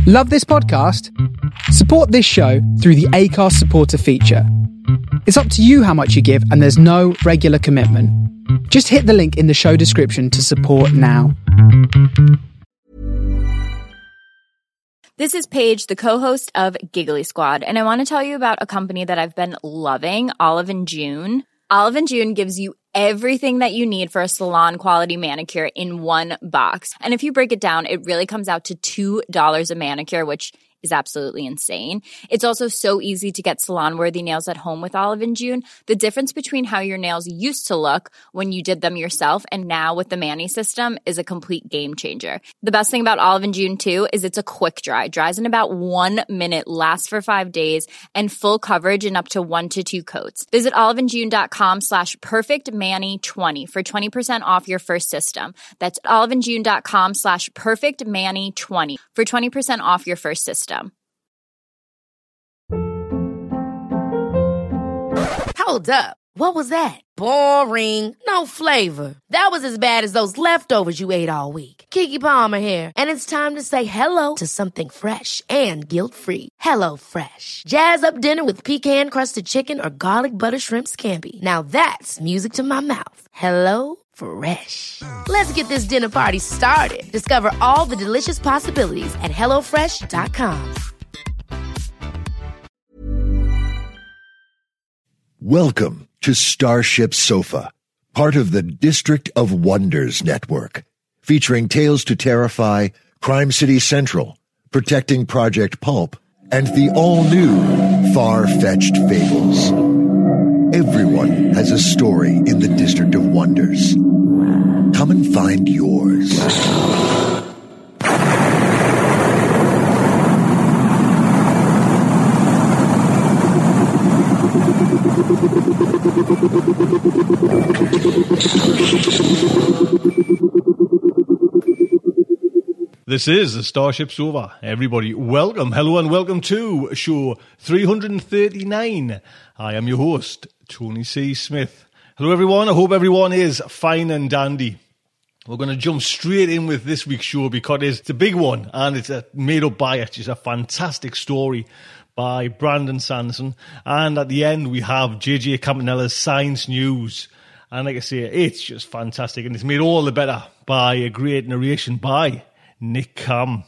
Love this podcast? Support this show through the Acast supporter feature. It's up to you how much you give, and there's no regular commitment. Just hit the link in the show description to support now. This is Paige, the co-host of Giggly Squad, and I want to tell you about a company that I've been loving, Olive & June. Olive & June gives you everything that you need for a salon-quality manicure in one box. And if you break it down, it really comes out to $2 a manicure, which is absolutely insane. It's also so easy to get salon-worthy nails at home with Olive & June. The difference between how your nails used to look when you did them yourself and now with the Mani system is a complete game changer. The best thing about Olive & June, too, is it's a quick dry. Dries in about 1 minute, lasts for 5 days, and full coverage in up to 1 to 2 coats. Visit oliveandjune.com/perfectmani20 for 20% off your first system. That's oliveandjune.com/perfectmani20 for 20% off your first system. Hold up. What was that? Boring. No flavor. That was as bad as those leftovers you ate all week. Keke Palmer here, and it's time to say hello to something fresh and guilt-free. Hello Fresh. Jazz up dinner with pecan-crusted chicken or garlic butter shrimp scampi. Now that's music to my mouth. Hello Fresh. Let's get this dinner party started. Discover all the delicious possibilities at hellofresh.com. Welcome to Starship Sofa, part of the District of Wonders network, featuring Tales to Terrify, Crime City Central, Protecting Project Pulp, and the all-new Far-Fetched Fables. Everyone has a story in the District of Wonders. Come and find yours. This is the Starship Sofa. Everybody, welcome, hello and welcome to show 339. I am your host, Tony C. Smith. Hello everyone, I hope everyone is fine and dandy. We're going to jump straight in with this week's show because it's a big one and it's made up by just a fantastic story by Brandon Sanderson. And at the end we have JJ Campanella's Science News. And like I say, it's just fantastic and it's made all the better by a great narration by Nick Cam.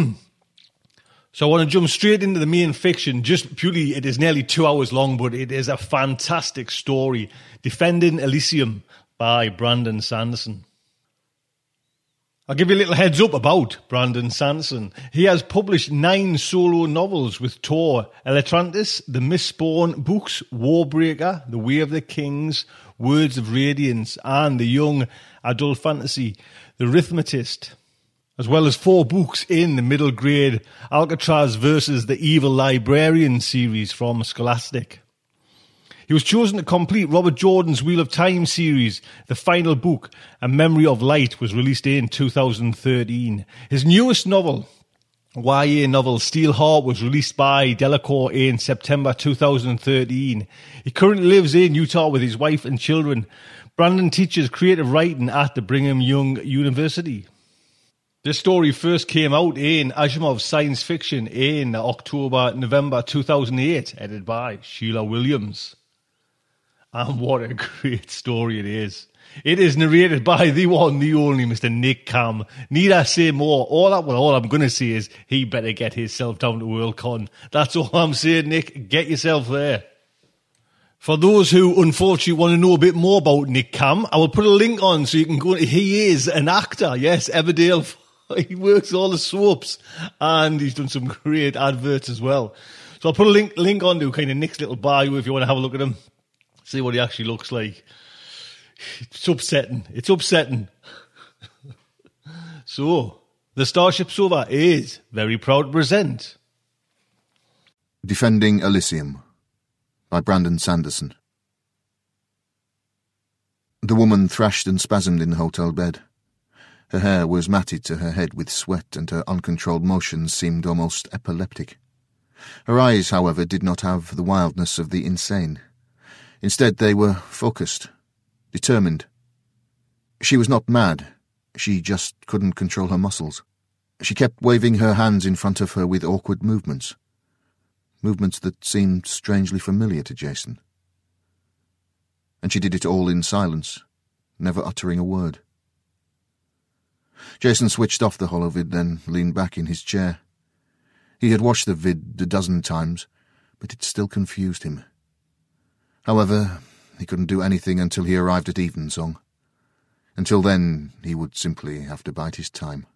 So I want to jump straight into the main fiction. Just purely, it is nearly 2 hours long, but it is a fantastic story. Defending Elysium by Brandon Sanderson. I'll give you a little heads up about Brandon Sanderson. He has published 9 solo novels with Tor, Eletrantis, The Mistborn books, Warbreaker, The Way of the Kings, Words of Radiance, and the young adult fantasy, The Rhythmatist, as well as 4 books in the middle grade Alcatraz versus the Evil Librarian series from Scholastic. He was chosen to complete Robert Jordan's Wheel of Time series. The final book, A Memory of Light, was released in 2013. His newest novel, YA novel Steel Heart, was released by Delacour in September 2013. He currently lives in Utah with his wife and children. Brandon teaches creative writing at the Brigham Young University. This story first came out in Asimov's Science Fiction in November 2008, edited by Sheila Williams. And what a great story it is. It is narrated by the one, the only Mr. Nick Cam. Need I say more? All I'm going to say is he better get himself down to Worldcon. That's all I'm saying, Nick. Get yourself there. For those who unfortunately want to know a bit more about Nick Cam, I will put a link on so you can go. He is an actor. Yes, Everdale. He works all the soaps and he's done some great adverts as well. So I'll put a link on to kind of Nick's little bio if you want to have a look at him. See what he actually looks like. It's upsetting. It's upsetting. So, the Starship Sofa is very proud to present Defending Elysium by Brandon Sanderson. The woman thrashed and spasmed in the hotel bed. Her hair was matted to her head with sweat, and her uncontrolled motions seemed almost epileptic. Her eyes, however, did not have the wildness of the insane. Instead, they were focused, determined. She was not mad. She just couldn't control her muscles. She kept waving her hands in front of her with awkward movements that seemed strangely familiar to Jason. And she did it all in silence, never uttering a word. Jason switched off the holovid, then leaned back in his chair. He had watched the vid a dozen times, but it still confused him. However, he couldn't do anything until he arrived at Evensong. Until then, he would simply have to bide his time.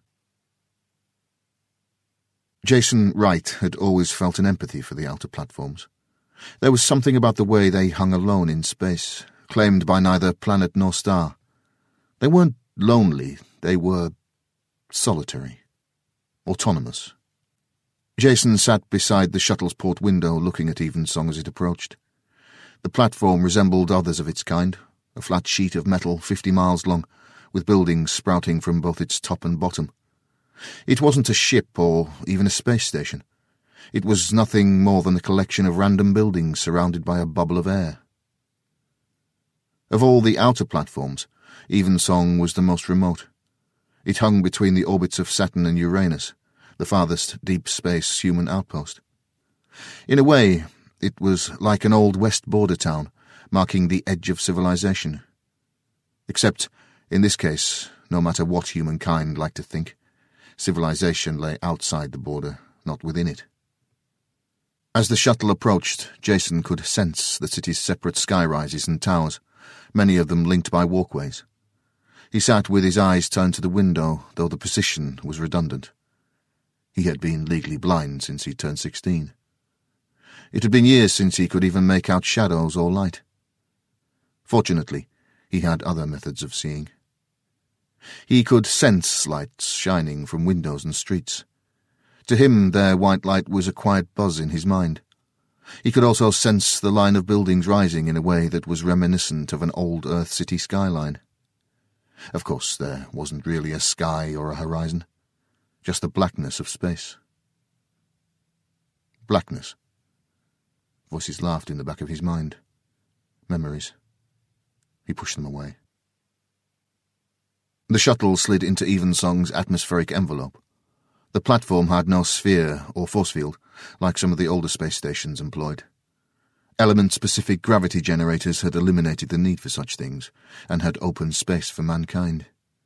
Jason Wright had always felt an empathy for the outer platforms. There was something about the way they hung alone in space, claimed by neither planet nor star. They weren't lonely, they were solitary, autonomous. Jason sat beside the shuttle's port window looking at Evensong as it approached. The platform resembled others of its kind, a flat sheet of metal 50 miles long, with buildings sprouting from both its top and bottom. It wasn't a ship or even a space station. It was nothing more than a collection of random buildings surrounded by a bubble of air. Of all the outer platforms, Evensong was the most remote. It hung between the orbits of Saturn and Uranus, the farthest deep space human outpost. In a way, it was like an old West border town, marking the edge of civilization. Except, in this case, no matter what humankind liked to think, civilization lay outside the border, not within it. As the shuttle approached, Jason could sense the city's separate skyrises and towers, many of them linked by walkways. He sat with his eyes turned to the window, though the position was redundant. He had been legally blind since he turned 16. It had been years since he could even make out shadows or light. Fortunately, he had other methods of seeing. He could sense lights shining from windows and streets. To him, their white light was a quiet buzz in his mind. He could also sense the line of buildings rising in a way that was reminiscent of an old Earth city skyline. Of course, there wasn't really a sky or a horizon, just the blackness of space. Blackness. Voices laughed in the back of his mind. Memories. He pushed them away. The shuttle slid into Evensong's atmospheric envelope. The platform had no sphere or force field, like some of the older space stations employed. Element-specific gravity generators had eliminated the need for such things, and had opened space for mankind.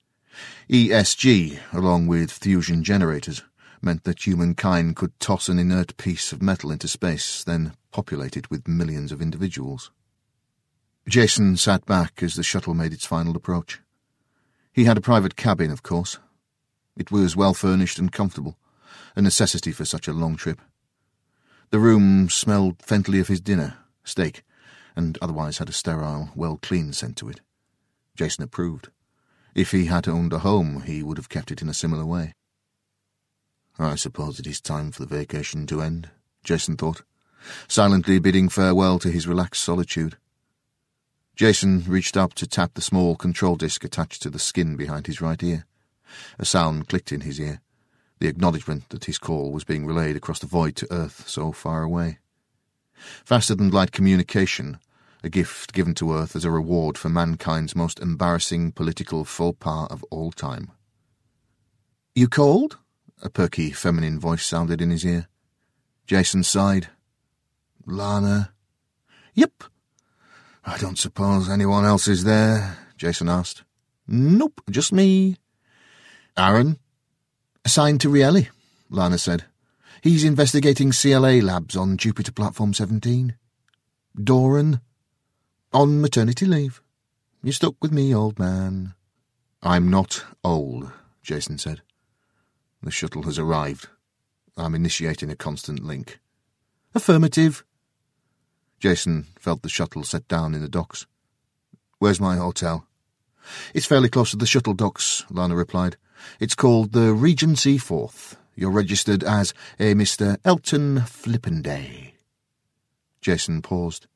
ESG, along with fusion generators, meant that humankind could toss an inert piece of metal into space, then populate it with millions of individuals. Jason sat back as the shuttle made its final approach. He had a private cabin, of course. It was well furnished and comfortable, a necessity for such a long trip. The room smelled faintly of his dinner, steak, and otherwise had a sterile, well-cleaned scent to it. Jason approved. If he had owned a home, he would have kept it in a similar way. I suppose it is time for the vacation to end, Jason thought, silently bidding farewell to his relaxed solitude. Jason reached up to tap the small control disc attached to the skin behind his right ear. A sound clicked in his ear, the acknowledgement that his call was being relayed across the void to Earth so far away. Faster-than-light communication, a gift given to Earth as a reward for mankind's most embarrassing political faux pas of all time. "You called?" A perky feminine voice sounded in his ear. Jason sighed. "Lana?" "Yep." "I don't suppose anyone else is there?" Jason asked. "Nope, just me." "Aaron?" "Assigned to Rielli," Lana said. "He's investigating CLA labs on Jupiter Platform 17. "Doran?" "On maternity leave. You're stuck with me, old man." "I'm not old," Jason said. "The shuttle has arrived. I'm initiating a constant link." "Affirmative." Jason felt the shuttle set down in the docks. "Where's my hotel?" "It's fairly close to the shuttle docks," Lana replied. "It's called the Regency Fourth. You're registered as a Mr. Elton Flippenday." Jason paused.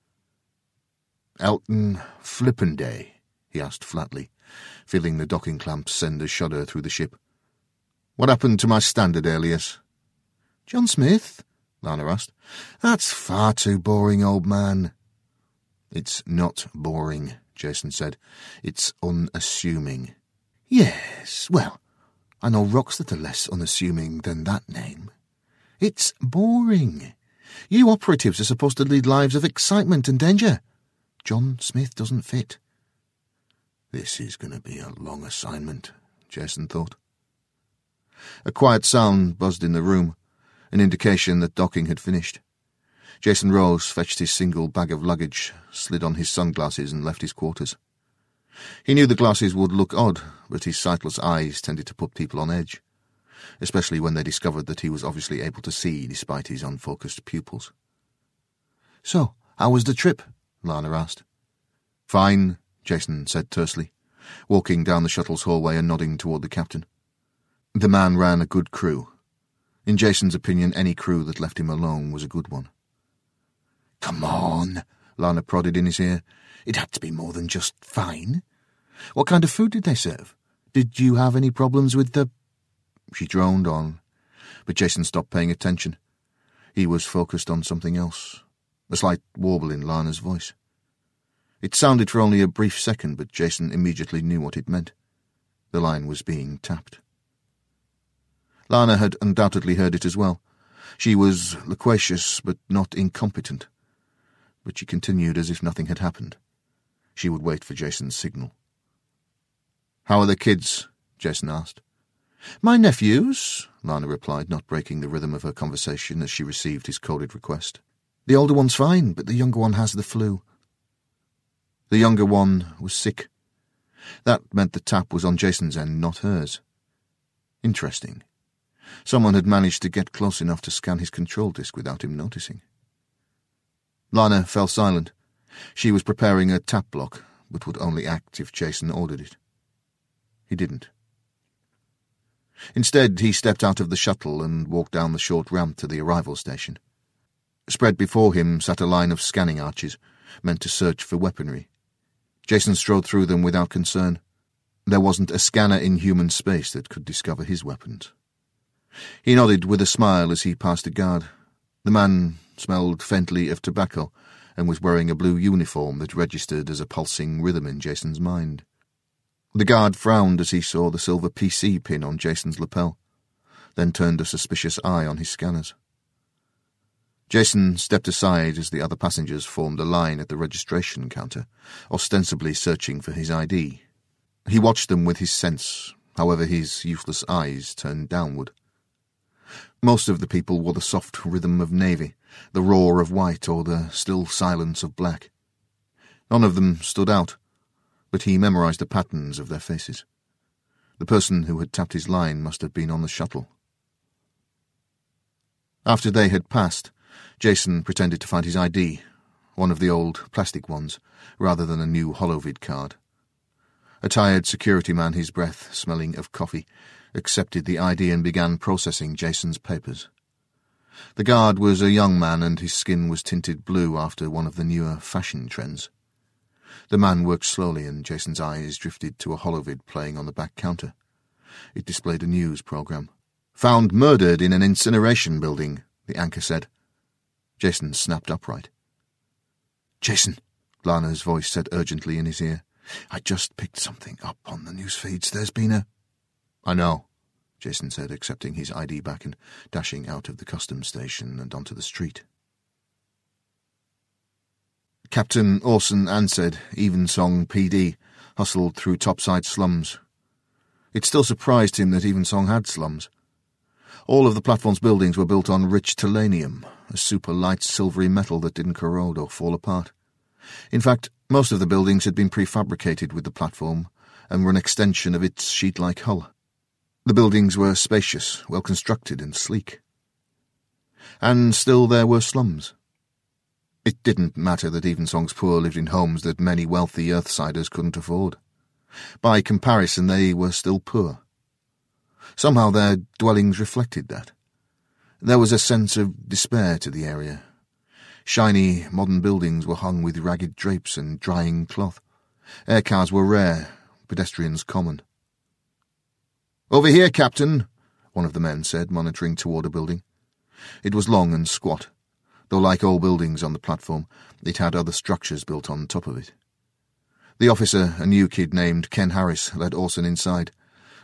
"Elton Flippenday?" he asked flatly, feeling the docking clamps send a shudder through the ship. "What happened to my standard alias?" "John Smith?" Lana asked. "That's far too boring, old man." "It's not boring," Jason said. "It's unassuming." "Yes, well, I know rocks that are less unassuming than that name. It's boring. You operatives are supposed to lead lives of excitement and danger. John Smith doesn't fit. This is going to be a long assignment, Jason thought. A quiet sound buzzed in the room, an indication that docking had finished. Jason rose, fetched his single bag of luggage, slid on his sunglasses and left his quarters. He knew the glasses would look odd, but his sightless eyes tended to put people on edge, especially when they discovered that he was obviously able to see despite his unfocused pupils. "So, how was the trip?" Lana asked. "Fine," Jason said tersely, walking down the shuttle's hallway and nodding toward the captain. The man ran a good crew. In Jason's opinion, any crew that left him alone was a good one. "Come on," Lana prodded in his ear. "It had to be more than just fine. What kind of food did they serve? Did you have any problems with the—" She droned on, but Jason stopped paying attention. He was focused on something else, a slight warble in Lana's voice. It sounded for only a brief second, but Jason immediately knew what it meant. The line was being tapped. Lana had undoubtedly heard it as well. She was loquacious but not incompetent. But she continued as if nothing had happened. She would wait for Jason's signal. "How are the kids?" Jason asked. "My nephews," Lana replied, not breaking the rhythm of her conversation as she received his coded request. "The older one's fine, but the younger one has the flu." The younger one was sick. That meant the tap was on Jason's end, not hers. Interesting. Someone had managed to get close enough to scan his control disk without him noticing. Lana fell silent. She was preparing a tap block, but would only act if Jason ordered it. He didn't. Instead, he stepped out of the shuttle and walked down the short ramp to the arrival station. Spread before him sat a line of scanning arches, meant to search for weaponry. Jason strode through them without concern. There wasn't a scanner in human space that could discover his weapons. He nodded with a smile as he passed a guard. The man smelled faintly of tobacco and was wearing a blue uniform that registered as a pulsing rhythm in Jason's mind. The guard frowned as he saw the silver PC pin on Jason's lapel, then turned a suspicious eye on his scanners. Jason stepped aside as the other passengers formed a line at the registration counter, ostensibly searching for his ID. He watched them with his sense, however his useless eyes turned downward. Most of the people wore the soft rhythm of navy, the roar of white or the still silence of black. None of them stood out, but he memorized the patterns of their faces. The person who had tapped his line must have been on the shuttle. After they had passed, Jason pretended to find his ID, one of the old plastic ones, rather than a new holovid card. A tired security man, his breath smelling of coffee, accepted the ID and began processing Jason's papers. The guard was a young man and his skin was tinted blue after one of the newer fashion trends. The man worked slowly and Jason's eyes drifted to a holovid playing on the back counter. It displayed a news program. "Found murdered in an incineration building," the anchor said. Jason snapped upright. "Jason," Lana's voice said urgently in his ear, "I just picked something up on the news feeds. There's been a—" "I know," Jason said, accepting his ID back and dashing out of the customs station and onto the street. Captain Orson Ansed, Evensong PD, hustled through topside slums. It still surprised him that Evensong had slums. All of the platform's buildings were built on rich tellurium, a super light silvery metal that didn't corrode or fall apart. In fact, most of the buildings had been prefabricated with the platform and were an extension of its sheet-like hull. The buildings were spacious, well-constructed and sleek. And still there were slums. It didn't matter that Evensong's poor lived in homes that many wealthy Earthsiders couldn't afford. By comparison, they were still poor. Somehow their dwellings reflected that. There was a sense of despair to the area. Shiny, modern buildings were hung with ragged drapes and drying cloth. Aircars were rare, pedestrians common. "Over here, Captain," one of the men said, monitoring toward a building. It was long and squat, though like all buildings on the platform, it had other structures built on top of it. The officer, a new kid named Ken Harris, led Orson inside,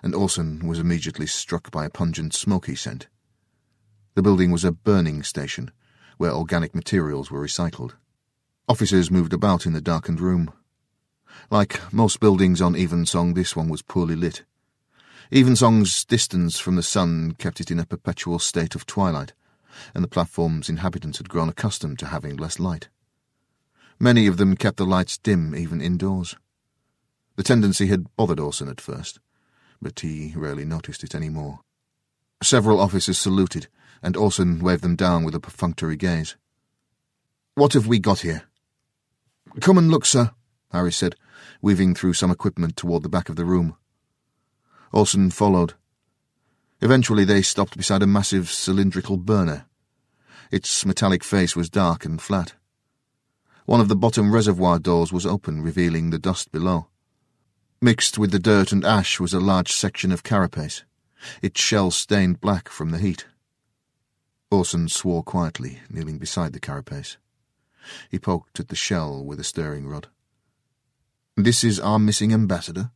and Orson was immediately struck by a pungent smoky scent. The building was a burning station, where organic materials were recycled. Officers moved about in the darkened room. Like most buildings on Evensong, this one was poorly lit. Evensong's distance from the sun kept it in a perpetual state of twilight, and the platform's inhabitants had grown accustomed to having less light. Many of them kept the lights dim even indoors. The tendency had bothered Orson at first, but he rarely noticed it any more. Several officers saluted, and Orson waved them down with a perfunctory gaze. "What have we got here?" "Come and look, sir," Harris said, weaving through some equipment toward the back of the room. Orson followed. Eventually they stopped beside a massive cylindrical burner. Its metallic face was dark and flat. One of the bottom reservoir doors was open, revealing the dust below. Mixed with the dirt and ash was a large section of carapace, its shell stained black from the heat. Orson swore quietly, kneeling beside the carapace. He poked at the shell with a stirring rod. "This is our missing ambassador?"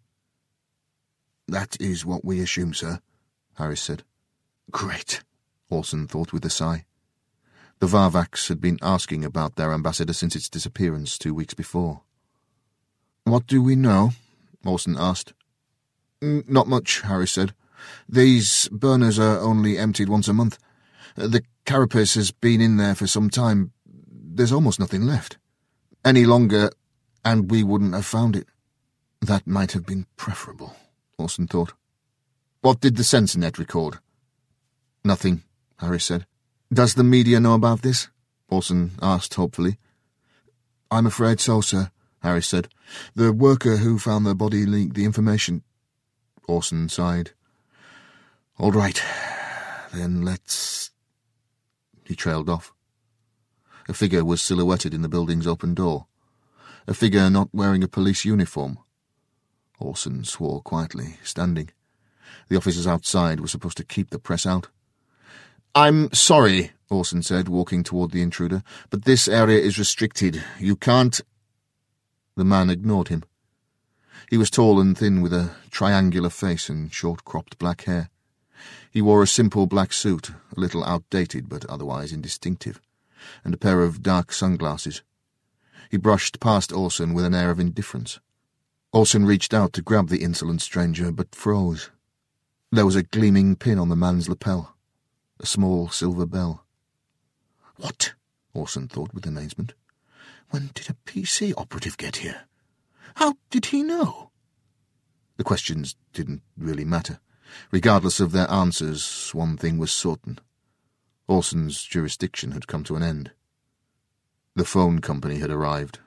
"That is what we assume, sir," Harris said. "Great," Orson thought with a sigh. The Varvaks had been asking about their ambassador since its disappearance 2 weeks before. "What do we know?" Orson asked. "Not much," Harris said. "These burners are only emptied once a month. The carapace has been in there for some time. There's almost nothing left. Any longer, and we wouldn't have found it." That might have been preferable, Orson thought. "What did the sensor net record?" "Nothing," Harris said. "Does the media know about this?" Orson asked hopefully. "I'm afraid so, sir," Harris said. "The worker who found the body leaked the information." Orson sighed. "All right, then let's—" He trailed off. A figure was silhouetted in the building's open door. A figure not wearing a police uniform. Orson swore quietly, standing. The officers outside were supposed to keep the press out. "I'm sorry," Orson said, walking toward the intruder, "but this area is restricted. You can't—" The man ignored him. He was tall and thin, with a triangular face and short-cropped black hair. He wore a simple black suit, a little outdated but otherwise indistinctive, and a pair of dark sunglasses. He brushed past Orson with an air of indifference. Orson reached out to grab the insolent stranger, but froze. There was a gleaming pin on the man's lapel, a small silver bell. "What?" Orson thought with amazement. "When did a PC operative get here? How did he know?" The questions didn't really matter. Regardless of their answers, one thing was certain. Orson's jurisdiction had come to an end. The phone company had arrived.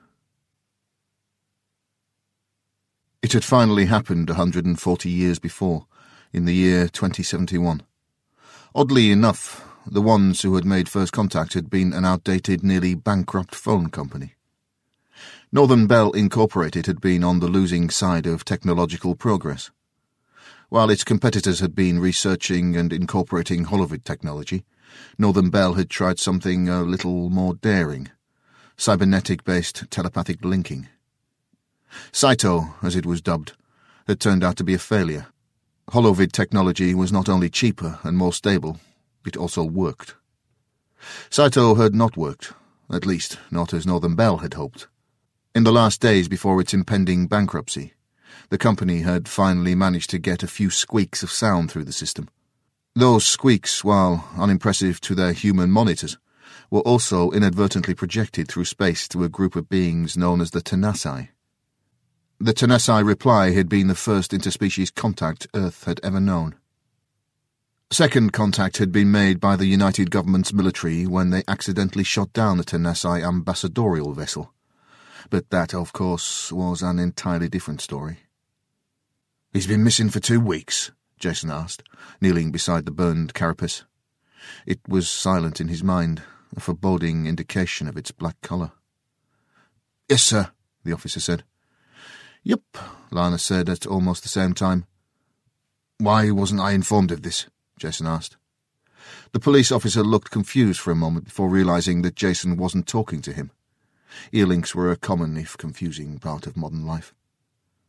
It had finally happened 140 years before, in the year 2071. Oddly enough, the ones who had made first contact had been an outdated, nearly bankrupt phone company. Northern Bell Incorporated had been on the losing side of technological progress. While its competitors had been researching and incorporating holovid technology, Northern Bell had tried something a little more daring, cybernetic-based telepathic linking. Saito, as it was dubbed, had turned out to be a failure. Holovid technology was not only cheaper and more stable, it also worked. Saito had not worked, at least not as Northern Bell had hoped. In the last days before its impending bankruptcy, the company had finally managed to get a few squeaks of sound through the system. Those squeaks, while unimpressive to their human monitors, were also inadvertently projected through space to a group of beings known as the Tenasai. The Tenasai reply had been the first interspecies contact Earth had ever known. Second contact had been made by the United Government's military when they accidentally shot down a Tenasai ambassadorial vessel. But that, of course, was an entirely different story. "He's been missing for 2 weeks, Jason asked, kneeling beside the burned carapace. It was silent in his mind, a foreboding indication of its black colour. "Yes, sir," the officer said. "Yup," Lana said at almost the same time. "Why wasn't I informed of this?" Jason asked. The police officer looked confused for a moment before realising that Jason wasn't talking to him. Earlinks were a common, if confusing, part of modern life.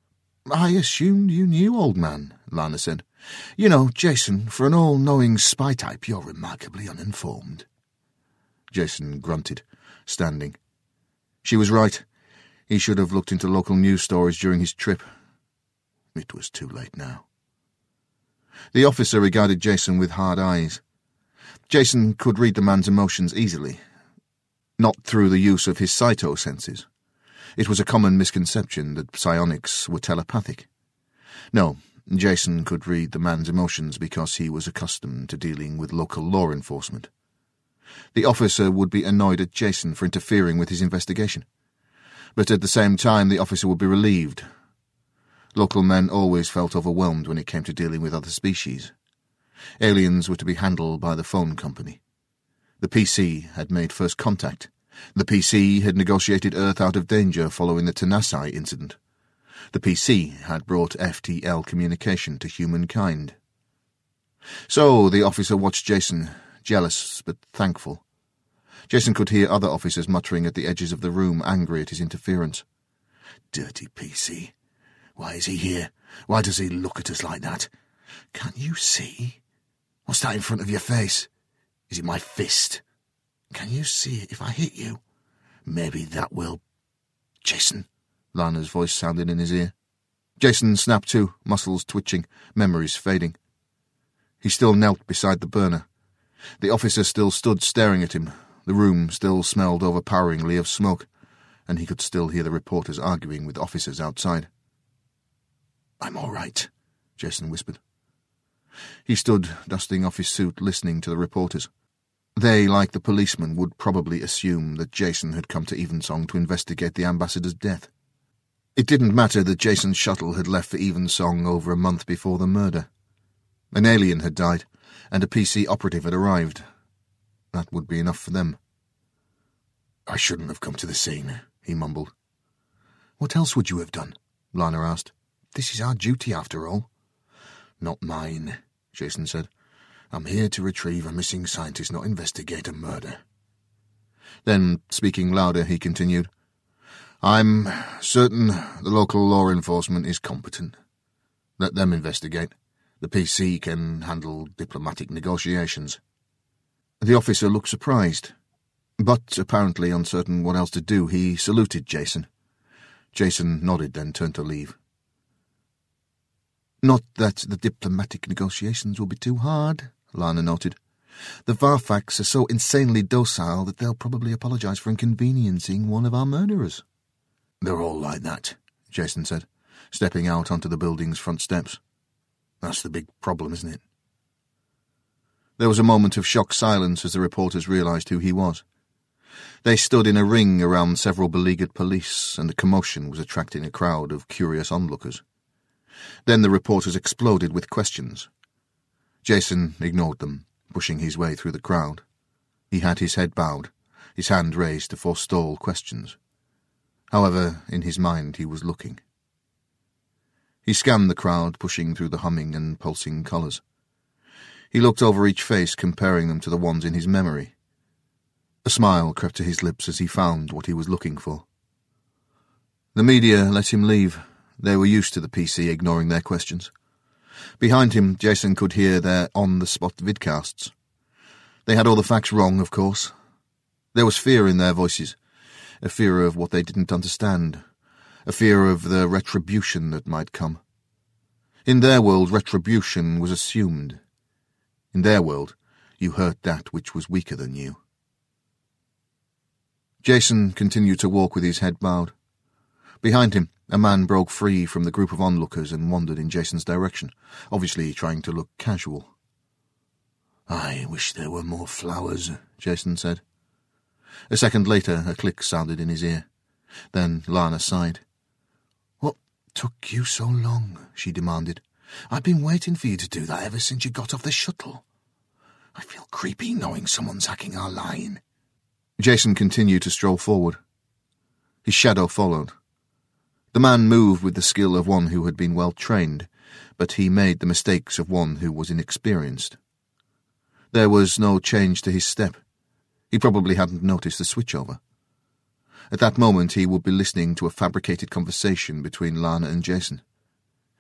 I assumed you knew, old man, Lana said. You know, Jason, for an all-knowing spy type, you're remarkably uninformed. Jason grunted, standing. She was right. He should have looked into local news stories during his trip. It was too late now. The officer regarded Jason with hard eyes. Jason could read the man's emotions easily, not through the use of his cyto senses. It was a common misconception that psionics were telepathic. No, Jason could read the man's emotions because he was accustomed to dealing with local law enforcement. The officer would be annoyed at Jason for interfering with his investigation. But at the same time, the officer would be relieved. Local men always felt overwhelmed when it came to dealing with other species. Aliens were to be handled by the phone company. The PC had made first contact. The PC had negotiated Earth out of danger following the Tenasai incident. The PC had brought FTL communication to humankind. So the officer watched Jason, jealous but thankful. Jason could hear other officers muttering at the edges of the room, angry at his interference. Dirty PC. Why is he here? Why does he look at us like that? Can't you see? What's that in front of your face? Is it my fist? Can you see it if I hit you? Maybe that will... Jason, Lana's voice sounded in his ear. Jason snapped to, muscles twitching, memories fading. He still knelt beside the burner. The officer still stood staring at him. The room still smelled overpoweringly of smoke, and he could still hear the reporters arguing with officers outside. I'm all right, Jason whispered. He stood, dusting off his suit, listening to the reporters. They, like the policeman, would probably assume that Jason had come to Evensong to investigate the ambassador's death. It didn't matter that Jason's shuttle had left for Evensong over a month before the murder. An alien had died, and a PC operative had arrived. That would be enough for them. I shouldn't have come to the scene, he mumbled. What else would you have done? Lana asked. This is our duty, after all. Not mine, Jason said. I'm here to retrieve a missing scientist, not investigate a murder. Then, speaking louder, he continued, I'm certain the local law enforcement is competent. Let them investigate. The PC can handle diplomatic negotiations. The officer looked surprised, but apparently uncertain what else to do. He saluted Jason. Jason nodded, then turned to leave. Not that the diplomatic negotiations will be too hard, Lana noted. The Varfax are so insanely docile that they'll probably apologize for inconveniencing one of our murderers. They're all like that, Jason said, stepping out onto the building's front steps. That's the big problem, isn't it? There was a moment of shocked silence as the reporters realized who he was. They stood in a ring around several beleaguered police, and the commotion was attracting a crowd of curious onlookers. Then the reporters exploded with questions. Jason ignored them, pushing his way through the crowd. He had his head bowed, his hand raised to forestall questions. However, in his mind he was looking. He scanned the crowd, pushing through the humming and pulsing colours. He looked over each face, comparing them to the ones in his memory. A smile crept to his lips as he found what he was looking for. The media let him leave. They were used to the PC ignoring their questions. Behind him, Jason could hear their on-the-spot vidcasts. They had all the facts wrong, of course. There was fear in their voices, a fear of what they didn't understand, a fear of the retribution that might come. In their world, retribution was assumed. In their world, you hurt that which was weaker than you. Jason continued to walk with his head bowed. Behind him, a man broke free from the group of onlookers and wandered in Jason's direction, obviously trying to look casual. I wish there were more flowers, Jason said. A second later, a click sounded in his ear. Then Lana sighed. What took you so long? She demanded. I've been waiting for you to do that ever since you got off the shuttle. I feel creepy knowing someone's hacking our line. Jason continued to stroll forward. His shadow followed. The man moved with the skill of one who had been well trained, but he made the mistakes of one who was inexperienced. There was no change to his step. He probably hadn't noticed the switchover. At that moment he would be listening to a fabricated conversation between Lana and Jason.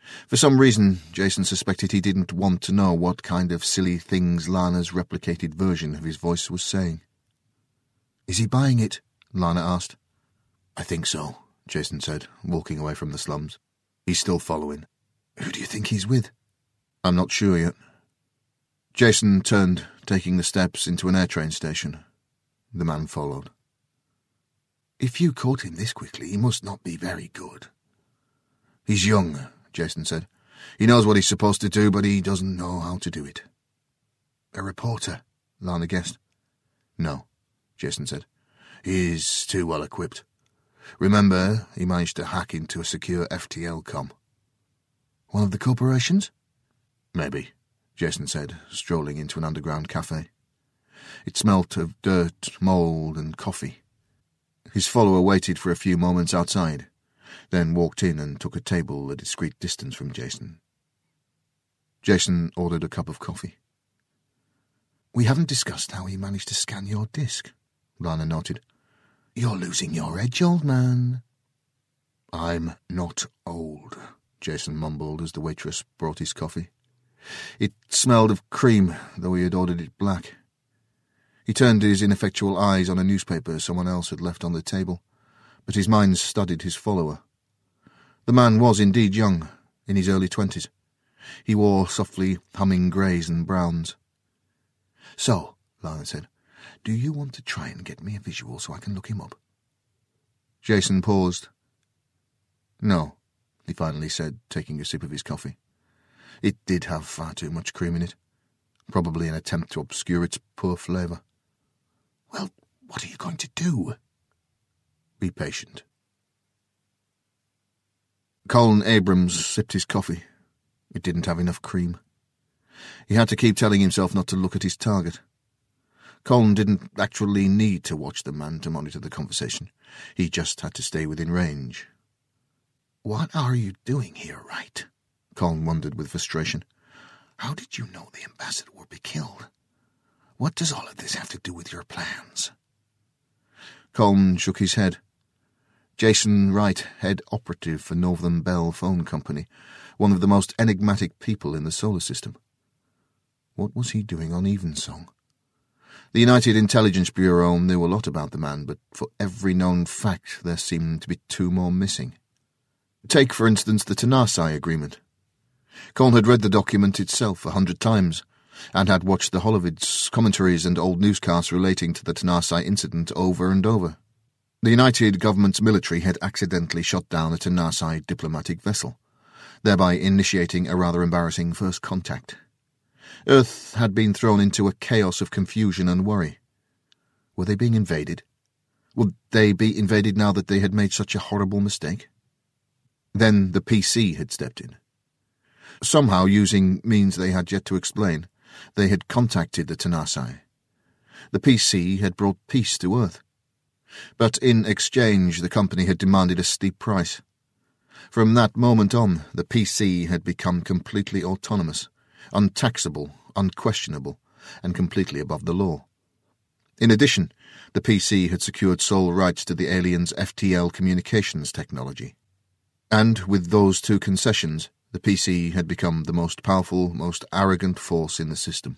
For some reason, Jason suspected he didn't want to know what kind of silly things Lana's replicated version of his voice was saying. "Is he buying it?" Lana asked. "I think so," Jason said, walking away from the slums. "He's still following." "Who do you think he's with?" "I'm not sure yet." Jason turned, taking the steps into an air train station. The man followed. "If you caught him this quickly, he must not be very good." "He's young," Jason said. "He knows what he's supposed to do, but he doesn't know how to do it." "A reporter?" Lana guessed. "No," Jason said. "He's too well equipped. Remember, he managed to hack into a secure FTL comm." "One of the corporations?" "Maybe," Jason said, strolling into an underground cafe. It smelt of dirt, mould, and coffee. His follower waited for a few moments outside, then walked in and took a table a discreet distance from Jason. Jason ordered a cup of coffee. "We haven't discussed how he managed to scan your disk," Lana noted. "You're losing your edge, old man." "I'm not old," Jason mumbled as the waitress brought his coffee. It smelled of cream, though he had ordered it black. He turned his ineffectual eyes on a newspaper someone else had left on the table, but his mind studied his follower. The man was indeed young, in his early 20s. He wore softly humming greys and browns. "So," Lana said, "do you want to try and get me a visual so I can look him up?" Jason paused. "No," he finally said, taking a sip of his coffee. It did have far too much cream in it, probably an attempt to obscure its poor flavour. "Well, what are you going to do?" "Be patient." Colin Abrams sipped his coffee. It didn't have enough cream. He had to keep telling himself not to look at his target. Colin didn't actually need to watch the man to monitor the conversation. He just had to stay within range. "What are you doing here, Wright?" Colin wondered with frustration. "How did you know the ambassador would be killed? What does all of this have to do with your plans?" Colin shook his head. Jason Wright, head operative for Northern Bell Phone Company, one of the most enigmatic people in the solar system. What was he doing on Evensong? The United Intelligence Bureau knew a lot about the man, but for every known fact there seemed to be two more missing. Take, for instance, the Tenasai Agreement. Colin had read the document itself 100 times, and had watched the Holovids, commentaries and old newscasts relating to the Tenasai incident over and over. The United Government's military had accidentally shot down a Tenasai diplomatic vessel, thereby initiating a rather embarrassing first contact. Earth had been thrown into a chaos of confusion and worry. Were they being invaded? Would they be invaded now that they had made such a horrible mistake? Then the PC had stepped in. Somehow, using means they had yet to explain, they had contacted the Tenasai. The PC had brought peace to Earth. But in exchange, the company had demanded a steep price. From that moment on, the PC had become completely autonomous, untaxable, unquestionable, and completely above the law. In addition, the PC had secured sole rights to the aliens' FTL communications technology. And with those two concessions, the PC had become the most powerful, most arrogant force in the system.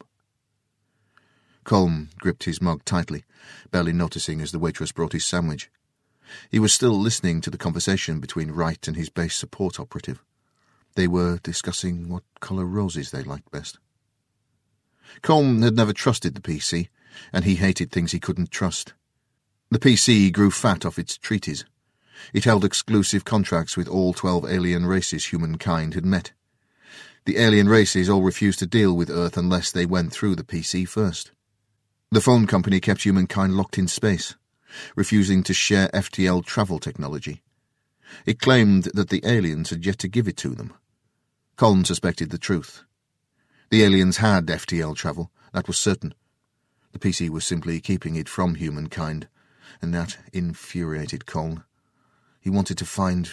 Colm gripped his mug tightly, barely noticing as the waitress brought his sandwich. He was still listening to the conversation between Wright and his base support operative. They were discussing what colour roses they liked best. Colm had never trusted the PC, and he hated things he couldn't trust. The PC grew fat off its treaties. It held exclusive contracts with all 12 alien races humankind had met. The alien races all refused to deal with Earth unless they went through the PC first. The phone company kept humankind locked in space, refusing to share FTL travel technology. It claimed that the aliens had yet to give it to them. Colin suspected the truth. The aliens had FTL travel, that was certain. The PC was simply keeping it from humankind, and that infuriated Colin. He wanted to find...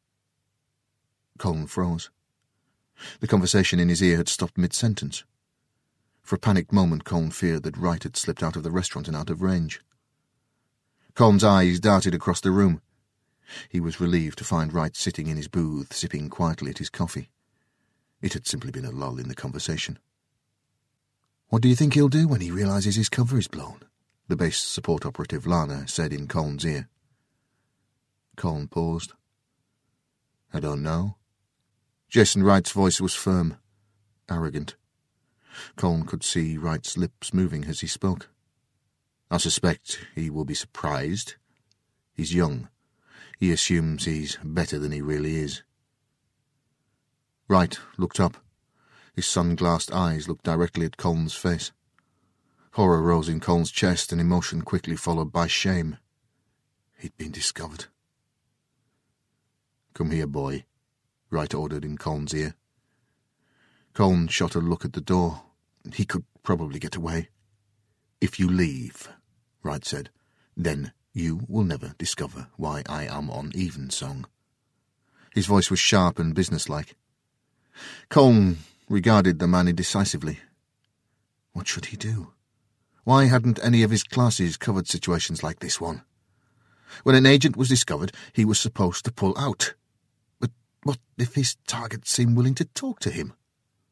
Colin froze. The conversation in his ear had stopped mid-sentence. For a panicked moment, Colin feared that Wright had slipped out of the restaurant and out of range. Colin's eyes darted across the room. He was relieved to find Wright sitting in his booth, sipping quietly at his coffee, It had simply been a lull in the conversation. "What do you think he'll do when he realises his cover is blown?" the base support operative Lana said in Coln's ear. Coln paused. "I don't know." Jason Wright's voice was firm, arrogant. Coln could see Wright's lips moving as he spoke. "I suspect he will be surprised. He's young. He assumes he's better than he really is." Wright looked up. His sun-glassed eyes looked directly at Coln's face. Horror rose in Coln's chest, and emotion quickly followed by shame. He'd been discovered. "Come here, boy," Wright ordered in Coln's ear. Coln shot a look at the door. He could probably get away. "If you leave," Wright said, "then you will never discover why I am on Evensong." His voice was sharp and businesslike. Coln regarded the man indecisively. What should he do? Why hadn't any of his classes covered situations like this one? When an agent was discovered, he was supposed to pull out. But what if his target seemed willing to talk to him?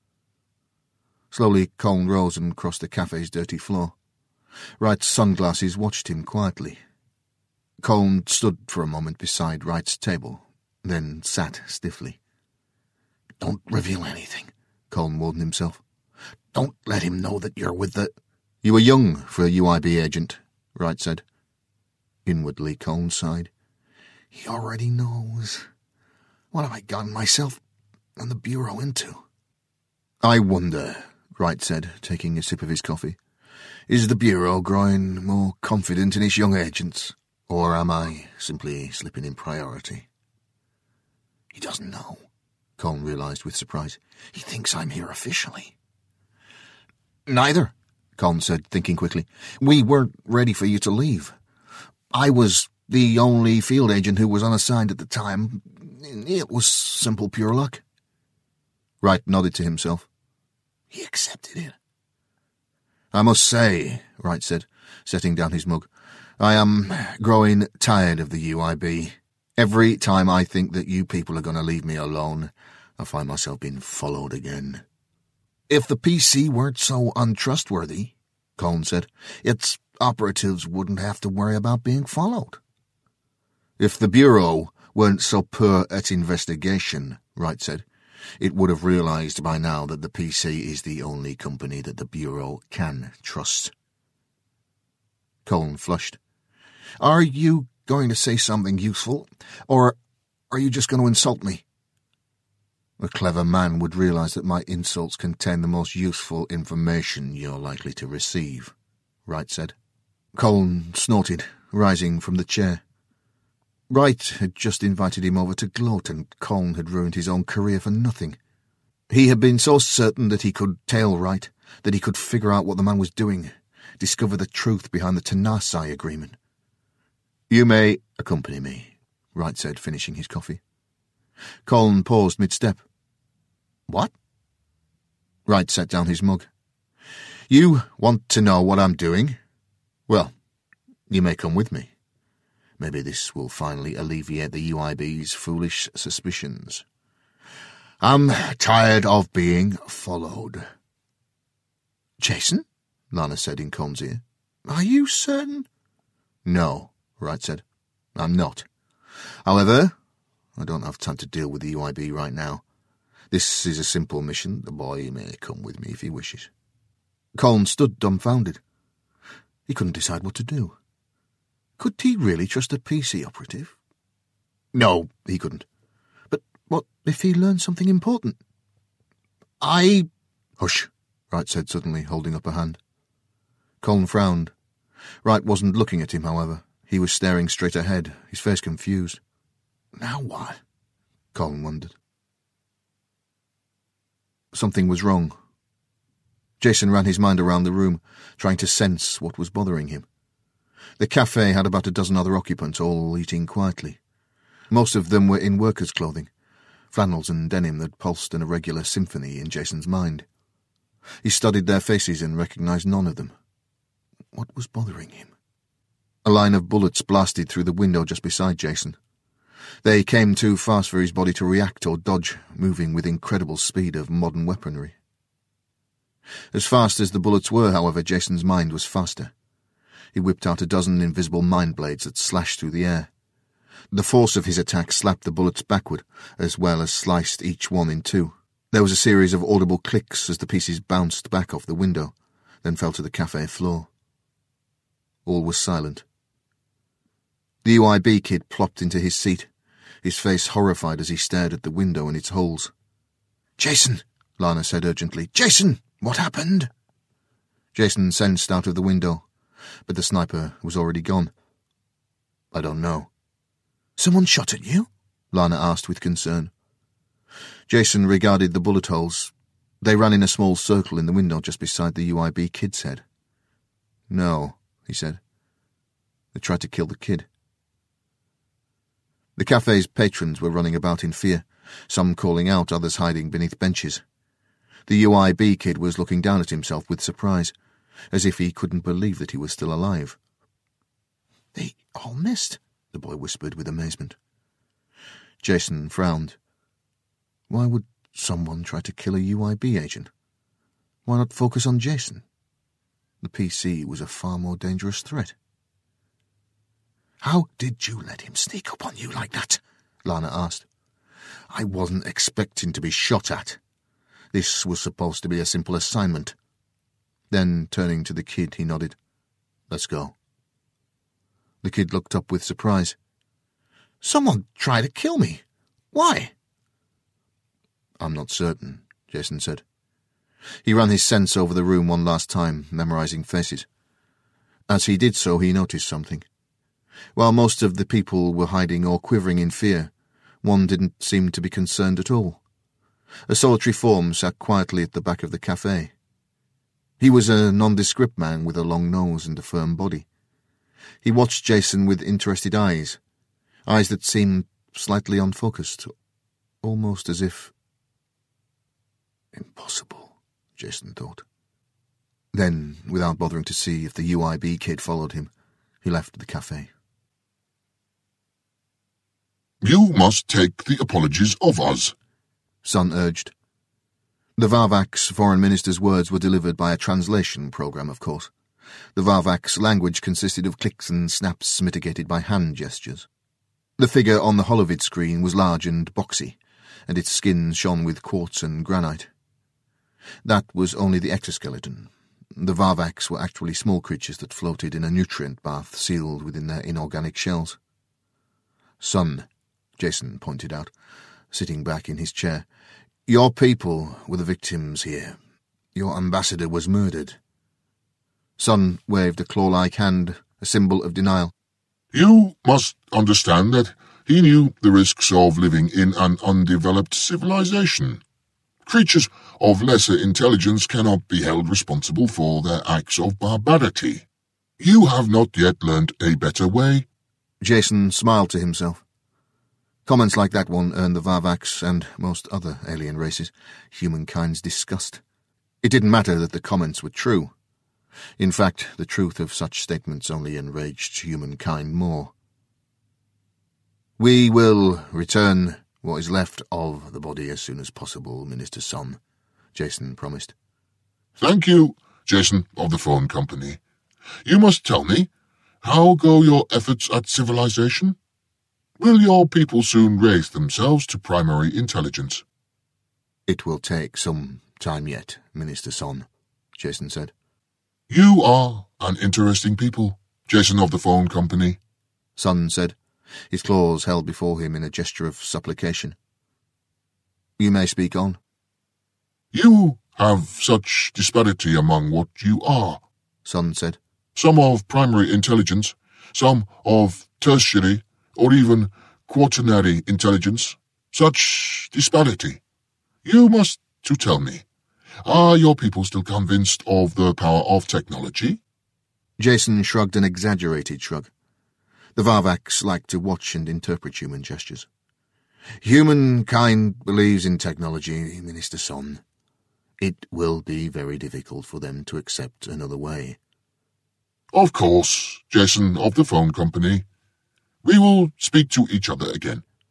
Slowly, Coln rose and crossed the cafe's dirty floor. Wright's sunglasses watched him quietly. Coln stood for a moment beside Wright's table, then sat stiffly. "Don't reveal anything," Coln warned himself. "Don't let him know that you're with the—" "You are young for a UIB agent," Wright said. Inwardly, Coln sighed. He already knows. What have I gotten myself and the Bureau into? "I wonder," Wright said, taking a sip of his coffee, "is the Bureau growing more confident in its young agents, or am I simply slipping in priority?" "He doesn't know," Coln realised with surprise. "He thinks I'm here officially." "Neither," Coln said, thinking quickly. "We weren't ready for you to leave. I was the only field agent who was unassigned at the time. It was simple pure luck." Wright nodded to himself. "He accepted it." "I must say," Wright said, setting down his mug, "I am growing tired of the UIB. Every time I think that you people are going to leave me alone, I find myself being followed again." "If the PC weren't so untrustworthy," Coln said, "its operatives wouldn't have to worry about being followed." "If the Bureau weren't so poor at investigation," Wright said, "it would have realised by now that the PC is the only company that the Bureau can trust." Coln flushed. "Are you going to say something useful, or are you just going to insult me?" "A clever man would realise that my insults contain the most useful information you're likely to receive," Wright said. Coln snorted, rising from the chair. Wright had just invited him over to gloat, and Coln had ruined his own career for nothing. He had been so certain that he could tail Wright, that he could figure out what the man was doing, discover the truth behind the Tanasai agreement. "You may accompany me," Wright said, finishing his coffee. Coln paused mid-step. "What?" Wright set down his mug. "You want to know what I'm doing? Well, you may come with me. Maybe this will finally alleviate the UIB's foolish suspicions. I'm tired of being followed." "Jason?" Lana said in Coln's ear. "Are you certain?" "No," Wright said. "I'm not. However, I don't have time to deal with the UIB right now. This is a simple mission. The boy may come with me if he wishes." Coln stood dumbfounded. He couldn't decide what to do. Could he really trust a PC operative? No, he couldn't. But what if he learned something important? "Hush," Wright said suddenly, holding up a hand. Coln frowned. Wright wasn't looking at him, however. He was staring straight ahead, his face confused. "Now what?" Coln wondered. Something was wrong. Jason ran his mind around the room, trying to sense what was bothering him. The cafe had about a dozen other occupants, all eating quietly. Most of them were in workers' clothing, flannels and denim that pulsed an irregular symphony in Jason's mind. He studied their faces and recognized none of them. What was bothering him? A line of bullets blasted through the window just beside Jason. They came too fast for his body to react or dodge, moving with incredible speed of modern weaponry. As fast as the bullets were, however, Jason's mind was faster. He whipped out a dozen invisible mind blades that slashed through the air. The force of his attack slapped the bullets backward, as well as sliced each one in two. There was a series of audible clicks as the pieces bounced back off the window, then fell to the cafe floor. All was silent. The UIB kid plopped into his seat, his face horrified as he stared at the window and its holes. "Jason," Lana said urgently. "Jason, what happened?" Jason sensed out of the window, but the sniper was already gone. "I don't know." "Someone shot at you?" Lana asked with concern. Jason regarded the bullet holes. They ran in a small circle in the window just beside the UIB kid's head. "No," he said. "They tried to kill the kid." The cafe's patrons were running about in fear, some calling out, others hiding beneath benches. The UIB kid was looking down at himself with surprise, as if he couldn't believe that he was still alive. "They all missed," the boy whispered with amazement. Jason frowned. Why would someone try to kill a UIB agent? Why not focus on Jason? The PC was a far more dangerous threat. "How did you let him sneak up on you like that?" Lana asked. "I wasn't expecting to be shot at. This was supposed to be a simple assignment." Then, turning to the kid, he nodded. "Let's go." The kid looked up with surprise. "Someone tried to kill me. Why?" "I'm not certain," Jason said. He ran his sense over the room one last time, memorizing faces. As he did so, he noticed something. While most of the people were hiding or quivering in fear, one didn't seem to be concerned at all. A solitary form sat quietly at the back of the cafe. He was a nondescript man with a long nose and a firm body. He watched Jason with interested eyes that seemed slightly unfocused, almost as if... Impossible, Jason thought. Then, without bothering to see if the UIB kid followed him, he left the cafe. "You must take the apologies of us," Sun urged. The Varvax foreign minister's words were delivered by a translation program, of course. The Varvax language consisted of clicks and snaps mitigated by hand gestures. The figure on the holovid screen was large and boxy, and its skin shone with quartz and granite. That was only the exoskeleton. The Varvax were actually small creatures that floated in a nutrient bath sealed within their inorganic shells. "Son," Jason pointed out, sitting back in his chair, "your people were the victims here. Your ambassador was murdered." Sun waved a claw-like hand, a symbol of denial. "You must understand that he knew the risks of living in an undeveloped civilization. Creatures of lesser intelligence cannot be held responsible for their acts of barbarity. You have not yet learned a better way." Jason smiled to himself. Comments like that one earned the Varvax and most other alien races humankind's disgust. It didn't matter that the comments were true. In fact, the truth of such statements only enraged humankind more. "We will return what is left of the body as soon as possible, Minister Sun," Jason promised. "Thank you, Jason of the phone company. You must tell me, how go your efforts at civilization? Will your people soon raise themselves to primary intelligence?" "It will take some time yet, Minister Sun," Jason said. "You are an interesting people, Jason of the phone company," Sun said, his claws held before him in a gesture of supplication. "You may speak on." "You have such disparity among what you are," Sun said. "Some of primary intelligence, some of tertiary, or even quaternary intelligence. Such disparity. You must to tell me, are your people still convinced of the power of technology?" Jason shrugged an exaggerated shrug. The Varvax liked to watch and interpret human gestures. "Humankind believes in technology, Minister Sun. It will be very difficult for them to accept another way." "Of course, Jason of the phone company. We will speak to each other again,"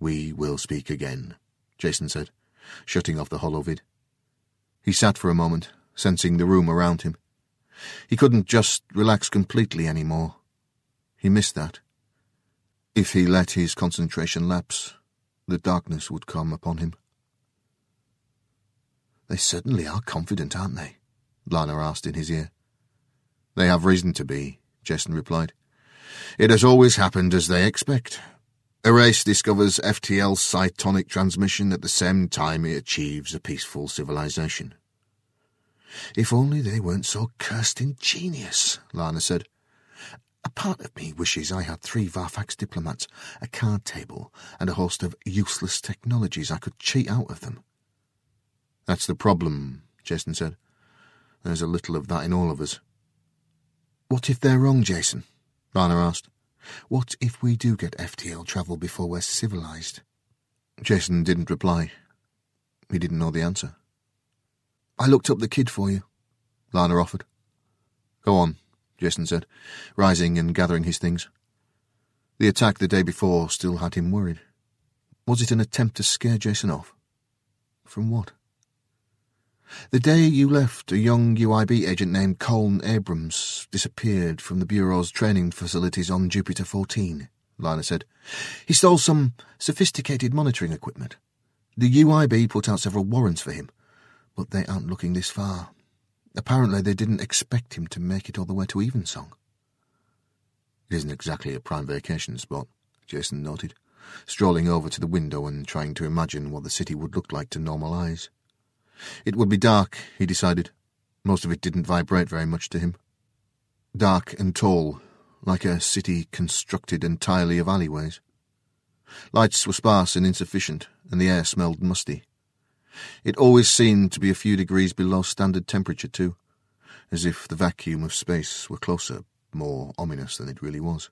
"We will speak again," Jason said, shutting off the holovid. He sat for a moment, sensing the room around him. He couldn't just relax completely anymore. He missed that. If he let his concentration lapse, the darkness would come upon him. "They certainly are confident, aren't they?" Lana asked in his ear. "They have reason to be," Jason replied. "It has always happened as they expect. A race discovers FTL cytonic transmission at the same time it achieves a peaceful civilization." "If only they weren't so cursed ingenious," Lana said. "A part of me wishes I had 3 Varfax diplomats, a card table, and a host of useless technologies I could cheat out of them." "That's the problem," Jason said. "There's a little of that in all of us." "What if they're wrong, Jason?" Lana asked. "What if we do get FTL travel before we're civilized?" Jason didn't reply. He didn't know the answer. "I looked up the kid for you," Lana offered. "Go on," Jason said, rising and gathering his things. The attack the day before still had him worried. Was it an attempt to scare Jason off? From what? "The day you left, a young UIB agent named Colin Abrams disappeared from the Bureau's training facilities on Jupiter 14, Lana said. "He stole some sophisticated monitoring equipment. The UIB put out several warrants for him, but they aren't looking this far. Apparently they didn't expect him to make it all the way to Evensong." "It isn't exactly a prime vacation spot," Jason noted, strolling over to the window and trying to imagine what the city would look like to normal eyes. It would be dark, he decided. Most of it didn't vibrate very much to him. Dark and tall, like a city constructed entirely of alleyways. Lights were sparse and insufficient, and the air smelled musty. It always seemed to be a few degrees below standard temperature, too, as if the vacuum of space were closer, more ominous than it really was.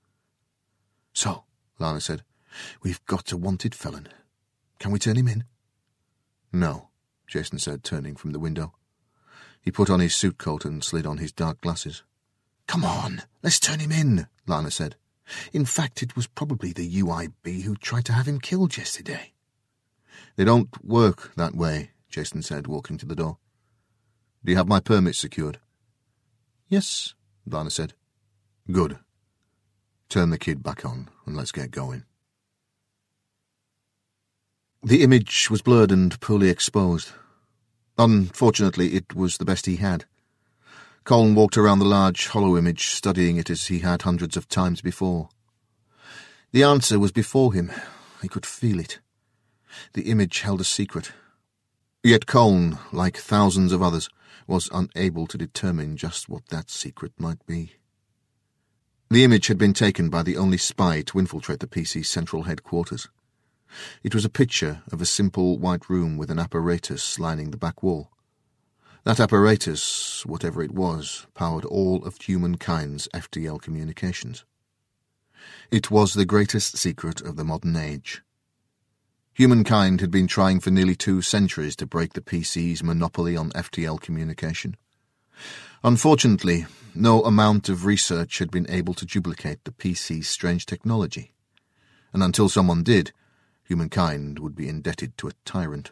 "So," Lana said, "we've got a wanted felon. Can we turn him in?" "No," Jason said, turning from the window. He put on his suit coat and slid on his dark glasses. "Come on, let's turn him in," Lana said. "In fact, it was probably the UIB who tried to have him killed yesterday." "They don't work that way," Jason said, walking to the door. "Do you have my permit secured?" "Yes," Lana said. "Good. Turn the kid back on and let's get going." The image was blurred and poorly exposed. Unfortunately, it was the best he had. Colin walked around the large, hollow image, studying it as he had hundreds of times before. The answer was before him. He could feel it. The image held a secret. Yet Colin, like thousands of others, was unable to determine just what that secret might be. The image had been taken by the only spy to infiltrate the PC's central headquarters. It was a picture of a simple white room with an apparatus lining the back wall. That apparatus, whatever it was, powered all of humankind's FTL communications. It was the greatest secret of the modern age. Humankind had been trying for nearly 2 centuries to break the PC's monopoly on FTL communication. Unfortunately, no amount of research had been able to duplicate the PC's strange technology, and until someone did, humankind would be indebted to a tyrant.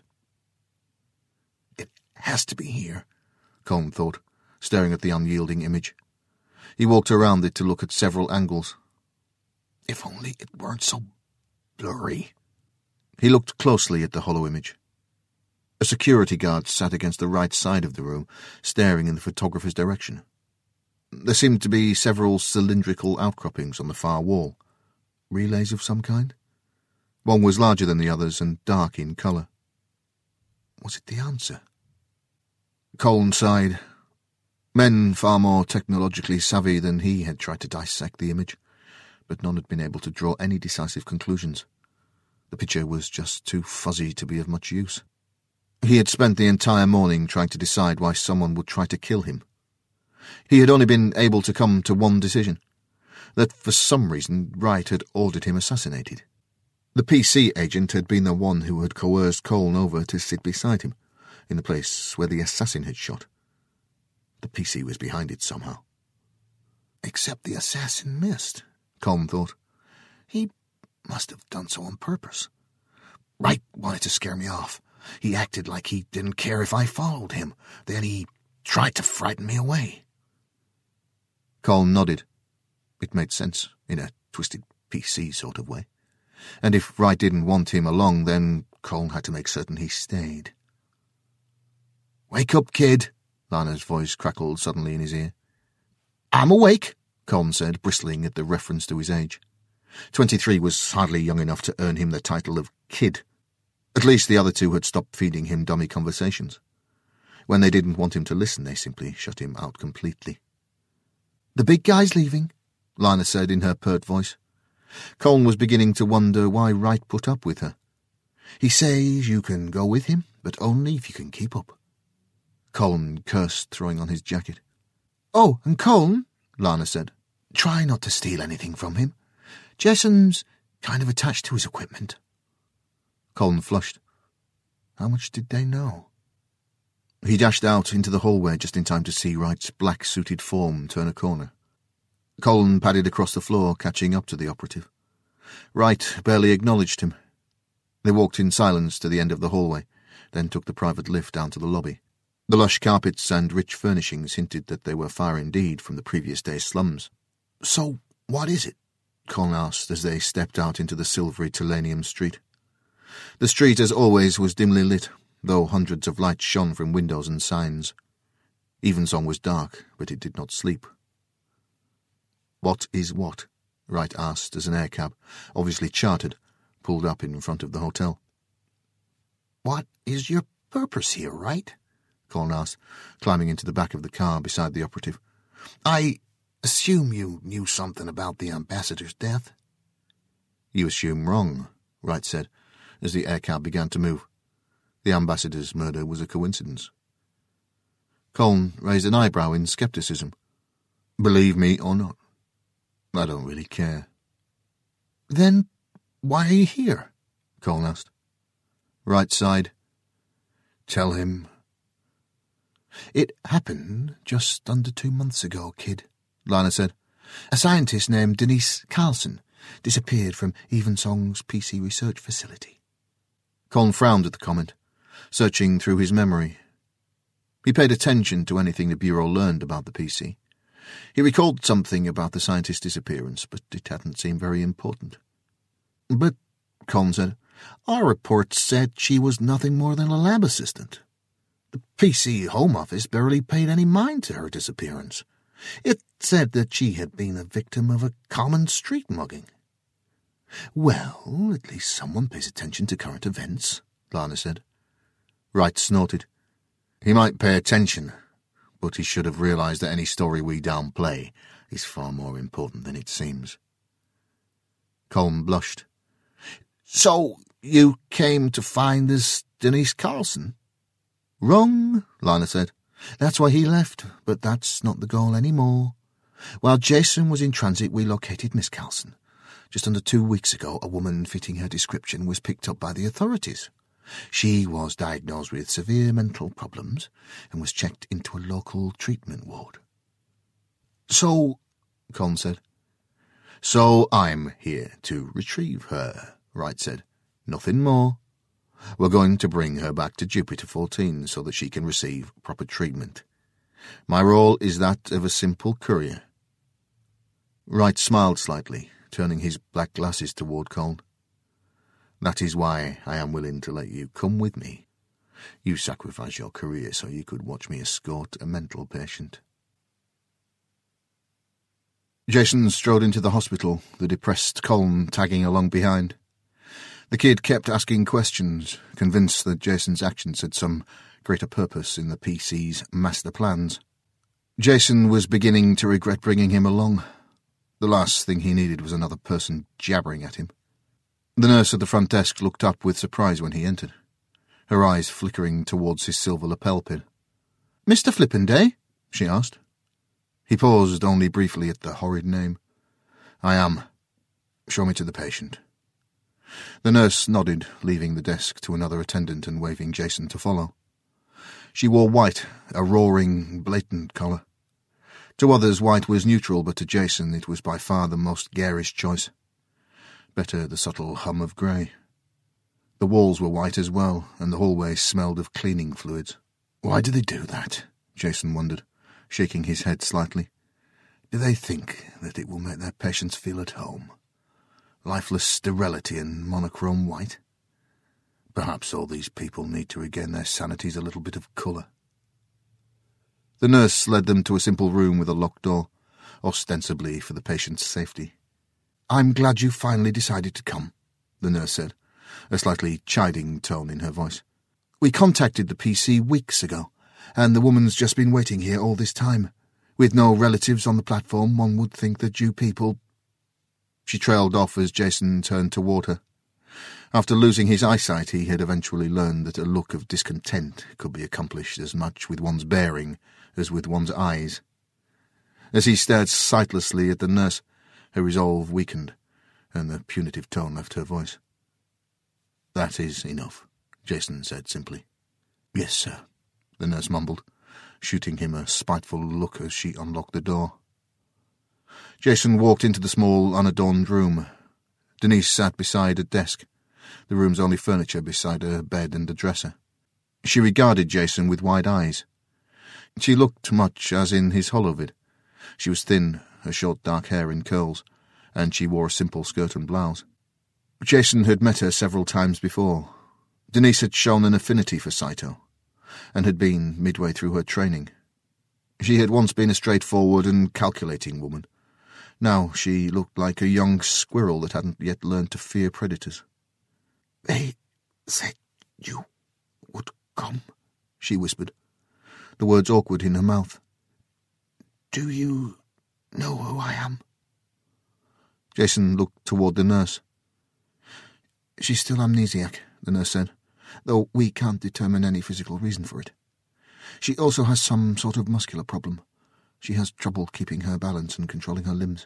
"It has to be here," Colin thought, staring at the unyielding image. He walked around it to look at several angles. If only it weren't so blurry. He looked closely at the hollow image. A security guard sat against the right side of the room, staring in the photographer's direction. There seemed to be several cylindrical outcroppings on the far wall. Relays of some kind? One was larger than the others and dark in colour. Was it the answer? Colin sighed. Men far more technologically savvy than he had tried to dissect the image, but none had been able to draw any decisive conclusions. The picture was just too fuzzy to be of much use. He had spent the entire morning trying to decide why someone would try to kill him. He had only been able to come to one decision, that for some reason Wright had ordered him assassinated. The PC agent had been the one who had coerced Colin over to sit beside him, in the place where the assassin had shot. The PC was behind it somehow. Except the assassin missed, Colin thought. He Must have done so on purpose. Wright wanted to scare me off. He acted like he didn't care if I followed him. Then he tried to frighten me away. Colm nodded. It made sense, in a twisted PC sort of way. And if Wright didn't want him along, then Colm had to make certain he stayed. "Wake up, kid," Lana's voice crackled suddenly in his ear. "I'm awake," Colm said, bristling at the reference to his age. 23 was hardly young enough to earn him the title of kid. At least the other two had stopped feeding him dummy conversations. When they didn't want him to listen, they simply shut him out completely. "The big guy's leaving," Lana said in her pert voice. Colm was beginning to wonder why Wright put up with her. "He says you can go with him, but only if you can keep up." Colm cursed, throwing on his jacket. "Oh, and Colm," Lana said, "try not to steal anything from him. Jason's kind of attached to his equipment." Colm flushed. How much did they know? He dashed out into the hallway just in time to see Wright's black-suited form turn a corner. Colm padded across the floor, catching up to the operative. Wright barely acknowledged him. They walked in silence to the end of the hallway, then took the private lift down to the lobby. The lush carpets and rich furnishings hinted that they were far indeed from the previous day's slums. "So, what is it?" Colm asked as they stepped out into the silvery Telenium street. The street, as always, was dimly lit, though hundreds of lights shone from windows and signs. Evensong was dark, but it did not sleep. "What is what?" Wright asked as an air cab, obviously chartered, pulled up in front of the hotel. "What is your purpose here, Wright?" Colm asked, climbing into the back of the car beside the operative. "I assume you knew something about the ambassador's death?" "You assume wrong," Wright said, as the air cab began to move. The ambassador's murder was a coincidence. Colm raised an eyebrow in skepticism. "Believe me or not, I don't really care." "Then why are you here?" Colm asked. Wright sighed. "Tell him." "It happened just under 2 months ago, kid," Lana said. "A scientist named Denise Carlson disappeared from Evensong's PC research facility." Colm frowned at the comment, searching through his memory. He paid attention to anything the Bureau learned about the PC. He recalled something about the scientist's disappearance, but it hadn't seemed very important. "But," Colm said, "our reports said she was nothing more than a lab assistant. The PC Home Office barely paid any mind to her disappearance. It said that she had been a victim of a common street mugging." "Well, at least someone pays attention to current events," Lana said. Wright snorted. "He might pay attention, but he should have realized that any story we downplay is far more important than it seems." Colm blushed. "So you came to find this Denise Carlson?" "Wrong," Lana said. "That's why he left, but that's not the goal anymore. While Jason was in transit, we located Miss Carlson. Just under 2 weeks ago, a woman fitting her description was picked up by the authorities. She was diagnosed with severe mental problems and was checked into a local treatment ward." "So," Colm said. "So I'm here to retrieve her," Wright said. "Nothing more. We're going to bring her back to Jupiter 14 so that she can receive proper treatment. My role is that of a simple courier." Wright smiled slightly, turning his black glasses toward Colm. "That is why I am willing to let you come with me. You sacrificed your career so you could watch me escort a mental patient." Jason strode into the hospital, the depressed Colm tagging along behind. The kid kept asking questions, convinced that Jason's actions had some greater purpose in the PC's master plans. Jason was beginning to regret bringing him along. The last thing he needed was another person jabbering at him. The nurse at the front desk looked up with surprise when he entered, her eyes flickering towards his silver lapel pin. "Mr. Flippenday?" she asked. He paused only briefly at the horrid name. "I am. Show me to the patient." The nurse nodded, leaving the desk to another attendant and waving Jason to follow. She wore white, a roaring, blatant colour. To others white was neutral, but to Jason it was by far the most garish choice. Better the subtle hum of grey. The walls were white as well, and the hallway smelled of cleaning fluids. Why do they do that? Jason wondered, shaking his head slightly. Do they think that it will make their patients feel at home? Lifeless sterility and monochrome white? Perhaps all these people need to regain their sanities a little bit of colour. The nurse led them to a simple room with a locked door, ostensibly for the patient's safety. "I'm glad you finally decided to come," the nurse said, a slightly chiding tone in her voice. "We contacted the PC weeks ago, and the woman's just been waiting here all this time. With no relatives on the platform, one would think that you people—" She trailed off as Jason turned toward her. After losing his eyesight, he had eventually learned that a look of discontent could be accomplished as much with one's bearing as with one's eyes. As he stared sightlessly at the nurse, her resolve weakened, and the punitive tone left her voice. "That is enough," Jason said simply. "Yes, sir," the nurse mumbled, shooting him a spiteful look as she unlocked the door. Jason walked into the small, unadorned room. Denise sat beside a desk, the room's only furniture beside a bed and a dresser. She regarded Jason with wide eyes. She looked much as in his holovid. She was thin, her short dark hair in curls, and she wore a simple skirt and blouse. Jason had met her several times before. Denise had shown an affinity for Saito, and had been midway through her training. She had once been a straightforward and calculating woman. Now she looked like a young squirrel that hadn't yet learned to fear predators. "They said you would come," she whispered, the words awkward in her mouth. "Do you know who I am?" Jason looked toward the nurse. "She's still amnesiac," the nurse said, "though we can't determine any physical reason for it. She also has some sort of muscular problem. She has trouble keeping her balance and controlling her limbs."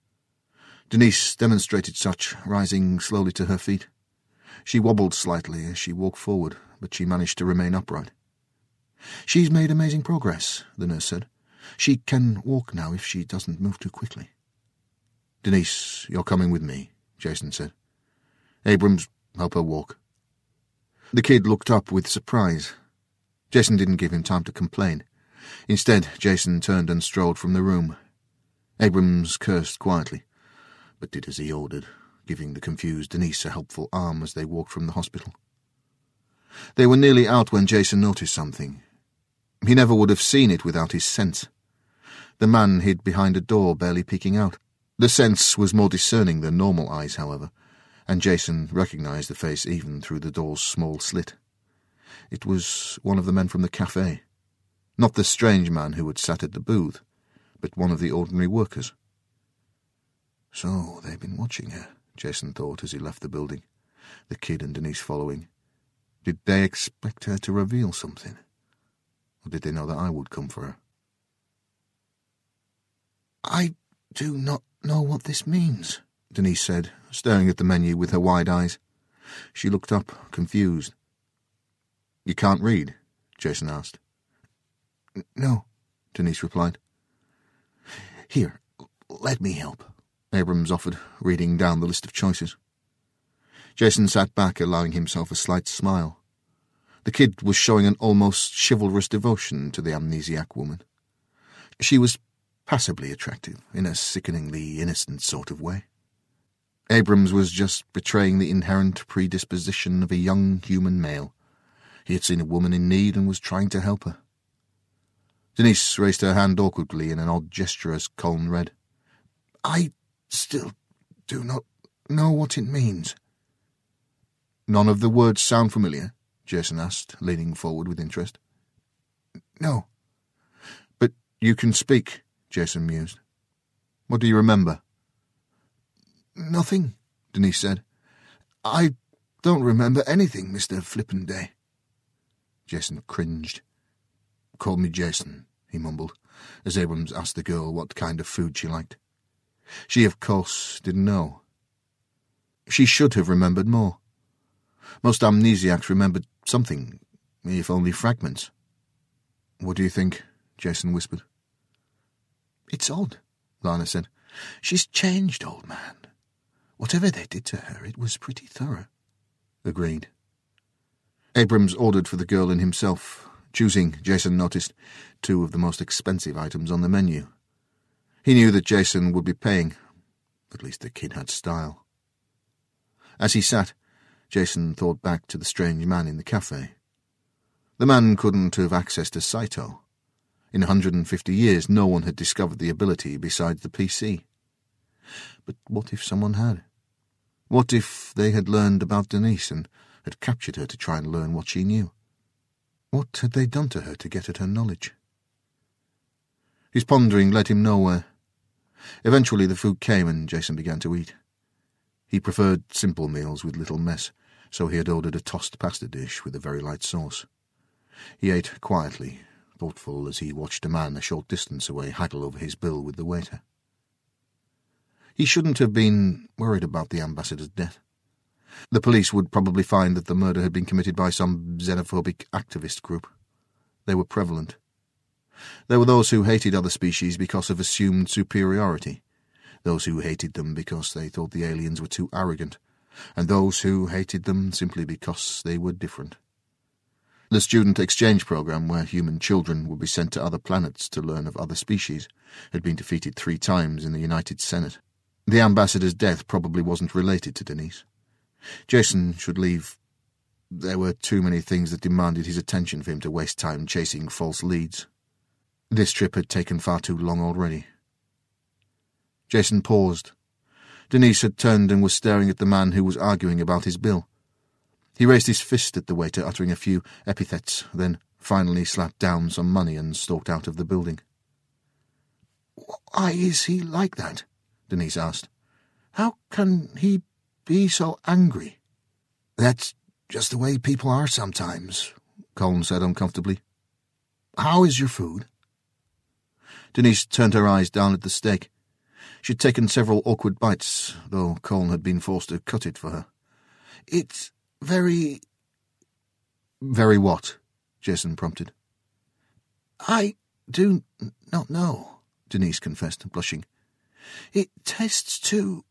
Denise demonstrated such, rising slowly to her feet. She wobbled slightly as she walked forward, but she managed to remain upright. "She's made amazing progress," the nurse said. "She can walk now if she doesn't move too quickly." "Denise, you're coming with me," Jason said. "Abrams, help her walk." The kid looked up with surprise. Jason didn't give him time to complain. Instead, Jason turned and strode from the room. Abrams cursed quietly, but did as he ordered, giving the confused Denise a helpful arm as they walked from the hospital. They were nearly out when Jason noticed something. He never would have seen it without his sense. The man hid behind a door, barely peeking out. The sense was more discerning than normal eyes, however, and Jason recognized the face even through the door's small slit. It was one of the men from the cafe. Not the strange man who had sat at the booth, but one of the ordinary workers. So they've been watching her, Jason thought as he left the building, the kid and Denise following. Did they expect her to reveal something? Or did they know that I would come for her? "I do not know what this means," Denise said, staring at the menu with her wide eyes. She looked up, confused. "You can't read?" Jason asked. "No," Denise replied. "Here, let me help," Abrams offered, reading down the list of choices. Jason sat back, allowing himself a slight smile. The kid was showing an almost chivalrous devotion to the amnesiac woman. She was passably attractive, in a sickeningly innocent sort of way. Abrams was just betraying the inherent predisposition of a young human male. He had seen a woman in need and was trying to help her. Denise raised her hand awkwardly in an odd gesture as Colin read. "I still do not know what it means." "None of the words sound familiar?" Jason asked, leaning forward with interest. "No." "But you can speak," Jason mused. "What do you remember?" "Nothing," Denise said. "I don't remember anything, Mr. Flippenday." Jason cringed. "Call me Jason," he mumbled, as Abrams asked the girl what kind of food she liked. She, of course, didn't know. She should have remembered more. Most amnesiacs remembered something, if only fragments. "What do you think?" Jason whispered. "It's odd," Lana said. "She's changed, old man. Whatever they did to her, it was pretty thorough. Agreed. Abrams ordered for the girl and himself, choosing, Jason noticed, 2 of the most expensive items on the menu. He knew that Jason would be paying. At least the kid had style. As he sat, Jason thought back to the strange man in the cafe. The man couldn't have accessed a Saito. In 150 years, no one had discovered the ability besides the PC. But what if someone had? What if they had learned about Denise and had captured her to try and learn what she knew? What had they done to her to get at her knowledge? His pondering led him nowhere. Eventually the food came and Jason began to eat. He preferred simple meals with little mess, so he had ordered a tossed pasta dish with a very light sauce. He ate quietly, thoughtful as he watched a man a short distance away haggle over his bill with the waiter. He shouldn't have been worried about the ambassador's death. The police would probably find that the murder had been committed by some xenophobic activist group. They were prevalent. There were those who hated other species because of assumed superiority, those who hated them because they thought the aliens were too arrogant, and those who hated them simply because they were different. The student exchange program, where human children would be sent to other planets to learn of other species, had been defeated 3 times in the United Senate. The ambassador's death probably wasn't related to Denise. Jason should leave. There were too many things that demanded his attention for him to waste time chasing false leads. This trip had taken far too long already. Jason paused. Denise had turned and was staring at the man who was arguing about his bill. He raised his fist at the waiter, uttering a few epithets, then finally slapped down some money and stalked out of the building. "Why is he like that?" Denise asked. "How can he be so angry?" "That's just the way people are sometimes," Colin said uncomfortably. "How is your food?" Denise turned her eyes down at the steak. She'd taken several awkward bites, though Colin had been forced to cut it for her. "It's very—" "Very what?" Jason prompted. "I do not know," Denise confessed, blushing. "It tastes too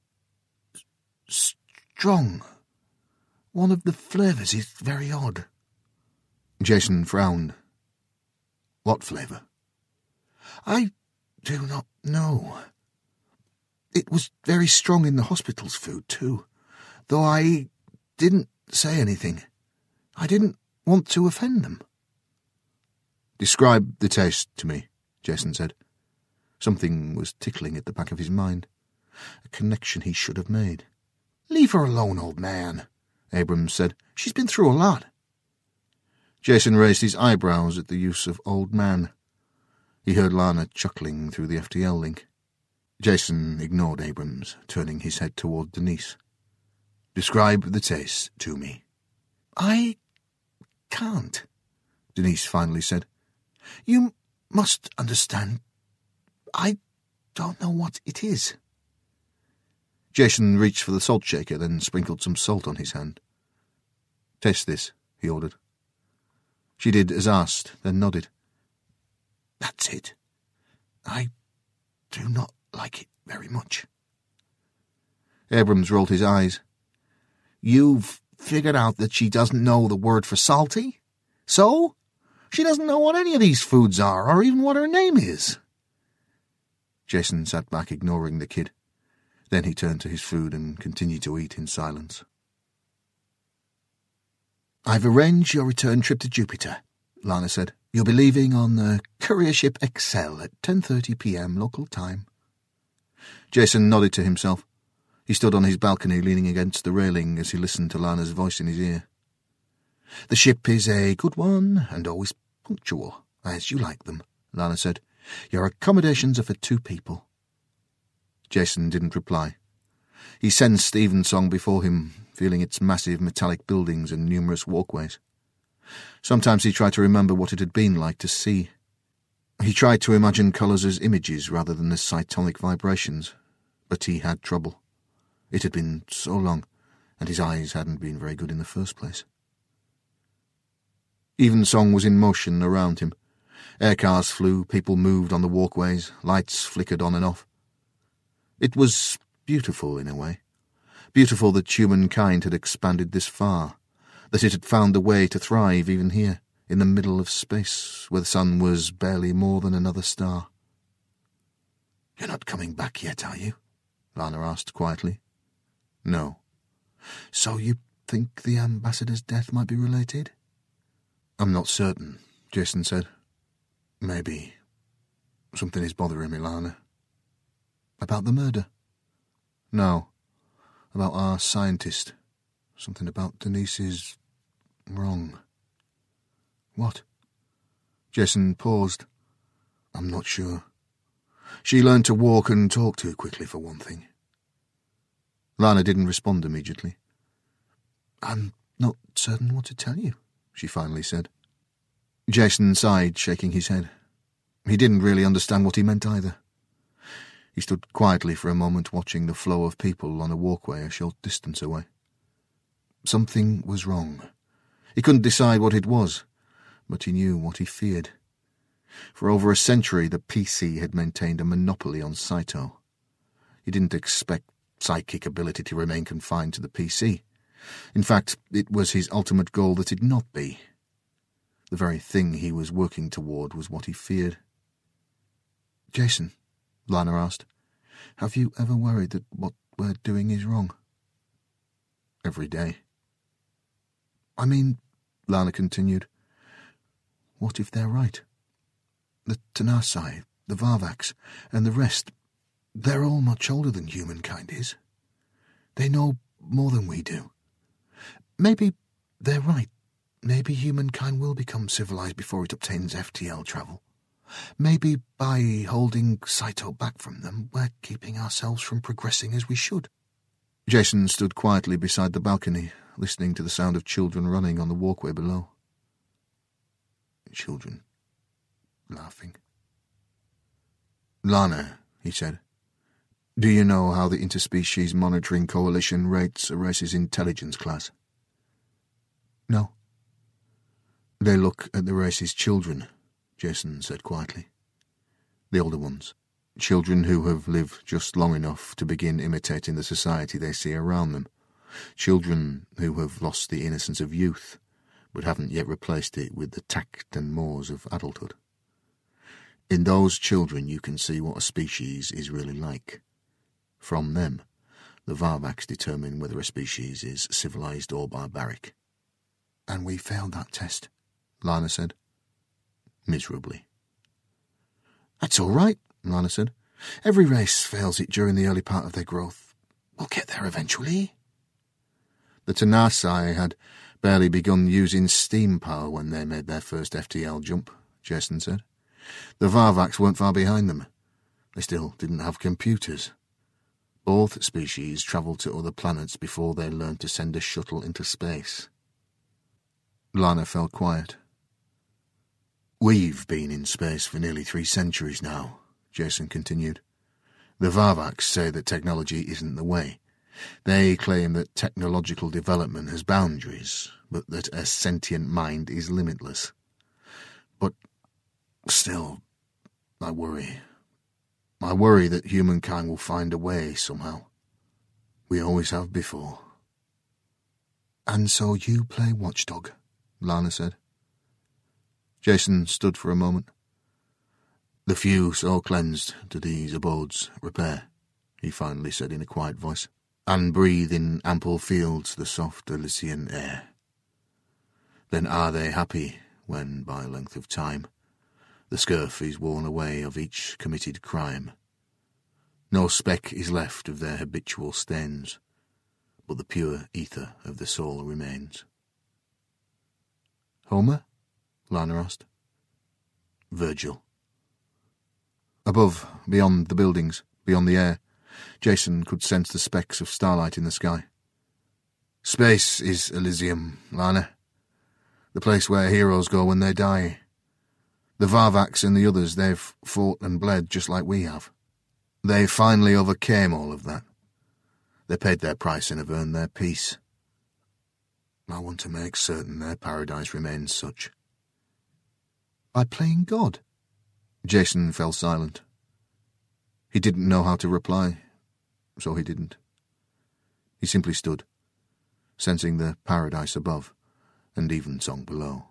strong. One of the flavours is very odd." Jason frowned. "What flavour?" "I do not know. It was very strong in the hospital's food, too, though I didn't say anything. I didn't want to offend them." "Describe the taste to me," Jason said. Something was tickling at the back of his mind, a connection he should have made. "Leave her alone, old man," Abrams said. "She's been through a lot." Jason raised his eyebrows at the use of old man. He heard Lana chuckling through the FTL link. Jason ignored Abrams, turning his head toward Denise. "Describe the taste to me." "I can't," Denise finally said. "You must understand. I don't know what it is." Jason reached for the salt shaker, then sprinkled some salt on his hand. "Taste this," he ordered. She did as asked, then nodded. "That's it. I do not like it very much." Abrams rolled his eyes. "You've figured out that she doesn't know the word for salty? So? She doesn't know what any of these foods are, or even what her name is." Jason sat back, ignoring the kid. Then he turned to his food and continued to eat in silence. "I've arranged your return trip to Jupiter," Lana said. "You'll be leaving on the courier ship Excel at 10:30 p.m. local time." Jason nodded to himself. He stood on his balcony, leaning against the railing as he listened to Lana's voice in his ear. "The ship is a good one and always punctual, as you like them," Lana said. "Your accommodations are for 2 people. Jason didn't reply. He sensed Evensong before him, feeling its massive metallic buildings and numerous walkways. Sometimes he tried to remember what it had been like to see. He tried to imagine colours as images rather than as cytonic vibrations, but he had trouble. It had been so long, and his eyes hadn't been very good in the first place. Evensong was in motion around him. Aircars flew, people moved on the walkways, lights flickered on and off. It was beautiful in a way, Beautiful that humankind had expanded this far, that it had found a way to thrive even here, in the middle of space, where the sun was barely more than another star. "You're not coming back yet, are you?" Lana asked quietly. "No." "So you think the ambassador's death might be related?" "I'm not certain," Jason said. "Maybe. Something is bothering me, Lana." "About the murder?" "No. About our scientist. Something about Denise is wrong." "What?" Jason paused. "I'm not sure. She learned to walk and talk too quickly, for one thing." Lana didn't respond immediately. "I'm not certain what to tell you," she finally said. Jason sighed, shaking his head. He didn't really understand what he meant either. He stood quietly for a moment, watching the flow of people on a walkway a short distance away. Something was wrong. He couldn't decide what it was, but he knew what he feared. For over a century, the PC had maintained a monopoly on Saito. He didn't expect psychic ability to remain confined to the PC. In fact, it was his ultimate goal that it not be. The very thing he was working toward was what he feared. "Jason," Lana asked, "have you ever worried that what we're doing is wrong?" "Every day." "I mean," Lana continued, "what if they're right? The Tanasai, the Varvaks, and the rest, they're all much older than humankind is. They know more than we do. Maybe they're right. Maybe humankind will become civilized before it obtains FTL travel. Maybe by holding Saito back from them, we're keeping ourselves from progressing as we should." Jason stood quietly beside the balcony, listening to the sound of children running on the walkway below. Children. Laughing. "Lana," he said, "do you know how the Interspecies Monitoring Coalition rates a race's intelligence class?" "No." "They look at the race's children," Jason said quietly. "The older ones. Children who have lived just long enough to begin imitating the society they see around them. Children who have lost the innocence of youth, but haven't yet replaced it with the tact and mores of adulthood. In those children you can see what a species is really like. From them, the Varvaks determine whether a species is civilized or barbaric." "And we failed that test," Lana said. "Miserably." "That's all right," Lana said. "Every race fails it during the early part of their growth. We'll get there eventually." The Tanasai had barely begun using steam power when they made their first FTL jump, Jason said. The Varvaks weren't far behind them. They still didn't have computers. Both species travelled to other planets before they learned to send a shuttle into space. Lana fell quiet. "We've been in space for nearly 3 centuries now," Jason continued. "The Varvaks say that technology isn't the way. They claim that technological development has boundaries, but that a sentient mind is limitless. But still, I worry. I worry that humankind will find a way somehow. We always have before." "And so you play watchdog," Lana said. Jason stood for a moment. "The few so cleansed to these abodes repair," he finally said in a quiet voice, "and breathe in ample fields the soft Elysian air. Then are they happy when, by length of time, the scurf is worn away of each committed crime. No speck is left of their habitual stains, but the pure ether of the soul remains." "Homer?" Lana asked. "Virgil." Above, beyond the buildings, beyond the air, Jason could sense the specks of starlight in the sky. "Space is Elysium, Lana. The place where heroes go when they die. The Varvaks and the others, they've fought and bled just like we have. They finally overcame all of that. They paid their price and have earned their peace. I want to make certain their paradise remains such." "By playing God?" Jason fell silent. He didn't know how to reply, so he didn't. He simply stood, sensing the paradise above and evensong below.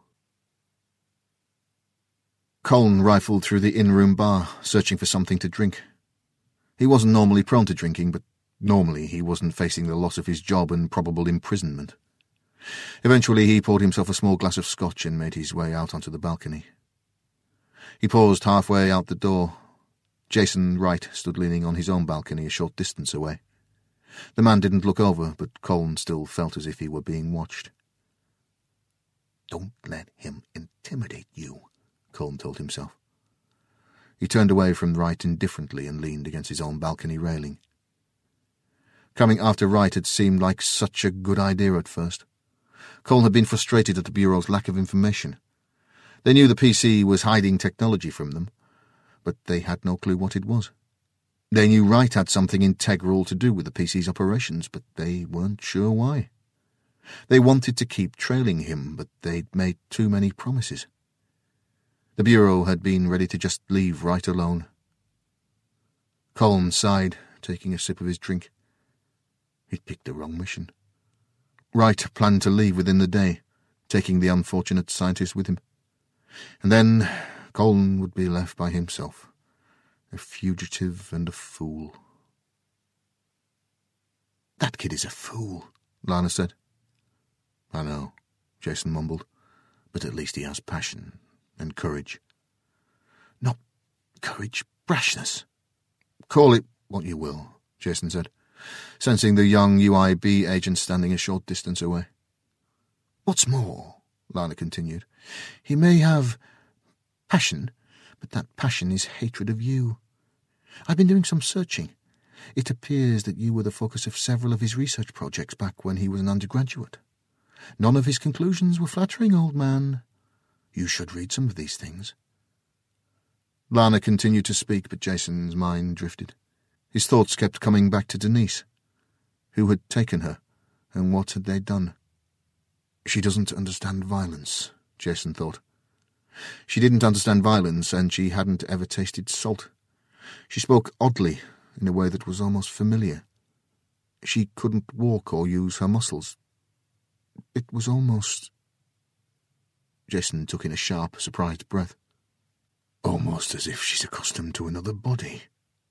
Colin rifled through the in-room bar, searching for something to drink. He wasn't normally prone to drinking, but normally he wasn't facing the loss of his job and probable imprisonment. Eventually he poured himself a small glass of scotch and made his way out onto the balcony. He paused halfway out the door. Jason Wright stood leaning on his own balcony a short distance away. The man didn't look over, but Colin still felt as if he were being watched. "Don't let him intimidate you," Colin told himself. He turned away from Wright indifferently and leaned against his own balcony railing. Coming after Wright had seemed like such a good idea at first. Colin had been frustrated at the Bureau's lack of information. They knew the PC was hiding technology from them, but they had no clue what it was. They knew Wright had something integral to do with the PC's operations, but they weren't sure why. They wanted to keep trailing him, but they'd made too many promises. The Bureau had been ready to just leave Wright alone. Colin sighed, taking a sip of his drink. He'd picked the wrong mission. Wright planned to leave within the day, taking the unfortunate scientist with him. And then Colin would be left by himself, a fugitive and a fool. "That kid is a fool," Lana said. "I know," Jason mumbled, "but at least he has passion and courage." "Not courage, brashness." "Call it what you will," Jason said, sensing the young UIB agent standing a short distance away. "What's more," Lana continued, "he may have passion, but that passion is hatred of you. I've been doing some searching. It appears that you were the focus of several of his research projects back when he was an undergraduate. None of his conclusions were flattering, old man. You should read some of these things." Lana continued to speak, but Jason's mind drifted. His thoughts kept coming back to Denise. Who had taken her, and what had they done? She doesn't understand violence, Jason thought. She didn't understand violence, and she hadn't ever tasted salt. She spoke oddly, in a way that was almost familiar. She couldn't walk or use her muscles. It was almost... Jason took in a sharp, surprised breath. Almost as if she's accustomed to another body.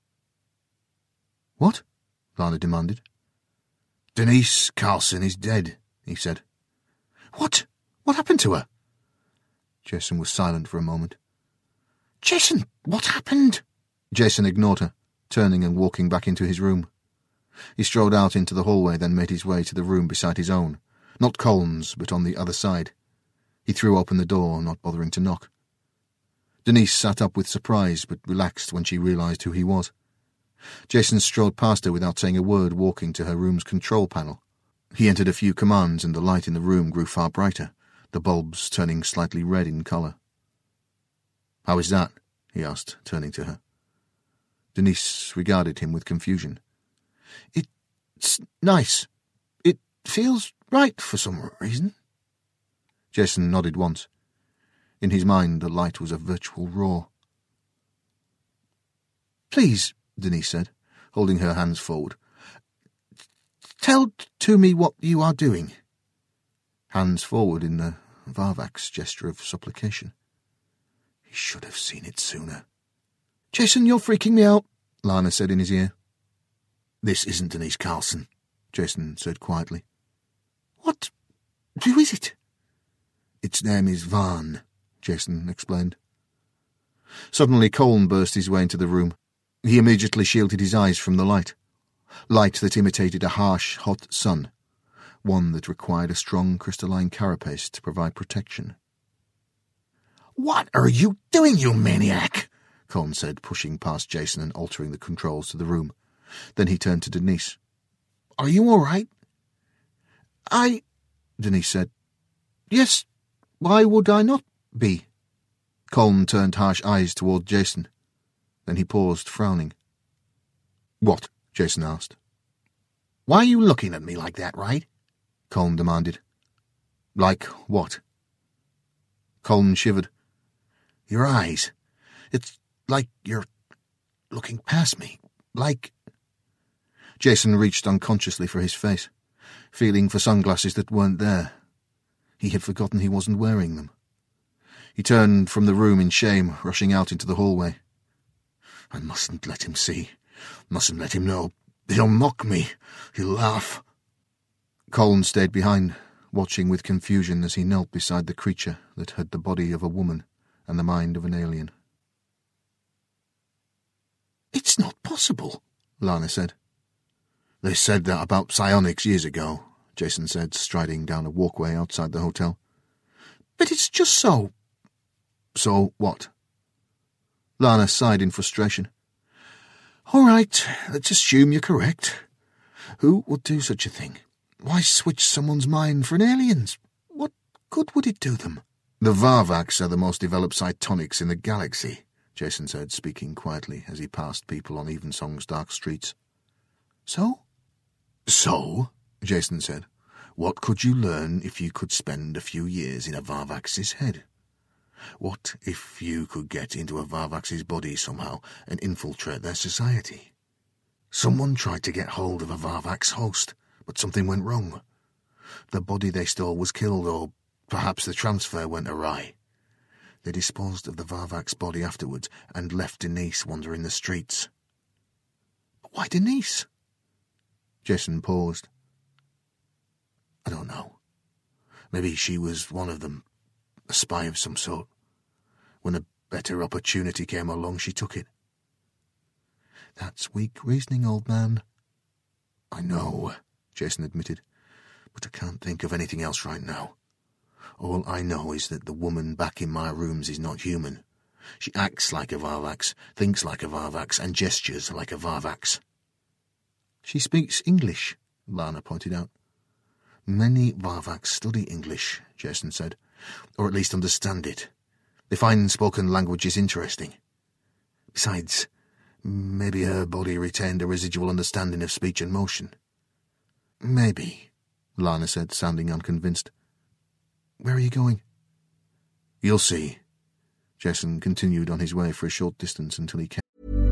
"What?" Lana demanded. "Denise Carlson is dead," he said. "What? What happened to her?" Jason was silent for a moment. "Jason, what happened?" Jason ignored her, turning and walking back into his room. He strode out into the hallway, then made his way to the room beside his own, not Colin's, but on the other side. He threw open the door, not bothering to knock. Denise sat up with surprise, but relaxed when she realized who he was. Jason strode past her without saying a word, walking to her room's control panel. He entered a few commands, and the light in the room grew far brighter, the bulbs turning slightly red in colour. "How is that?" he asked, turning to her. Denise regarded him with confusion. "It's nice. It feels right for some reason." Jason nodded once. In his mind, the light was a virtual roar. "Please," Denise said, holding her hands forward, "tell to me what you are doing." Hands forward in the Varvax gesture of supplication. He should have seen it sooner. "Jason, you're freaking me out," Lana said in his ear. "This isn't Denise Carlson," Jason said quietly. "What? Who is it?" "Its name is Vaughn," Jason explained. Suddenly Colin burst his way into the room. He immediately shielded his eyes from the light that imitated a harsh, hot sun, one that required a strong crystalline carapace to provide protection. "What are you doing, you maniac?" Colin said, pushing past Jason and altering the controls to the room. Then he turned to Denise. "Are you all right?" Denise said. "Yes, why would I not be?" Colin turned harsh eyes toward Jason. Then he paused, frowning. "What?" Jason asked. "Why are you looking at me like that, right?" Colin demanded. "Like what?" Colin shivered. "Your eyes. It's like you're looking past me. Like..." Jason reached unconsciously for his face, feeling for sunglasses that weren't there. He had forgotten he wasn't wearing them. He turned from the room in shame, rushing out into the hallway. I mustn't let him see. Mustn't let him know. He'll mock me. He'll laugh. Colin stayed behind, watching with confusion as he knelt beside the creature that had the body of a woman and the mind of an alien. It's not possible, Lana said. They said that about psionics years ago, Jason said, striding down a walkway outside the hotel. But it's just so... So what? Lana sighed in frustration. All right, let's assume you're correct. Who would do such a thing? Why switch someone's mind for an alien's? What good would it do them? The Varvaks are the most developed psionics in the galaxy, Jason said, speaking quietly as he passed people on Evensong's dark streets. So? So, Jason said, what could you learn if you could spend a few years in a Varvax's head? What if you could get into a Varvax's body somehow and infiltrate their society? Someone tried to get hold of a Varvax host, but something went wrong. The body they stole was killed, or perhaps the transfer went awry. They disposed of the Varvax body afterwards and left Denise wandering the streets. But why Denise? Jason paused. I don't know. Maybe she was one of them, a spy of some sort. When a better opportunity came along, she took it. That's weak reasoning, old man. I know, Jason admitted, but I can't think of anything else right now. All I know is that the woman back in my rooms is not human. She acts like a Varvax, thinks like a Varvax, and gestures like a Varvax. She speaks English, Lana pointed out. Many Varvax study English, Jason said, or at least understand it. They find spoken languages interesting. Besides, maybe her body retained a residual understanding of speech and motion. Maybe, Lana said, sounding unconvinced. Where are you going? You'll see. Jason continued on his way for a short distance until he came.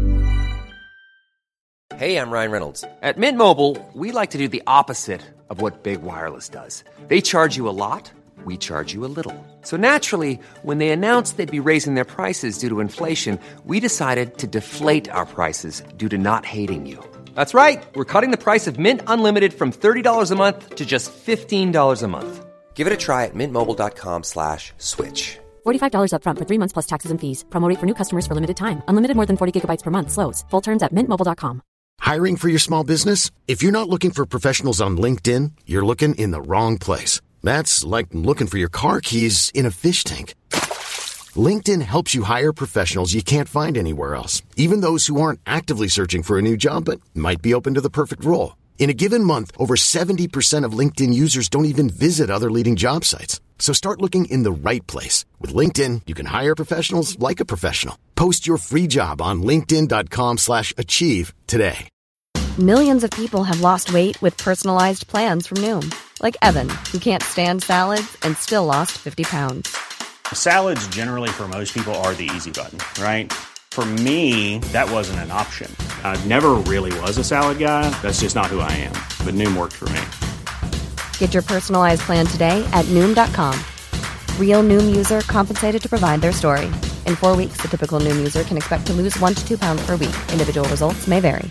Hey, I'm Ryan Reynolds. At Mint Mobile, we like to do the opposite of what Big Wireless does. They charge you a lot, we charge you a little. So naturally, when they announced they'd be raising their prices due to inflation, we decided to deflate our prices due to not hating you. That's right. We're cutting the price of Mint Unlimited from $30 a month to just $15 a month. Give it a try at mintmobile.com/switch. $45 up front for 3 months plus taxes and fees. Promo rate for new customers for limited time. Unlimited more than 40 gigabytes per month. Slows full terms at mintmobile.com. Hiring for your small business? If you're not looking for professionals on LinkedIn, you're looking in the wrong place. That's like looking for your car keys in a fish tank. LinkedIn helps you hire professionals you can't find anywhere else, even those who aren't actively searching for a new job but might be open to the perfect role. In a given month, over 70% of LinkedIn users don't even visit other leading job sites. So start looking in the right place. With LinkedIn, you can hire professionals like a professional. Post your free job on linkedin.com/achieve today. Millions of people have lost weight with personalized plans from Noom. Like Evan, who can't stand salads and still lost 50 pounds. Salads generally for most people are the easy button, right? For me, that wasn't an option. I never really was a salad guy. That's just not who I am. But Noom worked for me. Get your personalized plan today at Noom.com. Real Noom user compensated to provide their story. In 4 weeks, the typical Noom user can expect to lose 1 to 2 pounds per week. Individual results may vary.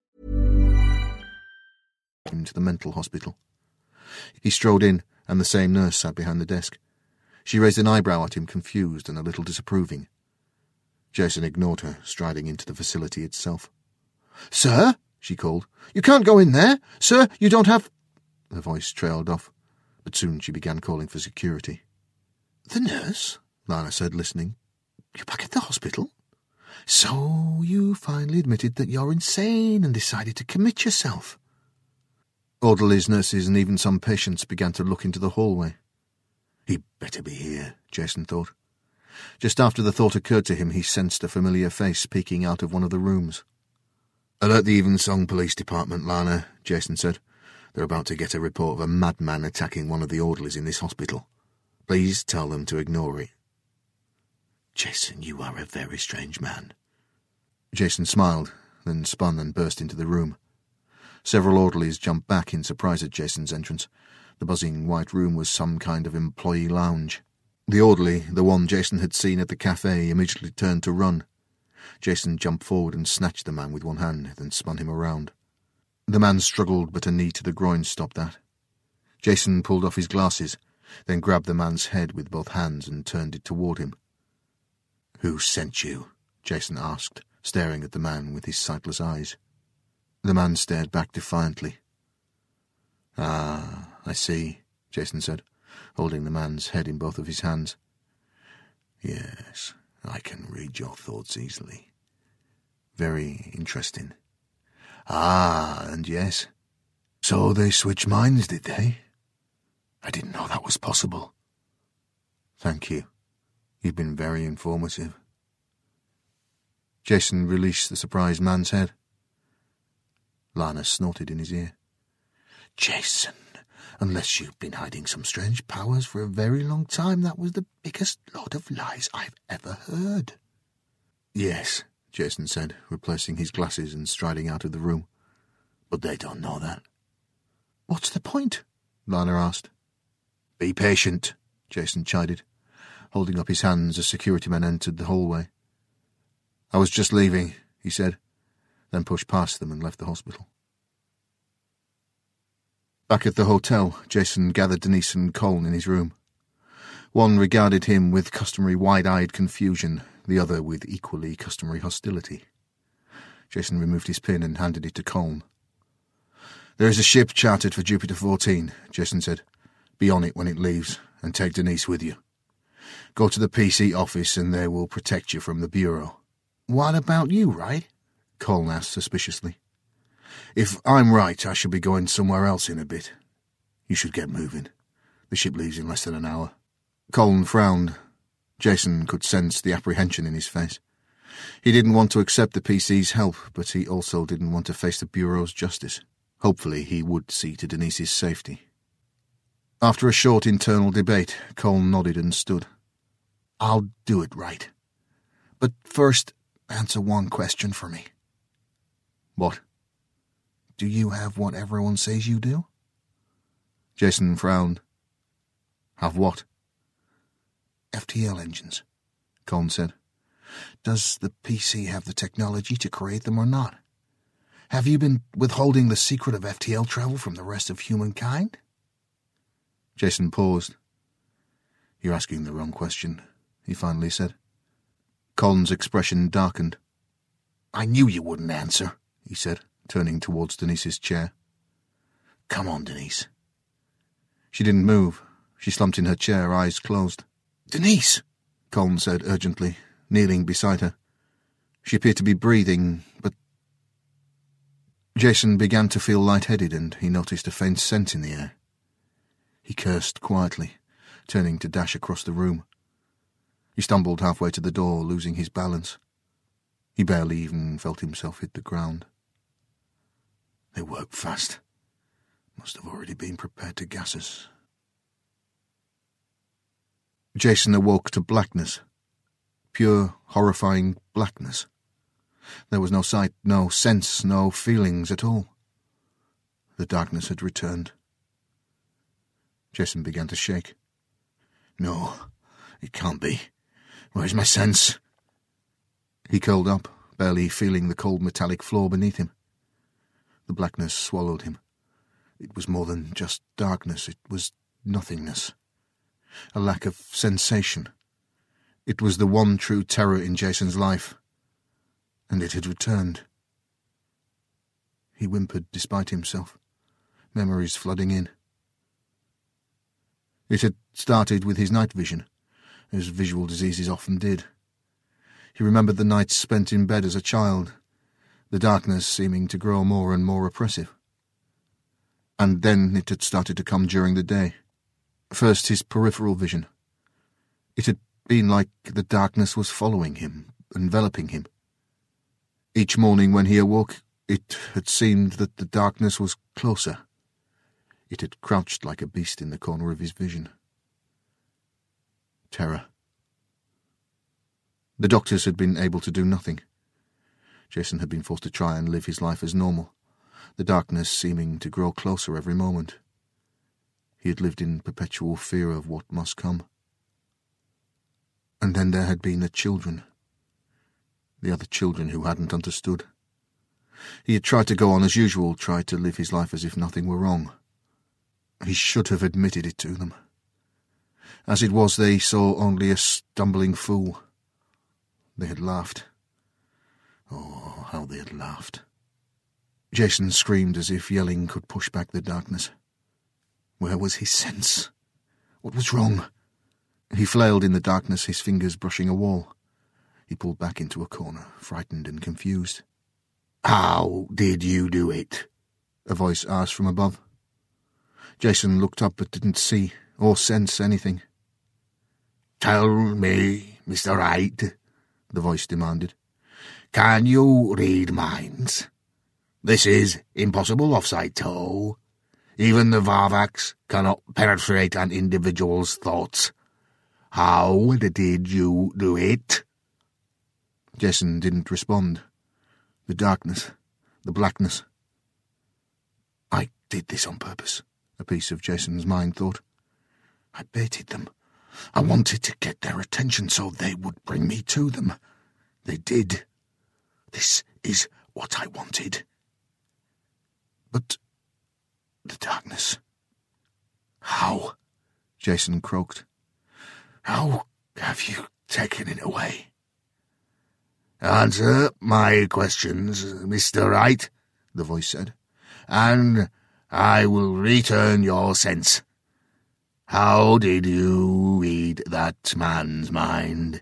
To the mental hospital. He strode in, and the same nurse sat behind the desk. She raised an eyebrow at him, confused and a little disapproving. Jason ignored her, striding into the facility itself. "Sir," she called, "you can't go in there. Sir, you don't have—" Her voice trailed off, but soon she began calling for security. "The nurse?" Lana said, listening. "You're back at the hospital? So you finally admitted that you're insane and decided to commit yourself." Orderlies, nurses, and even some patients began to look into the hallway. He'd better be here, Jason thought. Just after the thought occurred to him, he sensed a familiar face peeking out of one of the rooms. "Alert the Evensong Police Department, Lana," Jason said. "They're about to get a report of a madman attacking one of the orderlies in this hospital. Please tell them to ignore it." "Jason, you are a very strange man." Jason smiled, then spun and burst into the room. Several orderlies jumped back in surprise at Jason's entrance. The buzzing white room was some kind of employee lounge. The orderly, the one Jason had seen at the cafe, immediately turned to run. Jason jumped forward and snatched the man with one hand, then spun him around. The man struggled, but a knee to the groin stopped that. Jason pulled off his glasses, then grabbed the man's head with both hands and turned it toward him. "Who sent you?" Jason asked, staring at the man with his sightless eyes. The man stared back defiantly. "Ah, I see," Jason said, holding the man's head in both of his hands. "Yes, I can read your thoughts easily. Very interesting. Ah, and yes. So they switched minds, did they? I didn't know that was possible." "Thank you. You've been very informative." Jason released the surprised man's head. Lana snorted in his ear. "Jason, unless you've been hiding some strange powers for a very long time, that was the biggest load of lies I've ever heard." "Yes," Jason said, replacing his glasses and striding out of the room. "But they don't know that." "What's the point?" Lana asked. "Be patient," Jason chided, holding up his hands as security men entered the hallway. "I was just leaving," he said, then pushed past them and left the hospital. Back at the hotel, Jason gathered Denise and Colin in his room. One regarded him with customary wide-eyed confusion, the other with equally customary hostility. Jason removed his pin and handed it to Colin. "There is a ship chartered for Jupiter 14, Jason said. "Be on it when it leaves, and take Denise with you. Go to the PC office and they will protect you from the Bureau." "What about you, right?" Colin asked suspiciously. "If I'm right, I should be going somewhere else in a bit. You should get moving. The ship leaves in less than an hour." Colin frowned. Jason could sense the apprehension in his face. He didn't want to accept the PC's help, but he also didn't want to face the Bureau's justice. Hopefully he would see to Denise's safety. After a short internal debate, Colin nodded and stood. "I'll do it right. But first, answer one question for me." "What?" "Do you have what everyone says you do?" Jason frowned. "Have what?" "FTL engines," Colin said. "Does the PC have the technology to create them or not? Have you been withholding the secret of FTL travel from the rest of humankind?" Jason paused. "You're asking the wrong question," he finally said. Colin's expression darkened. "I knew you wouldn't answer," he said, turning towards Denise's chair. "Come on, Denise." She didn't move. She slumped in her chair, eyes closed. "Denise!" Colin said urgently, kneeling beside her. She appeared to be breathing, but... Jason began to feel lightheaded, and he noticed a faint scent in the air. He cursed quietly, turning to dash across the room. He stumbled halfway to the door, losing his balance. He barely even felt himself hit the ground. They work fast. Must have already been prepared to gas us. Jason awoke to blackness. Pure, horrifying blackness. There was no sight, no sense, no feelings at all. The darkness had returned. Jason began to shake. "No, it can't be. Where's my sense?" He curled up, barely feeling the cold metallic floor beneath him. The blackness swallowed him. It was more than just darkness, it was nothingness. A lack of sensation. It was the one true terror in Jason's life. And it had returned. He whimpered despite himself, memories flooding in. It had started with his night vision, as visual diseases often did. He remembered the nights spent in bed as a child, the darkness seeming to grow more and more oppressive. And then it had started to come during the day. First his peripheral vision. It had been like the darkness was following him, enveloping him. Each morning when he awoke, it had seemed that the darkness was closer. It had crouched like a beast in the corner of his vision. Terror. The doctors had been able to do nothing. Jason had been forced to try and live his life as normal, the darkness seeming to grow closer every moment. He had lived in perpetual fear of what must come. And then there had been the children. The other children who hadn't understood. He had tried to go on as usual, tried to live his life as if nothing were wrong. He should have admitted it to them. As it was, they saw only a stumbling fool. They had laughed. Oh, how they had laughed. Jason screamed as if yelling could push back the darkness. Where was his sense? What was wrong? He flailed in the darkness, his fingers brushing a wall. He pulled back into a corner, frightened and confused. "How did you do it?" a voice asked from above. Jason looked up but didn't see or sense anything. "Tell me, Mr. Wright," the voice demanded. "Can you read minds? This is impossible off Saito. Even the Varvax cannot penetrate an individual's thoughts. How did you do it?" Jason didn't respond. The darkness, the blackness. "I did this on purpose," a piece of Jason's mind thought. "I baited them. I wanted to get their attention so they would bring me to them. They did. This is what I wanted." But the darkness. "How?" Jason croaked. "How have you taken it away?" "Answer my questions, Mr. Wright," the voice said, "and I will return your sense. How did you read that man's mind?"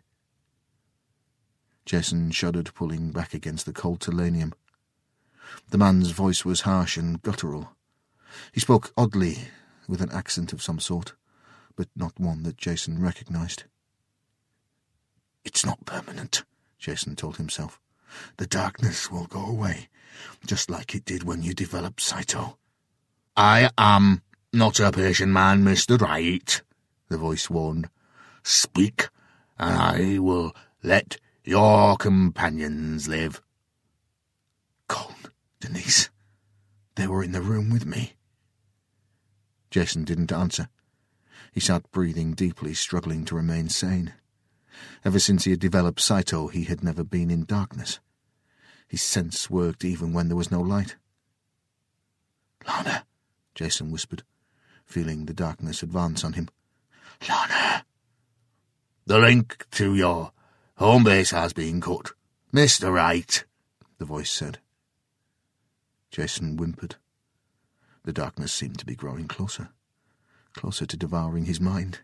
Jason shuddered, pulling back against the cold selenium. The man's voice was harsh and guttural. He spoke oddly, with an accent of some sort, but not one that Jason recognized. "It's not permanent," Jason told himself. "The darkness will go away, just like it did when you developed Saito." "I am not a patient man, Mr. Wright," the voice warned. "Speak, and I will let your companions live." Colm, Denise, they were in the room with me. Jason didn't answer. He sat breathing deeply, struggling to remain sane. Ever since he had developed Saito, he had never been in darkness. His sense worked even when there was no light. "Lana," Jason whispered, feeling the darkness advance on him. "Lana." "The link to your home base has been cut, Mr. Wright," the voice said. Jason whimpered. The darkness seemed to be growing closer, closer to devouring his mind.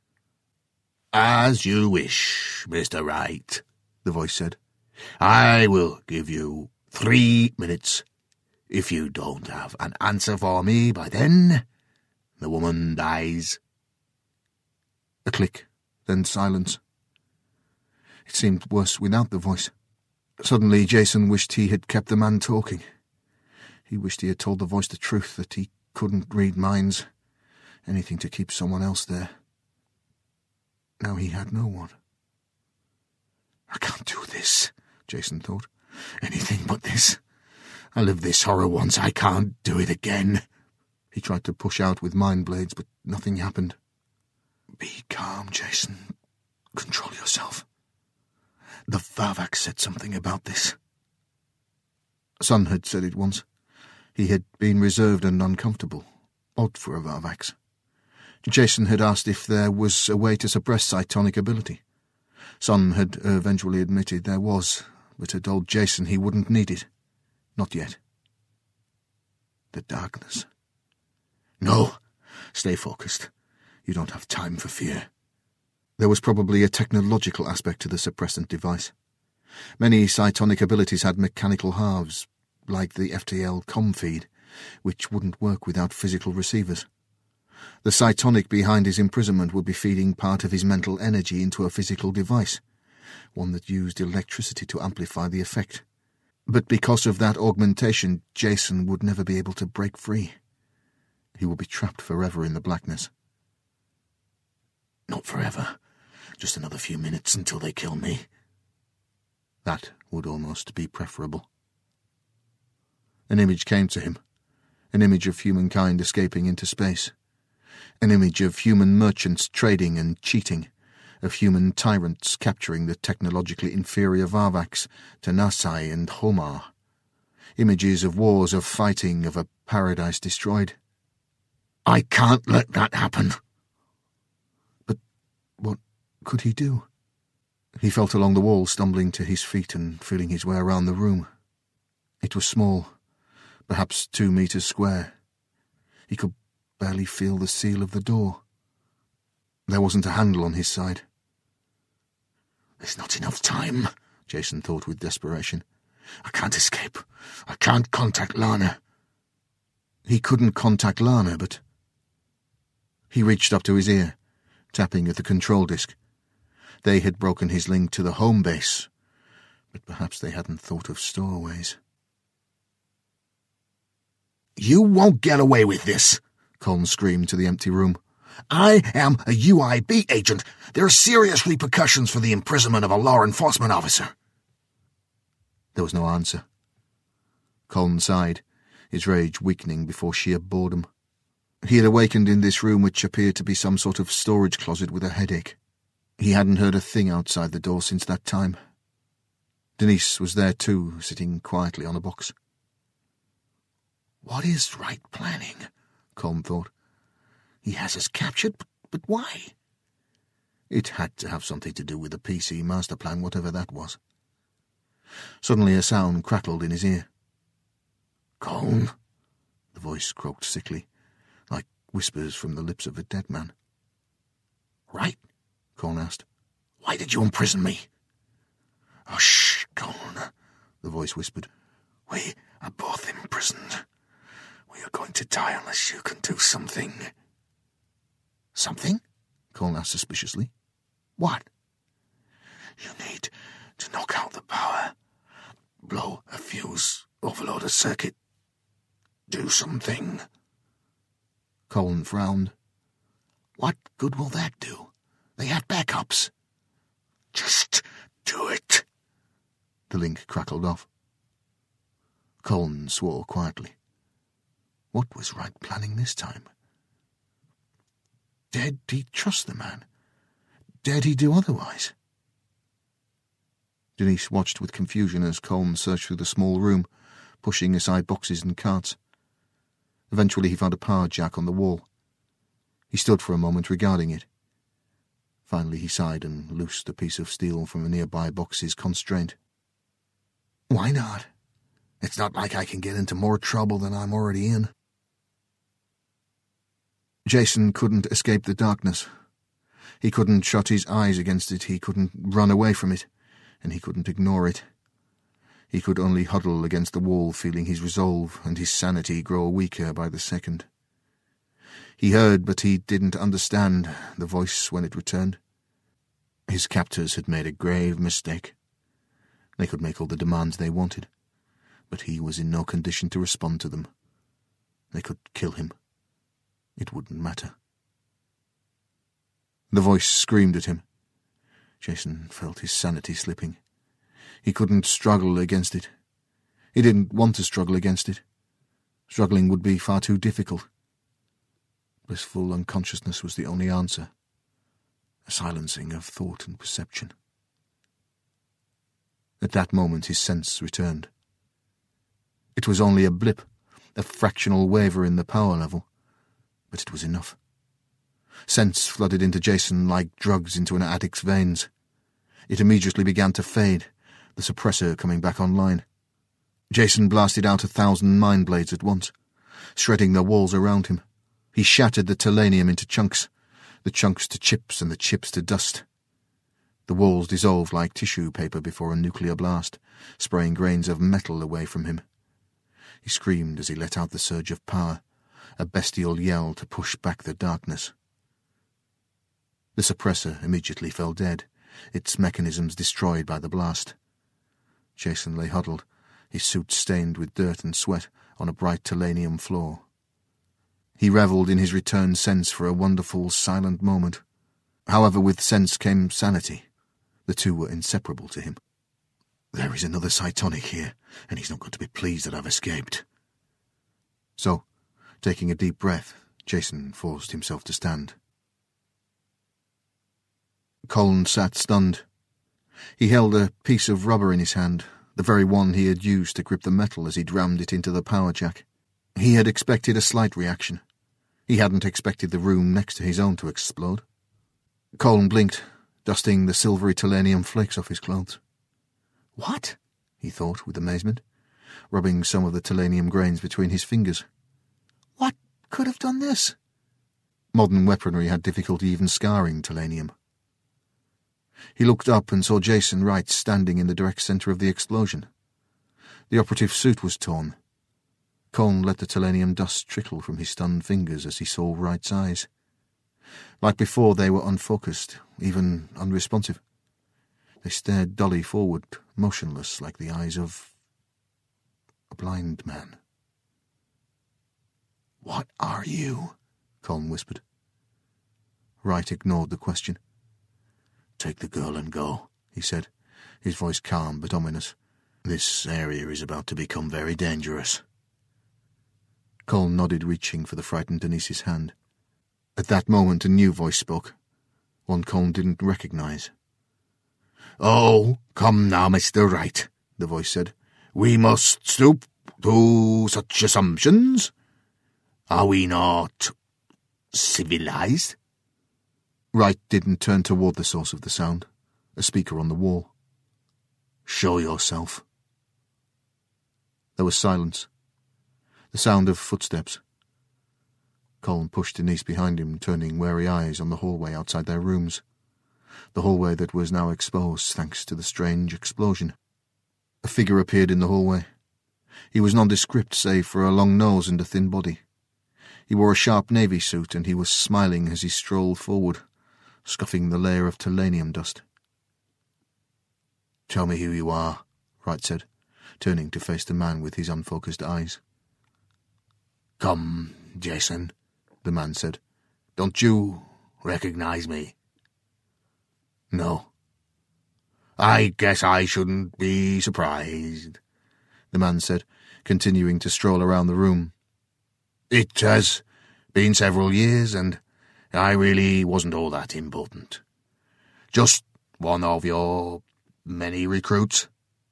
"As you wish, Mr. Wright," the voice said. "I will give you 3 minutes. If you don't have an answer for me by then, the woman dies." A click, then silence. It seemed worse without the voice. Suddenly Jason wished he had kept the man talking. He wished he had told the voice the truth, that he couldn't read minds. Anything to keep someone else there. Now he had no one. "I can't do this," Jason thought. "Anything but this. I lived this horror once. I can't do it again." He tried to push out with mind blades, but nothing happened. "Be calm, Jason. Control yourself. The Varvax said something about this." Sun had said it once. He had been reserved and uncomfortable. Odd for a Varvax. Jason had asked if there was a way to suppress psionic ability. Sun had eventually admitted there was, but had told Jason he wouldn't need it. Not yet. The darkness. "No, stay focused. You don't have time for fear." There was probably a technological aspect to the suppressant device. Many psionic abilities had mechanical halves, like the FTL comm feed, which wouldn't work without physical receivers. The psionic behind his imprisonment would be feeding part of his mental energy into a physical device, one that used electricity to amplify the effect. But because of that augmentation, Jason would never be able to break free. He would be trapped forever in the blackness. "Not forever. Just another few minutes until they kill me." That would almost be preferable. An image came to him, an image of humankind escaping into space, an image of human merchants trading and cheating, of human tyrants capturing the technologically inferior Varvax, Tenasai and Homar, images of wars, of fighting, of a paradise destroyed. I can't let that happen. But what could he do? He felt along the wall, stumbling to his feet and feeling his way around the room. It was small, perhaps 2 meters square. He could barely feel the seal of the door. There wasn't a handle on his side. There's not enough time, Jason thought with desperation. I can't escape. I can't contact Lana. He couldn't contact Lana, but... He reached up to his ear, tapping at the control disk. They had broken his link to the home base, but perhaps they hadn't thought of stowaways. You won't get away with this, Colm screamed to the empty room. I am a UIB agent. There are serious repercussions for the imprisonment of a law enforcement officer. There was no answer. Colm sighed, his rage weakening before sheer boredom. He had awakened in this room, which appeared to be some sort of storage closet, with a headache. He hadn't heard a thing outside the door since that time. Denise was there too, sitting quietly on a box. What is Wright planning? Colm thought. He has us captured, but why? It had to have something to do with the PC master plan, whatever that was. Suddenly a sound crackled in his ear. Colm? The voice croaked sickly, like whispers from the lips of a dead man. Right? Colm asked. Why did you imprison me? Hush, Colm, the voice whispered. We are both imprisoned. We are going to die unless you can do something. Something? Colm asked suspiciously. What? You need to knock out the power. Blow a fuse, overload a circuit. Do something. Colm frowned. What good will that do? They have backups. Just do it. The link crackled off. Colm swore quietly. What was Wright planning this time? Dared he trust the man? Dared he do otherwise? Denise watched with confusion as Colm searched through the small room, pushing aside boxes and carts. Eventually he found a power jack on the wall. He stood for a moment regarding it. Finally he sighed and loosed a piece of steel from a nearby box's constraint. Why not? It's not like I can get into more trouble than I'm already in. Jason couldn't escape the darkness. He couldn't shut his eyes against it, he couldn't run away from it, and he couldn't ignore it. He could only huddle against the wall, feeling his resolve and his sanity grow weaker by the second. He heard, but he didn't understand, the voice when it returned. His captors had made a grave mistake. They could make all the demands they wanted, but he was in no condition to respond to them. They could kill him. It wouldn't matter. The voice screamed at him. Jason felt his sanity slipping. He couldn't struggle against it. He didn't want to struggle against it. Struggling would be far too difficult. Blissful unconsciousness was the only answer. A silencing of thought and perception. At that moment his sense returned. It was only a blip, a fractional waver in the power level, but it was enough. Sense flooded into Jason like drugs into an addict's veins. It immediately began to fade, the suppressor coming back online. Jason blasted out 1,000 mind blades at once, shredding the walls around him. He shattered the telenium into chunks, the chunks to chips and the chips to dust. The walls dissolved like tissue paper before a nuclear blast, spraying grains of metal away from him. He screamed as he let out the surge of power, a bestial yell to push back the darkness. The suppressor immediately fell dead, its mechanisms destroyed by the blast. Jason lay huddled, his suit stained with dirt and sweat, on a bright telenium floor. He revelled in his returned sense for a wonderful, silent moment. However, with sense came sanity. The two were inseparable to him. There is another cytonic here, and he's not going to be pleased that I've escaped, So, taking a deep breath, Jason forced himself to stand. Colin sat stunned. He held a piece of rubber in his hand, the very one he had used to grip the metal as he'd rammed it into the power jack. He had expected a slight reaction. He hadn't expected the room next to his own to explode. Colin blinked, dusting the silvery tellurium flakes off his clothes. "What?" he thought with amazement, rubbing some of the tellurium grains between his fingers. "What could have done this?" Modern weaponry had difficulty even scarring tellurium. He looked up and saw Jason Wright standing in the direct centre of the explosion. The operative's suit was torn. Colin let the tellurium dust trickle from his stunned fingers as he saw Wright's eyes. Like before, they were unfocused, even unresponsive. They stared dully forward, motionless like the eyes of a blind man. "What are you?" Colin whispered. Wright ignored the question. "Take the girl and go," he said, his voice calm but ominous. "This area is about to become very dangerous." Colin nodded, reaching for the frightened Denise's hand. At that moment a new voice spoke, one Colin didn't recognise. "Oh, come now, Mr. Wright," the voice said. "We must stoop to such assumptions. Are we not civilized?" Wright didn't turn toward the source of the sound, a speaker on the wall. "Show yourself." There was silence. The sound of footsteps. Colin pushed Denise behind him, turning wary eyes on the hallway outside their rooms. The hallway that was now exposed thanks to the strange explosion. A figure appeared in the hallway. He was nondescript save for a long nose and a thin body. He wore a sharp navy suit and he was smiling as he strolled forward, scuffing the layer of tellurium dust. "Tell me who you are," Wright said, turning to face the man with his unfocused eyes. "Come, Jason," the man said. "Don't you recognize me?" "No." "I guess I shouldn't be surprised," the man said, continuing to stroll around the room. "It has been several years, and I really wasn't all that important. Just one of your many recruits.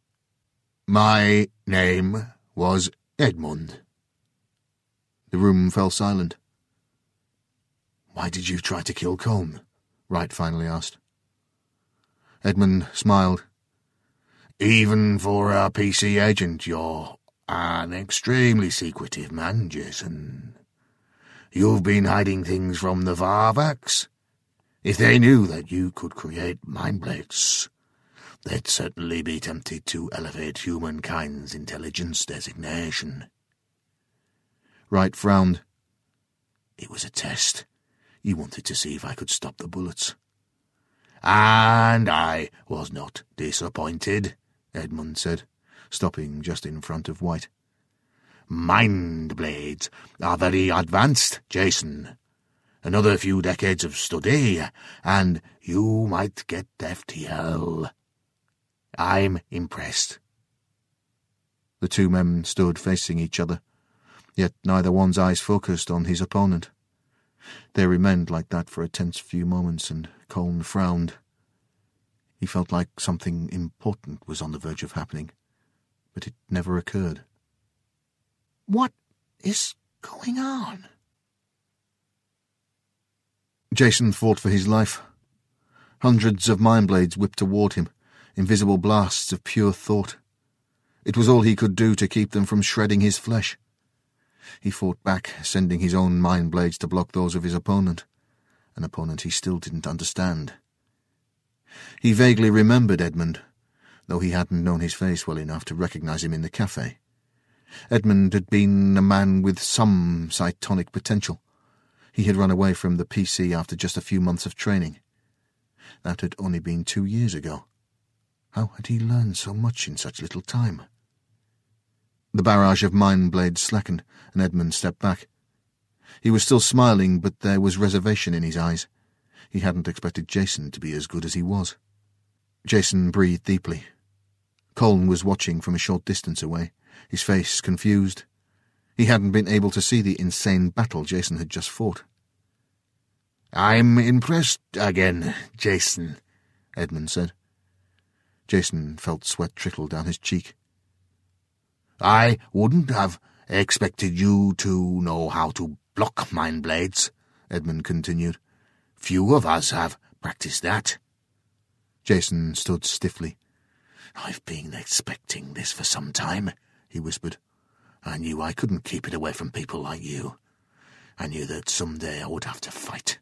My name was Edmund." The room fell silent. "Why did you try to kill Colm?" Wright finally asked. Edmund smiled. "Even for a PC agent, you're an extremely secretive man, Jason. You've been hiding things from the Varvax. If they knew that you could create mind blades, they'd certainly be tempted to elevate humankind's intelligence designation." Wright frowned. "It was a test. You wanted to see if I could stop the bullets." "And I was not disappointed," Edmund said, stopping just in front of White. "Mind blades are very advanced, Jason. Another few decades of study, and you might get FTL. I'm impressed." The two men stood facing each other, yet neither one's eyes focused on his opponent. They remained like that for a tense few moments, and Colin frowned. He felt like something important was on the verge of happening, but it never occurred. "What is going on?" Jason fought for his life. Hundreds of mind blades whipped toward him, invisible blasts of pure thought. It was all he could do to keep them from shredding his flesh. He fought back, sending his own mind blades to block those of his opponent, an opponent he still didn't understand. He vaguely remembered Edmund, though he hadn't known his face well enough to recognize him in the cafe. Edmund had been a man with some cytonic potential. He had run away from the PC after just a few months of training. That had only been 2 years ago. How had he learned so much in such little time? The barrage of mind blades slackened, and Edmund stepped back. He was still smiling, but there was reservation in his eyes. He hadn't expected Jason to be as good as he was. Jason breathed deeply. Colin was watching from a short distance away, his face confused. He hadn't been able to see the insane battle Jason had just fought. "I'm impressed again, Jason," Edmund said. Jason felt sweat trickle down his cheek. "I wouldn't have expected you to know how to block mind blades," Edmund continued. "Few of us have practiced that." Jason stood stiffly. "I've been expecting this for some time," he whispered. "I knew I couldn't keep it away from people like you. I knew that someday I would have to fight."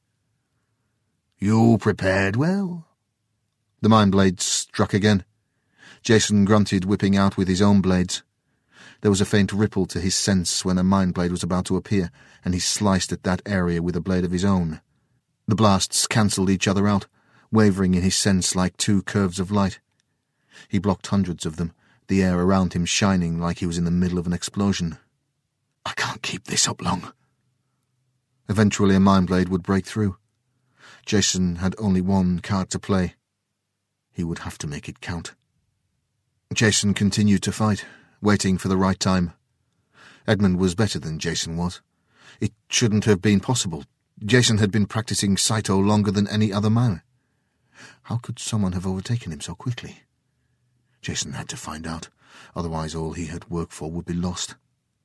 "You prepared well?" The mind blades struck again. Jason grunted, whipping out with his own blades. There was a faint ripple to his sense when a mind blade was about to appear, and he sliced at that area with a blade of his own. The blasts cancelled each other out, wavering in his sense like two curves of light. He blocked hundreds of them, the air around him shining like he was in the middle of an explosion. "I can't keep this up long." Eventually a mind blade would break through. Jason had only one card to play. He would have to make it count. Jason continued to fight, waiting for the right time. Edmund was better than Jason was. It shouldn't have been possible. Jason had been practicing Saito longer than any other man. How could someone have overtaken him so quickly? Jason had to find out, otherwise all he had worked for would be lost.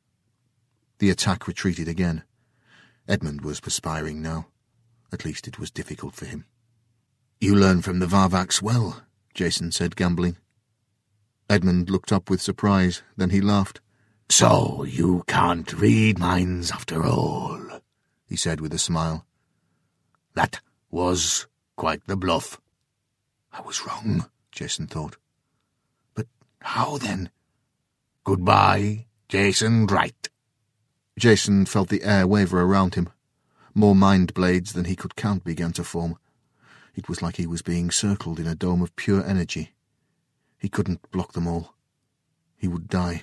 The attack retreated again. Edmund was perspiring now. At least it was difficult for him. "You learn from the Varvaks well," Jason said, gambling. Edmund looked up with surprise, then he laughed. "So you can't read minds after all," he said with a smile. "That was quite the bluff." "I was wrong," Jason thought. "But how then?" "Goodbye, Jason Wright." Jason felt the air waver around him. More mind blades than he could count began to form. It was like he was being circled in a dome of pure energy. He couldn't block them all. He would die.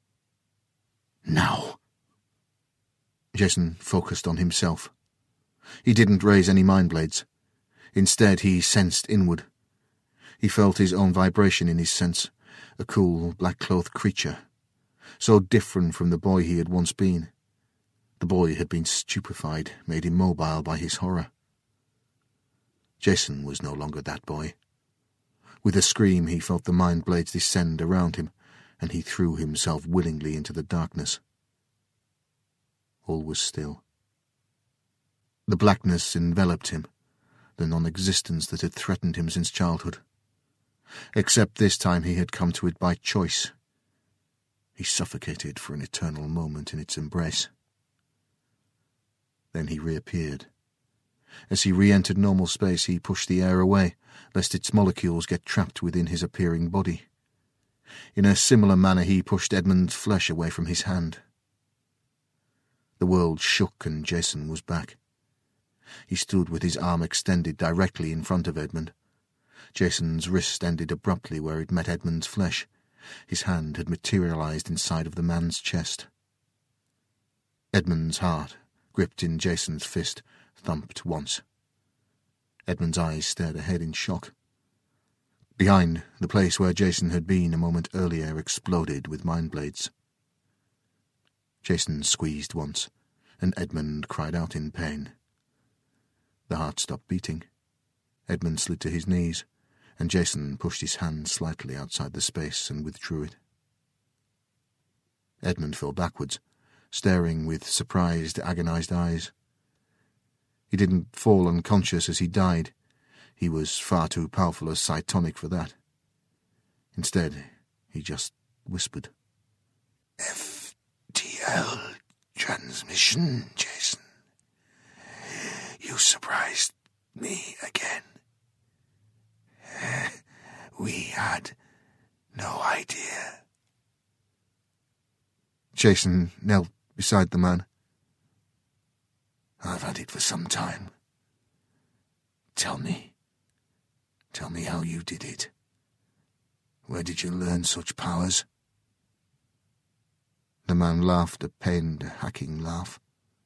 "Now." Jason focused on himself. He didn't raise any mind blades. Instead, he sensed inward. He felt his own vibration in his sense, a cool, black-clothed creature, so different from the boy he had once been. The boy had been stupefied, made immobile by his horror. Jason was no longer that boy. With a scream, he felt the mind blades descend around him, and he threw himself willingly into the darkness. All was still. The blackness enveloped him, the non-existence that had threatened him since childhood. Except this time he had come to it by choice. He suffocated for an eternal moment in its embrace. Then he reappeared. As he re-entered normal space, he pushed the air away, lest its molecules get trapped within his appearing body. In a similar manner he pushed Edmund's flesh away from his hand. The world shook and Jason was back. He stood with his arm extended directly in front of Edmund. Jason's wrist ended abruptly where it met Edmund's flesh. His hand had materialized inside of the man's chest. Edmund's heart, gripped in Jason's fist, thumped once. Edmund's eyes stared ahead in shock. Behind, the place where Jason had been a moment earlier exploded with mind blades. Jason squeezed once, and Edmund cried out in pain. The heart stopped beating. Edmund slid to his knees, and Jason pushed his hand slightly outside the space and withdrew it. Edmund fell backwards, staring with surprised, agonized eyes. He didn't fall unconscious as he died. He was far too powerful a cytonic for that. Instead, he just whispered, "FTL transmission, Jason. You surprised me again. We had no idea." Jason knelt beside the man. "I've had it for some time. Tell me how you did it. Where did you learn such powers?" The man laughed, a pained, hacking laugh.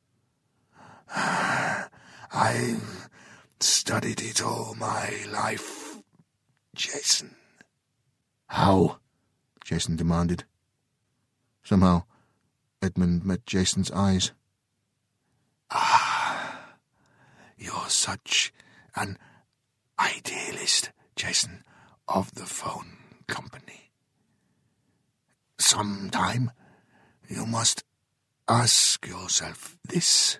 "I've studied it all my life, Jason." "How?" Jason demanded. Somehow, Edmund met Jason's eyes. Ah, you're such an idealist, Jason, of the phone company. Sometime you must ask yourself this.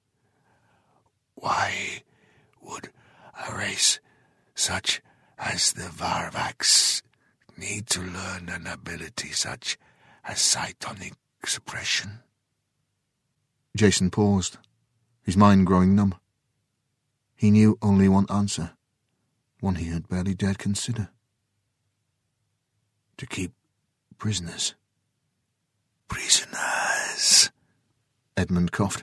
Why would a race such as the Varvaks need to learn an ability such as cytonic suppression? Jason paused, his mind growing numb. He knew only one answer, one he had barely dared consider. To keep prisoners. Prisoners, Edmund coughed.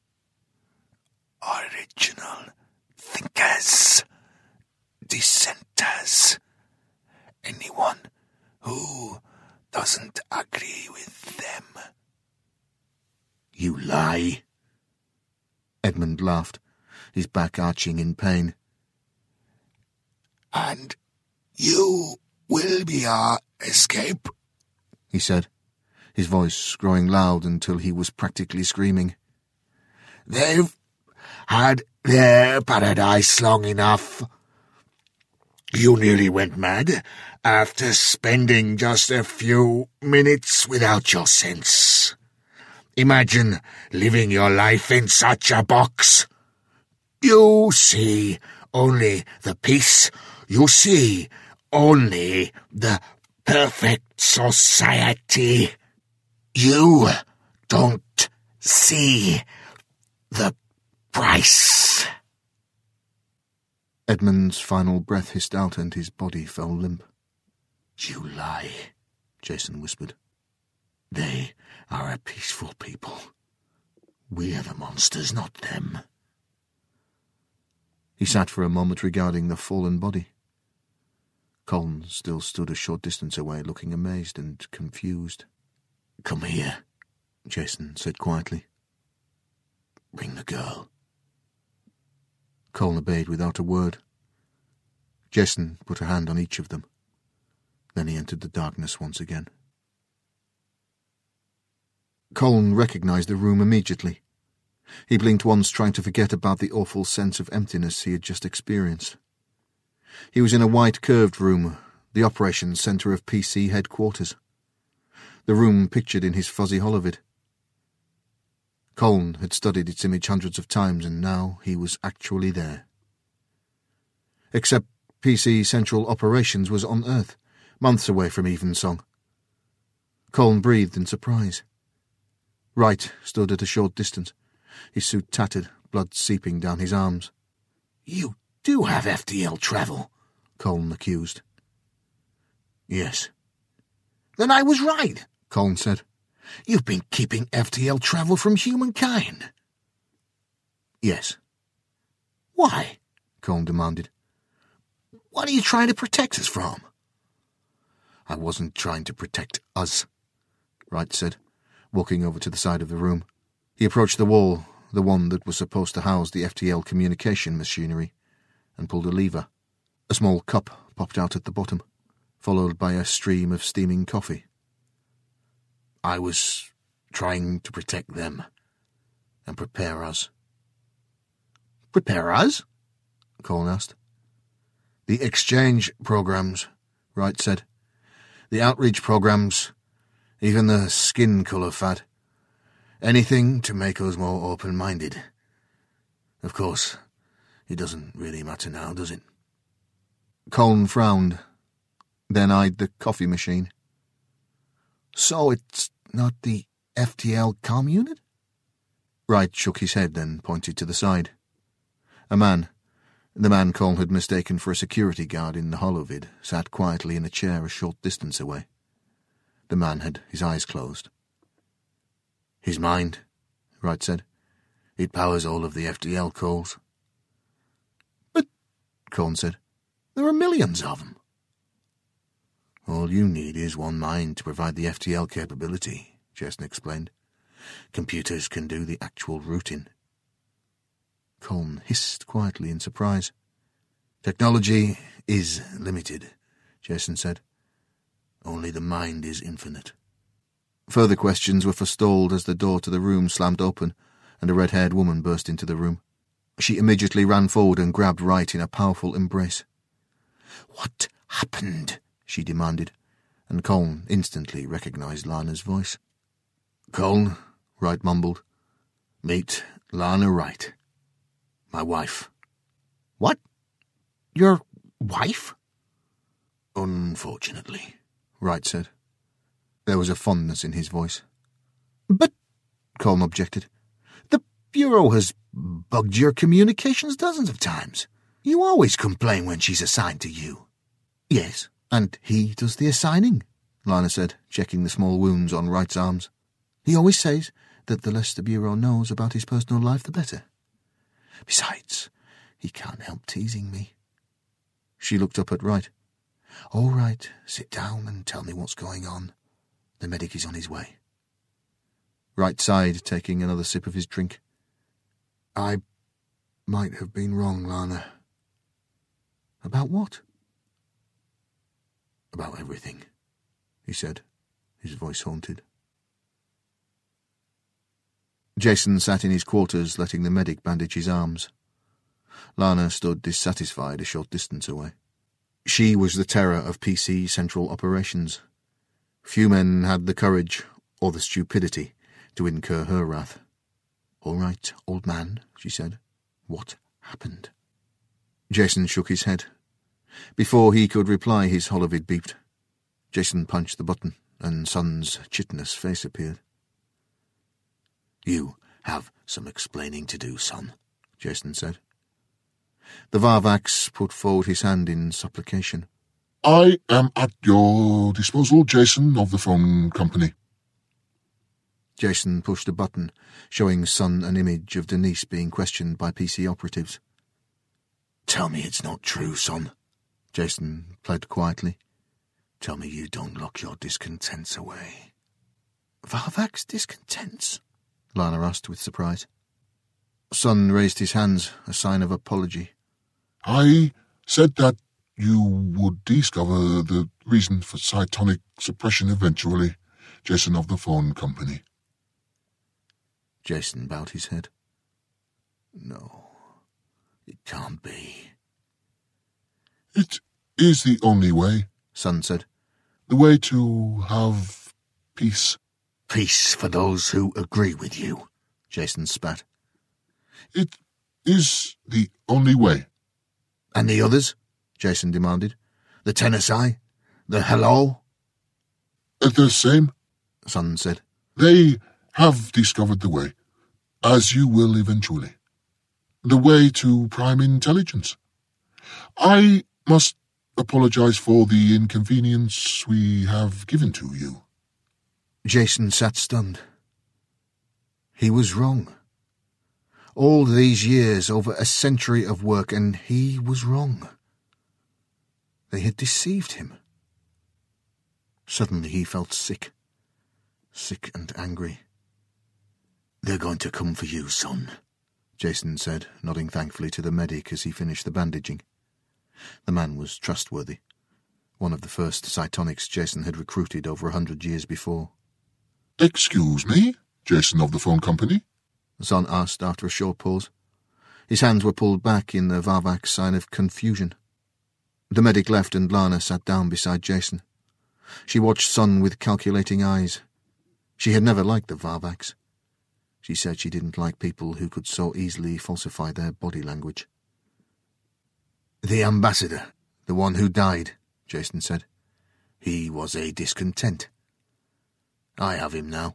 Original thinkers, dissenters, anyone who doesn't agree with them. You lie. Edmund laughed, his back arching in pain. And you will be our escape, he said, his voice growing loud until he was practically screaming. They've had their paradise long enough. You nearly went mad after spending just a few minutes without your sense. Imagine living your life in such a box. You see only the peace. You see only the perfect society. You don't see the price. Edmund's final breath hissed out and his body fell limp. You lie, Jason whispered. They are a peaceful people. We're the monsters, not them. He sat for a moment regarding the fallen body. Colin still stood a short distance away, looking amazed and confused. Come here, Jason said quietly. Bring the girl. Colin obeyed without a word. Jason put a hand on each of them. Then he entered the darkness once again. Colin recognized the room immediately. He blinked once, trying to forget about the awful sense of emptiness he had just experienced. He was in a white curved room, the operations centre of PC headquarters. The room pictured in his fuzzy holovid. Colin had studied its image hundreds of times, and now he was actually there. Except PC Central Operations was on Earth, months away from Evensong. Colin breathed in surprise. Wright stood at a short distance, his suit tattered, blood seeping down his arms. You do have FTL travel, Colin accused. Yes. Then I was right, Colin said. You've been keeping FTL travel from humankind. Yes. Why? Colin demanded. What are you trying to protect us from? I wasn't trying to protect us, Wright said, walking over to the side of the room. He approached the wall, the one that was supposed to house the FTL communication machinery, and pulled a lever. A small cup popped out at the bottom, followed by a stream of steaming coffee. I was trying to protect them and prepare us. Prepare us? Colin asked. The exchange programs, Wright said. The outreach programs, even the skin colour fad. Anything to make us more open-minded. Of course, it doesn't really matter now, does it? Colin frowned, then eyed the coffee machine. So it's not the FTL comm unit? Wright shook his head, then pointed to the side. A man, the man Colin had mistaken for a security guard in the holovid, sat quietly in a chair a short distance away. The man had his eyes closed. His mind, Wright said. It powers all of the FTL calls. But, Colin said, there are millions of them. All you need is one mind to provide the FTL capability, Jason explained. Computers can do the actual routing. Colin hissed quietly in surprise. Technology is limited, Jason said. Only the mind is infinite. Further questions were forestalled as the door to the room slammed open and a red-haired woman burst into the room. She immediately ran forward and grabbed Wright in a powerful embrace. What happened? She demanded, and Colne instantly recognised Lana's voice. Colne, Wright mumbled. Meet Lana Wright. My wife. What? Your wife? Unfortunately, Wright said. There was a fondness in his voice. But, Colne objected, the Bureau has bugged your communications dozens of times. You always complain when she's assigned to you. Yes, and he does the assigning, Lana said, checking the small wounds on Wright's arms. He always says that the less the Bureau knows about his personal life, the better. Besides, he can't help teasing me. She looked up at Wright. All right, sit down and tell me what's going on. The medic is on his way. Wright sighed, taking another sip of his drink. I might have been wrong, Lana. About what? About everything, he said, his voice haunted. Jason sat in his quarters, letting the medic bandage his arms. Lana stood dissatisfied a short distance away. She was the terror of PC Central Operations. Few men had the courage, or the stupidity, to incur her wrath. All right, old man, she said. What happened? Jason shook his head. Before he could reply, his holovid beeped. Jason punched the button, and Son's chitinous face appeared. You have some explaining to do, son, Jason said. The Varvax put forward his hand in supplication. I am at your disposal, Jason of the phone company. Jason pushed a button, showing Son an image of Denise being questioned by PC operatives. Tell me it's not true, son, Jason pled quietly. Tell me you don't lock your discontents away. Varvax discontents? Lana asked with surprise. Son raised his hands, a sign of apology. I said that you would discover the reason for cytonic suppression eventually, Jason of the phone company. Jason bowed his head. No, it can't be. It is the only way, Son said. The way to have peace. Peace for those who agree with you, Jason spat. It is the only way. And the others? Jason demanded. The Tennessee? The Hello? The same, Son said. They have discovered the way, as you will eventually. The way to prime intelligence. I must apologize for the inconvenience we have given to you. Jason sat stunned. He was wrong. All these years, over a century of work, and he was wrong. They had deceived him. Suddenly he felt sick and angry. They're going to come for you, son, Jason said, nodding thankfully to the medic as he finished the bandaging. The man was trustworthy, one of the first cytonics Jason had recruited over 100 years before. Excuse me, Jason of the phone company? Son asked after a short pause. His hands were pulled back in the Varvax sign of confusion. The medic left and Lana sat down beside Jason. She watched Son with calculating eyes. She had never liked the Varvax. She said she didn't like people who could so easily falsify their body language. The ambassador, the one who died, Jason said. He was a discontent. I have him now.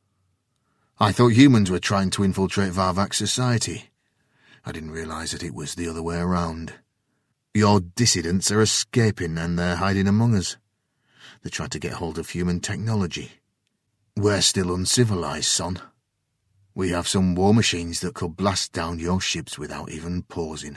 I thought humans were trying to infiltrate Varvax society. I didn't realize that it was the other way around. Your dissidents are escaping and they're hiding among us. They tried to get hold of human technology. We're still uncivilized, son. We have some war machines that could blast down your ships without even pausing.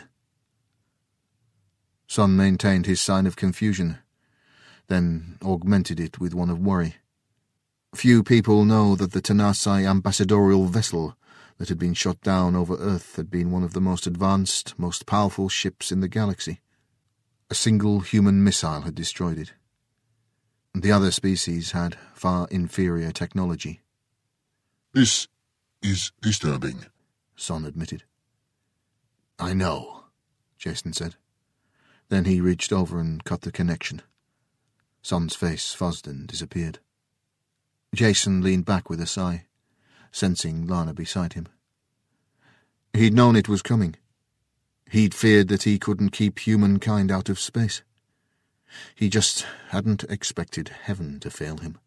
Son maintained his sign of confusion, then augmented it with one of worry. Few people know that the Tennessee ambassadorial vessel that had been shot down over Earth had been one of the most advanced, most powerful ships in the galaxy. A single human missile had destroyed it. The other species had far inferior technology. This is disturbing, Son admitted. I know, Jason said. Then he reached over and cut the connection. Son's face fuzzed and disappeared. Jason leaned back with a sigh, sensing Lana beside him. He'd known it was coming. He'd feared that he couldn't keep humankind out of space. He just hadn't expected heaven to fail him.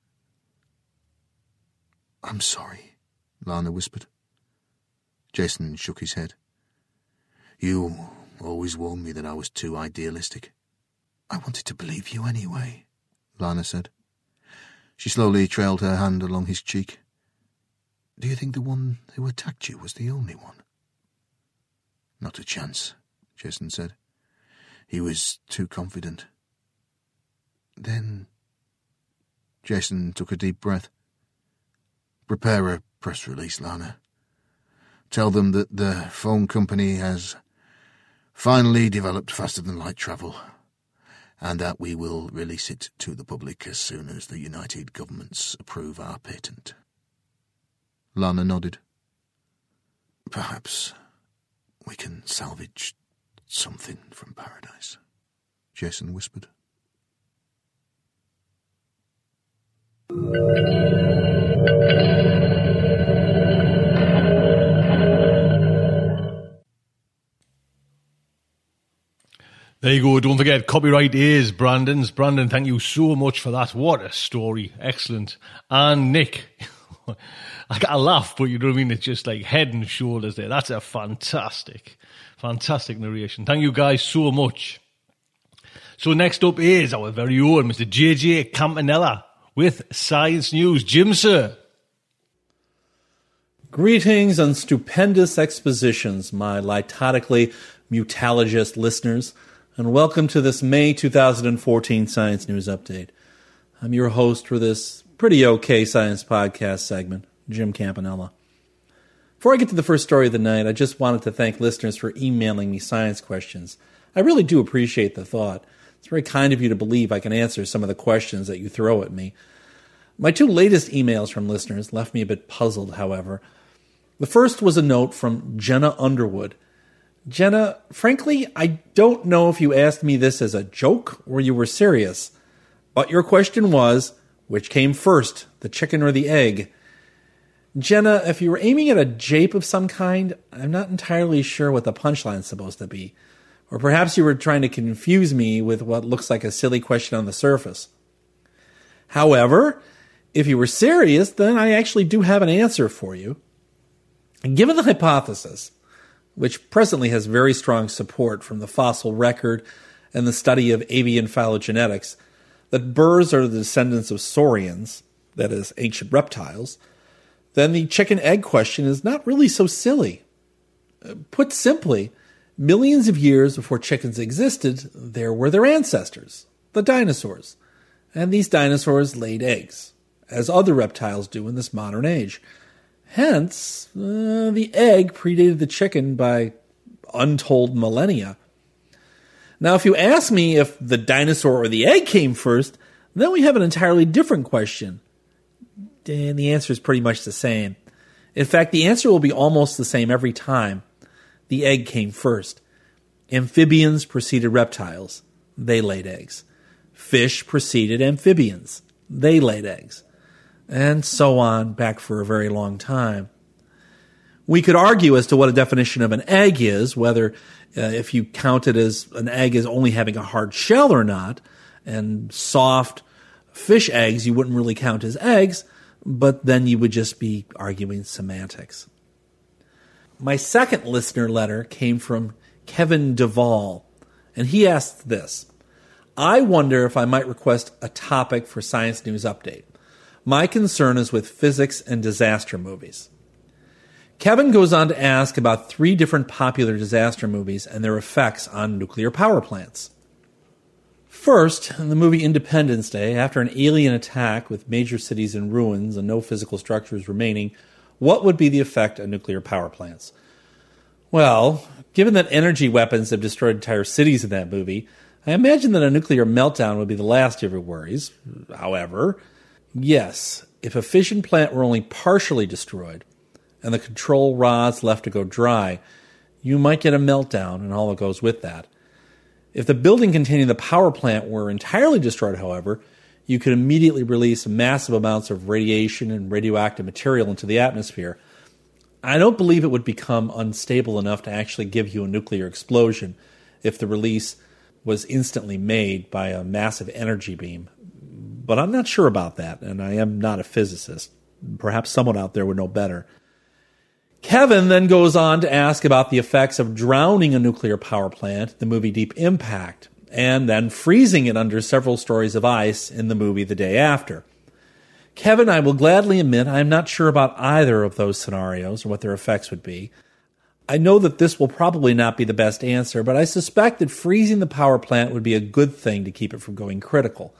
I'm sorry, Lana whispered. Jason shook his head. You always warned me that I was too idealistic. I wanted to believe you anyway, Lana said. She slowly trailed her hand along his cheek. Do you think the one who attacked you was the only one? Not a chance, Jason said. He was too confident. Then... Jason took a deep breath. Prepare a press release, Lana. Tell them that the phone company has finally developed faster-than-light travel, and that we will release it to the public as soon as the United Governments approve our patent. Lana nodded. Perhaps we can salvage something from paradise, Jason whispered. There you go. Don't forget, copyright is Brandon's. Brandon, thank you so much for that. What a story. Excellent. And Nick, I got a laugh, but you know what I mean? It's just like head and shoulders there. That's a fantastic narration. Thank you guys so much. So next up is our very own Mr. JJ Campanella with Science News. Jim, sir. Greetings and stupendous expositions, my litotically mutalogist listeners, and welcome to this May 2014 Science News Update. I'm your host for this pretty okay science podcast segment, Jim Campanella. Before I get to the first story of the night, I just wanted to thank listeners for emailing me science questions. I really do appreciate the thought. It's very kind of you to believe I can answer some of the questions that you throw at me. My two latest emails from listeners left me a bit puzzled, however. The first was a note from Jenna Underwood. Jenna, frankly, I don't know if you asked me this as a joke or you were serious, but your question was, which came first, the chicken or the egg? Jenna, if you were aiming at a jape of some kind, I'm not entirely sure what the punchline's supposed to be. Or perhaps you were trying to confuse me with what looks like a silly question on the surface. However, if you were serious, then I actually do have an answer for you. Given the hypothesis, which presently has very strong support from the fossil record and the study of avian phylogenetics, that birds are the descendants of saurians, that is, ancient reptiles, then the chicken-egg question is not really so silly. Put simply, millions of years before chickens existed, there were their ancestors, the dinosaurs, and these dinosaurs laid eggs, as other reptiles do in this modern age. Hence, the egg predated the chicken by untold millennia. Now, if you ask me if the dinosaur or the egg came first, then we have an entirely different question. And the answer is pretty much the same. In fact, the answer will be almost the same every time. The egg came first. Amphibians preceded reptiles. They laid eggs. Fish preceded amphibians. They laid eggs. And so on, back for a very long time. We could argue as to what a definition of an egg is, whether if you count it as an egg as only having a hard shell or not, and soft fish eggs you wouldn't really count as eggs, but then you would just be arguing semantics. My second listener letter came from Kevin Duvall, and he asked this. I wonder if I might request a topic for Science News Update. My concern is with physics and disaster movies. Kevin goes on to ask about 3 different popular disaster movies and their effects on nuclear power plants. First, in the movie Independence Day, after an alien attack with major cities in ruins and no physical structures remaining, what would be the effect on nuclear power plants? Well, given that energy weapons have destroyed entire cities in that movie, I imagine that a nuclear meltdown would be the last of your worries. However, yes, if a fission plant were only partially destroyed and the control rods left to go dry, you might get a meltdown and all that goes with that. If the building containing the power plant were entirely destroyed, however, you could immediately release massive amounts of radiation and radioactive material into the atmosphere. I don't believe it would become unstable enough to actually give you a nuclear explosion if the release was instantly made by a massive energy beam. But I'm not sure about that, and I am not a physicist. Perhaps someone out there would know better. Kevin then goes on to ask about the effects of drowning a nuclear power plant, the movie Deep Impact, and then freezing it under several stories of ice in the movie The Day After. Kevin, I will gladly admit I am not sure about either of those scenarios or what their effects would be. I know that this will probably not be the best answer, but I suspect that freezing the power plant would be a good thing to keep it from going critical.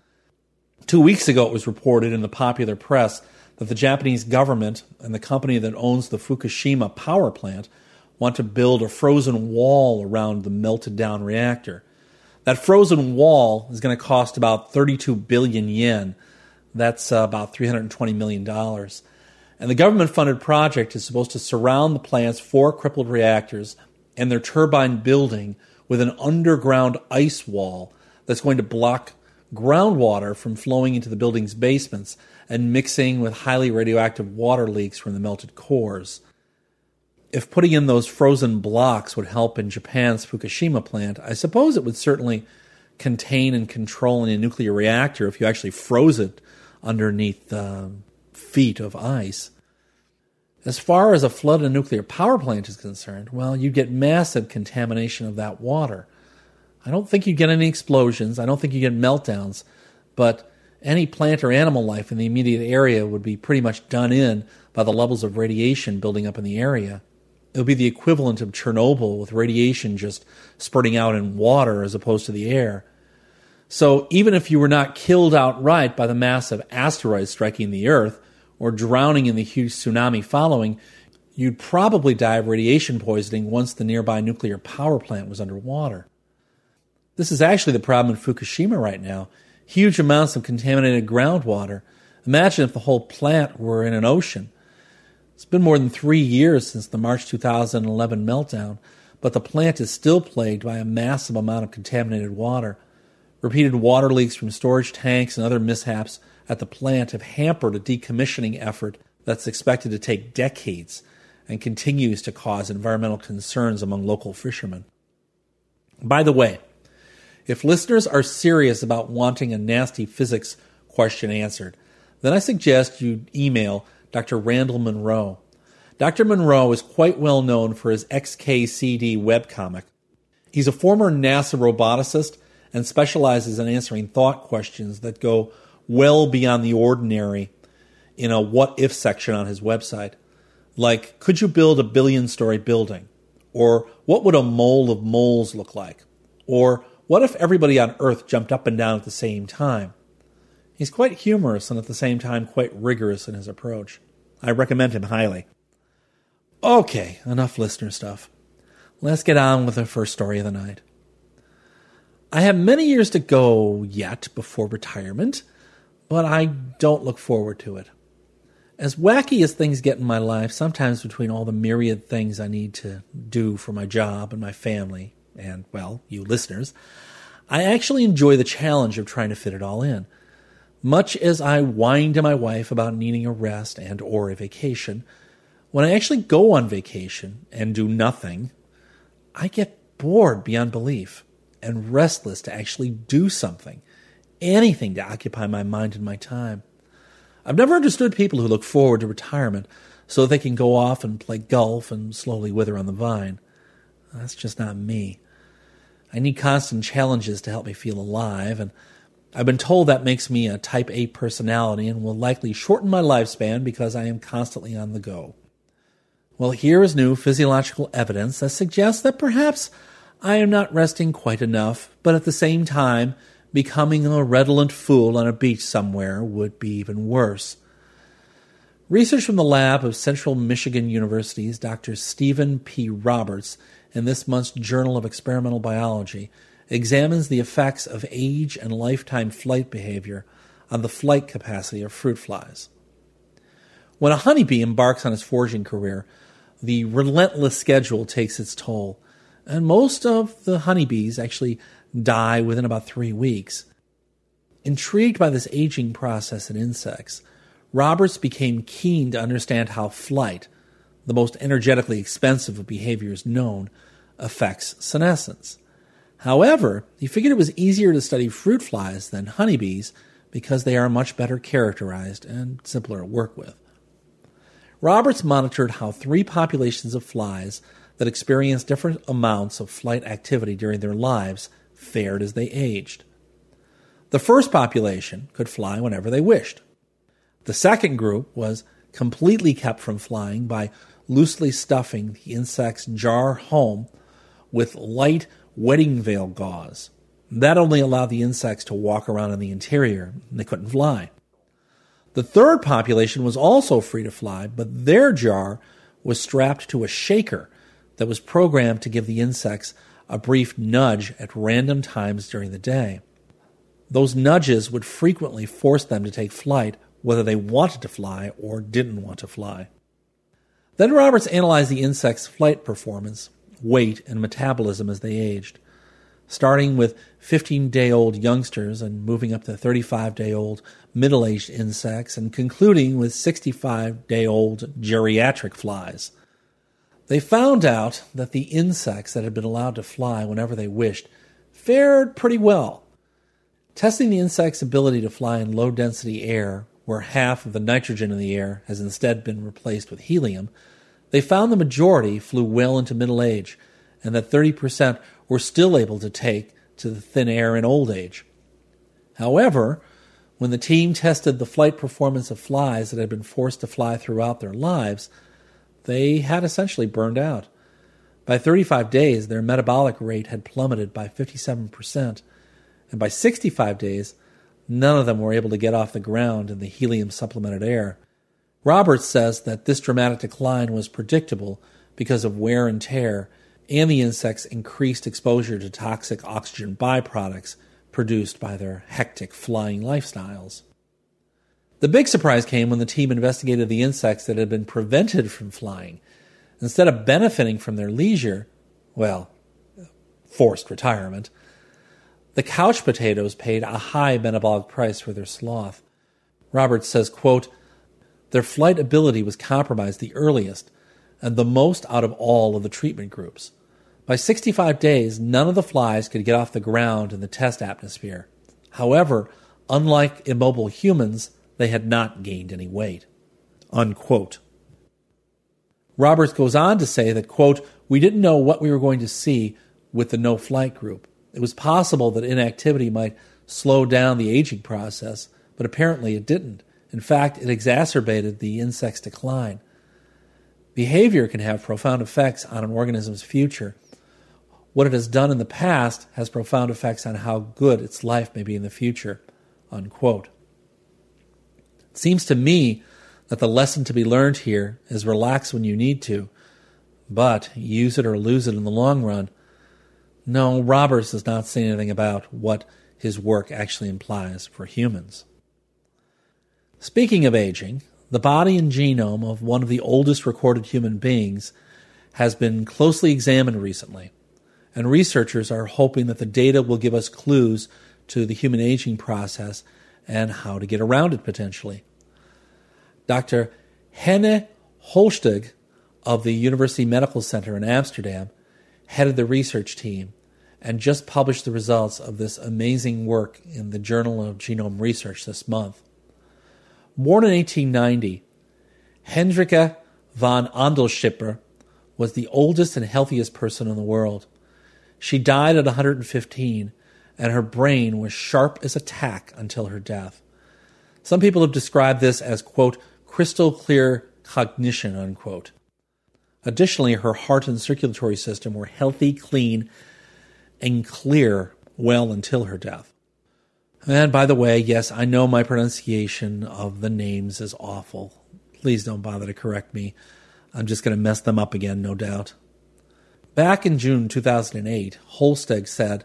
2 weeks ago it was reported in the popular press that the Japanese government and the company that owns the Fukushima power plant want to build a frozen wall around the melted down reactor. That frozen wall is going to cost about 32 billion yen. That's about $320 million. And the government-funded project is supposed to surround the plant's 4 crippled reactors and their turbine building with an underground ice wall that's going to block groundwater from flowing into the building's basements and mixing with highly radioactive water leaks from the melted cores. If putting in those frozen blocks would help in Japan's Fukushima plant, I suppose it would certainly contain and control any nuclear reactor if you actually froze it underneath feet of ice. As far as a flood in a nuclear power plant is concerned, well, you'd get massive contamination of that water. I don't think you'd get any explosions. I don't think you'd get meltdowns. But any plant or animal life in the immediate area would be pretty much done in by the levels of radiation building up in the area. It would be the equivalent of Chernobyl with radiation just spurting out in water as opposed to the air. So even if you were not killed outright by the massive asteroid striking the Earth or drowning in the huge tsunami following, you'd probably die of radiation poisoning once the nearby nuclear power plant was underwater. This is actually the problem in Fukushima right now. Huge amounts of contaminated groundwater. Imagine if the whole plant were in an ocean. It's been more than 3 years since the March 2011 meltdown, but the plant is still plagued by a massive amount of contaminated water. Repeated water leaks from storage tanks and other mishaps at the plant have hampered a decommissioning effort that's expected to take decades and continues to cause environmental concerns among local fishermen. By the way, if listeners are serious about wanting a nasty physics question answered, then I suggest you email Dr. Randall Munroe. Dr. Munroe is quite well known for his XKCD webcomic. He's a former NASA roboticist and specializes in answering thought questions that go well beyond the ordinary in a what-if section on his website. Like, could you build a billion-story building? Or what would a mole of moles look like? Or what if everybody on Earth jumped up and down at the same time? He's quite humorous and at the same time quite rigorous in his approach. I recommend him highly. Okay, enough listener stuff. Let's get on with the first story of the night. I have many years to go yet before retirement, but I don't look forward to it. As wacky as things get in my life, sometimes between all the myriad things I need to do for my job and my family, and, well, you listeners, I actually enjoy the challenge of trying to fit it all in. Much as I whine to my wife about needing a rest and or a vacation, when I actually go on vacation and do nothing, I get bored beyond belief and restless to actually do something, anything to occupy my mind and my time. I've never understood people who look forward to retirement so they can go off and play golf and slowly wither on the vine. That's just not me. I need constant challenges to help me feel alive, and I've been told that makes me a type A personality and will likely shorten my lifespan because I am constantly on the go. Well, here is new physiological evidence that suggests that perhaps I am not resting quite enough, but at the same time, becoming a redolent fool on a beach somewhere would be even worse. Research from the lab of Central Michigan University's Dr. Stephen P. Roberts in this month's Journal of Experimental Biology examines the effects of age and lifetime flight behavior on the flight capacity of fruit flies. When a honeybee embarks on his foraging career, the relentless schedule takes its toll, and most of the honeybees actually die within about 3 weeks. Intrigued by this aging process in insects, Roberts became keen to understand how flight, the most energetically expensive of behaviors known, affects senescence. However, he figured it was easier to study fruit flies than honeybees because they are much better characterized and simpler to work with. Roberts monitored how 3 populations of flies that experienced different amounts of flight activity during their lives fared as they aged. The first population could fly whenever they wished. The second group was completely kept from flying by loosely stuffing the insect's jar home with light wedding veil gauze. That only allowed the insects to walk around in the interior, and they couldn't fly. The third population was also free to fly, but their jar was strapped to a shaker that was programmed to give the insects a brief nudge at random times during the day. Those nudges would frequently force them to take flight, whether they wanted to fly or didn't want to fly. Then Roberts analyzed the insects' flight performance, weight, and metabolism as they aged, starting with 15-day-old youngsters and moving up to 35-day-old middle-aged insects and concluding with 65-day-old geriatric flies. They found out that the insects that had been allowed to fly whenever they wished fared pretty well. Testing the insect's ability to fly in low-density air, where half of the nitrogen in the air has instead been replaced with helium, they found the majority flew well into middle age, and that 30% were still able to take to the thin air in old age. However, when the team tested the flight performance of flies that had been forced to fly throughout their lives, they had essentially burned out. By 35 days, their metabolic rate had plummeted by 57%, and by 65 days, none of them were able to get off the ground in the helium-supplemented air. Roberts says that this dramatic decline was predictable because of wear and tear and the insects' increased exposure to toxic oxygen byproducts produced by their hectic flying lifestyles. The big surprise came when the team investigated the insects that had been prevented from flying. Instead of benefiting from their leisure, forced retirement, the couch potatoes paid a high metabolic price for their sloth. Roberts says, quote, "Their flight ability was compromised the earliest and the most out of all of the treatment groups. By 65 days, none of the flies could get off the ground in the test atmosphere. However, unlike immobile humans, they had not gained any weight." Unquote. Roberts goes on to say that, quote, "We didn't know what we were going to see with the no-flight group. It was possible that inactivity might slow down the aging process, but apparently it didn't. In fact, it exacerbated the insect's decline. Behavior can have profound effects on an organism's future. What it has done in the past has profound effects on how good its life may be in the future." Unquote. It seems to me that the lesson to be learned here is relax when you need to, but use it or lose it in the long run. No, Roberts does not say anything about what his work actually implies for humans. Speaking of aging, the body and genome of one of the oldest recorded human beings has been closely examined recently, and researchers are hoping that the data will give us clues to the human aging process and how to get around it potentially. Dr. Henne Holstig of the University Medical Center in Amsterdam headed the research team and just published the results of this amazing work in the Journal of Genome Research this month. Born in 1890, Hendrika van Andelschipper was the oldest and healthiest person in the world. She died at 115, and her brain was sharp as a tack until her death. Some people have described this as, quote, crystal clear cognition, unquote. Additionally, her heart and circulatory system were healthy, clean, and clear well until her death. And by the way, yes, I know my pronunciation of the names is awful. Please don't bother to correct me. I'm just going to mess them up again, no doubt. Back in June 2008, Holstig said,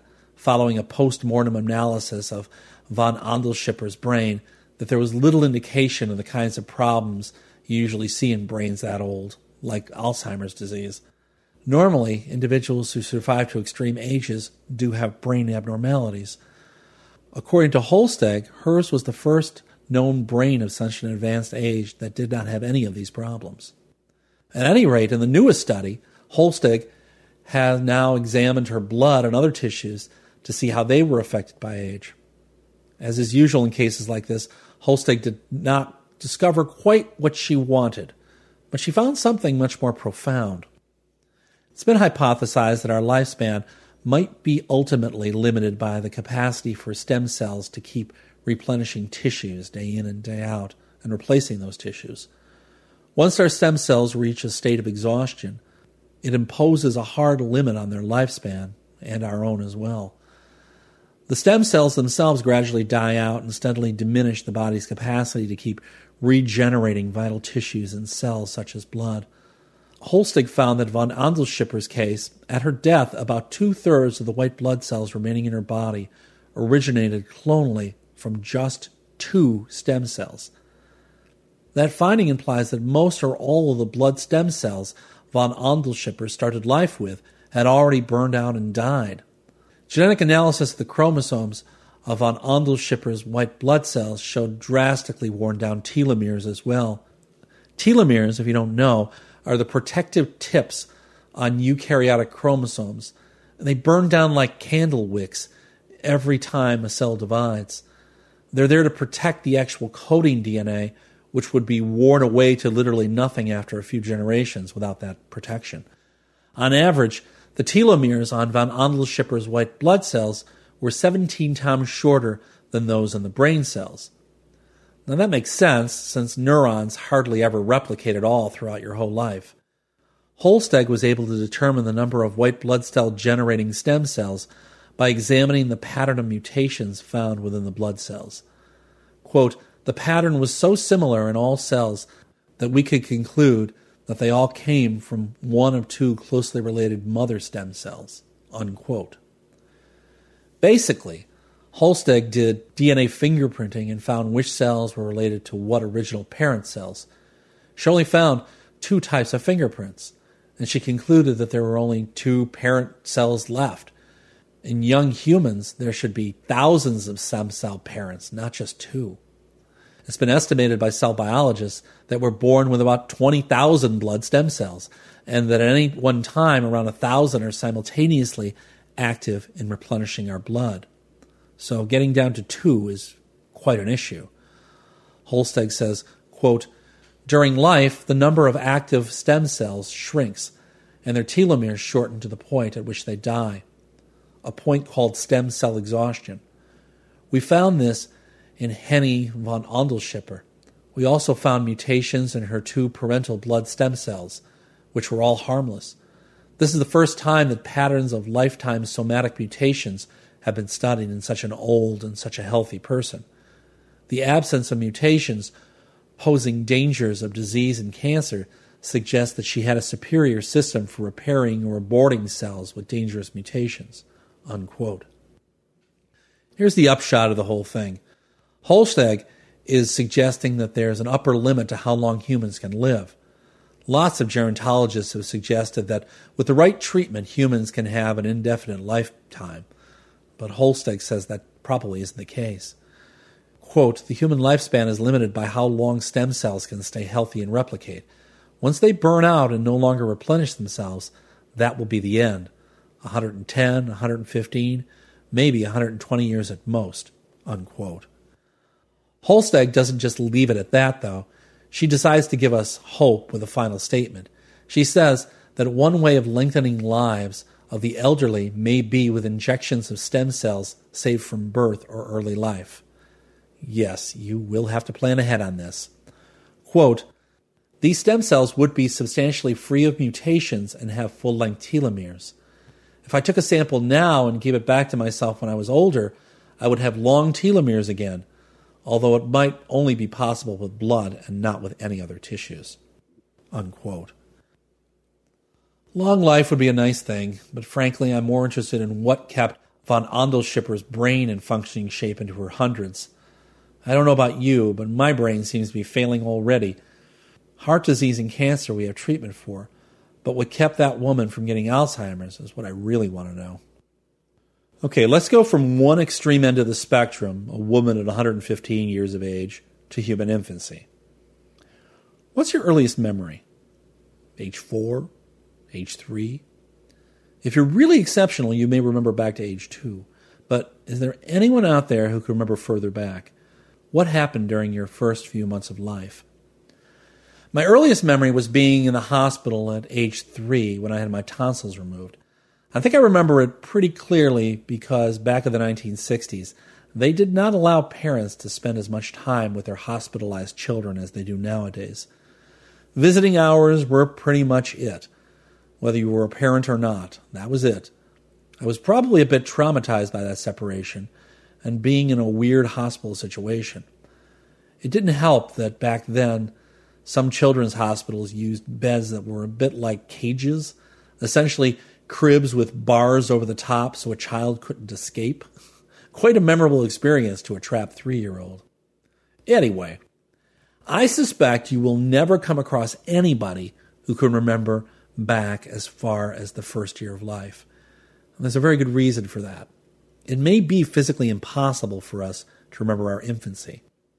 following a post-mortem analysis of von Andelschipper's brain that there was little indication of the kinds of problems you usually see in brains that old, like Alzheimer's disease. Normally, individuals who survive to extreme ages do have brain abnormalities. According to Holsteg, hers was the first known brain of such an advanced age that did not have any of these problems. At any rate, in the newest study, Holsteg has now examined her blood and other tissues to see how they were affected by age. As is usual in cases like this, Holsteg did not discover quite what she wanted, but she found something much more profound. It's been hypothesized that our lifespan might be ultimately limited by the capacity for stem cells to keep replenishing tissues day in and day out and replacing those tissues. Once our stem cells reach a state of exhaustion, it imposes a hard limit on their lifespan and our own as well. The stem cells themselves gradually die out and steadily diminish the body's capacity to keep regenerating vital tissues and cells such as blood. Holsteg found that von Andelschipper's case, at her death, about 2/3 of the white blood cells remaining in her body originated clonally from just 2 stem cells. That finding implies that most or all of the blood stem cells von Andelschipper started life with had already burned out and died. Genetic analysis of the chromosomes of von Andelschipper's white blood cells showed drastically worn-down telomeres as well. Telomeres, if you don't know, are the protective tips on eukaryotic chromosomes, and they burn down like candle wicks every time a cell divides. They're there to protect the actual coding DNA, which would be worn away to literally nothing after a few generations without that protection. On average, the telomeres on von Andelschipper's white blood cells were 17 times shorter than those in the brain cells. Now that makes sense, since neurons hardly ever replicate at all throughout your whole life. Holsteg was able to determine the number of white blood cell generating stem cells by examining the pattern of mutations found within the blood cells. Quote, "The pattern was so similar in all cells that we could conclude that they all came from one of 2 closely related mother stem cells." Unquote. Basically, Holsteg did DNA fingerprinting and found which cells were related to what original parent cells. She only found 2 types of fingerprints, and she concluded that there were only 2 parent cells left. In young humans, there should be thousands of stem cell parents, not just 2. It's been estimated by cell biologists that we're born with about 20,000 blood stem cells, and that at any one time around 1,000 are simultaneously active in replenishing our blood. So getting down to 2 is quite an issue. Holsteg says, quote, "During life, the number of active stem cells shrinks, and their telomeres shorten to the point at which they die, a point called stem cell exhaustion. We found this in Henny von Andelschipper. We also found mutations in her 2 parental blood stem cells, which were all harmless. This is the first time that patterns of lifetime somatic mutations have been studied in such an old and such a healthy person. The absence of mutations posing dangers of disease and cancer suggests that she had a superior system for repairing or aborting cells with dangerous mutations." Unquote. Here's the upshot of the whole thing. Holsteg is suggesting that there's an upper limit to how long humans can live. Lots of gerontologists have suggested that with the right treatment, humans can have an indefinite lifetime. But Holsteg says that probably isn't the case. Quote, "The human lifespan is limited by how long stem cells can stay healthy and replicate. Once they burn out and no longer replenish themselves, that will be the end. 110, 115, maybe 120 years at most." Unquote. Holsteg doesn't just leave it at that, though. She decides to give us hope with a final statement. She says that one way of lengthening lives of the elderly may be with injections of stem cells saved from birth or early life. Yes, you will have to plan ahead on this. Quote, "These stem cells would be substantially free of mutations and have full-length telomeres. If I took a sample now and gave it back to myself when I was older, I would have long telomeres again, although it might only be possible with blood and not with any other tissues." Unquote. Long life would be a nice thing, but frankly I'm more interested in what kept von Andelschipper's brain in functioning shape into her hundreds. I don't know about you, but my brain seems to be failing already. Heart disease and cancer we have treatment for, but what kept that woman from getting Alzheimer's is what I really want to know. Okay, let's go from one extreme end of the spectrum, a woman at 115 years of age, to human infancy. What's your earliest memory? Age 4? Age 3? If you're really exceptional, you may remember back to age 2. But is there anyone out there who can remember further back? What happened during your first few months of life? My earliest memory was being in the hospital at age 3 when I had my tonsils removed. I think I remember it pretty clearly because back in the 1960s, they did not allow parents to spend as much time with their hospitalized children as they do nowadays. Visiting hours were pretty much it. Whether you were a parent or not, that was it. I was probably a bit traumatized by that separation and being in a weird hospital situation. It didn't help that back then, some children's hospitals used beds that were a bit like cages, essentially cribs with bars over the top so a child couldn't escape. Quite a memorable experience to a trapped 3-year-old. Anyway, I suspect you will never come across anybody who can remember back as far as the first year of life. And there's a very good reason for that. It may be physically impossible for us to remember our infancy.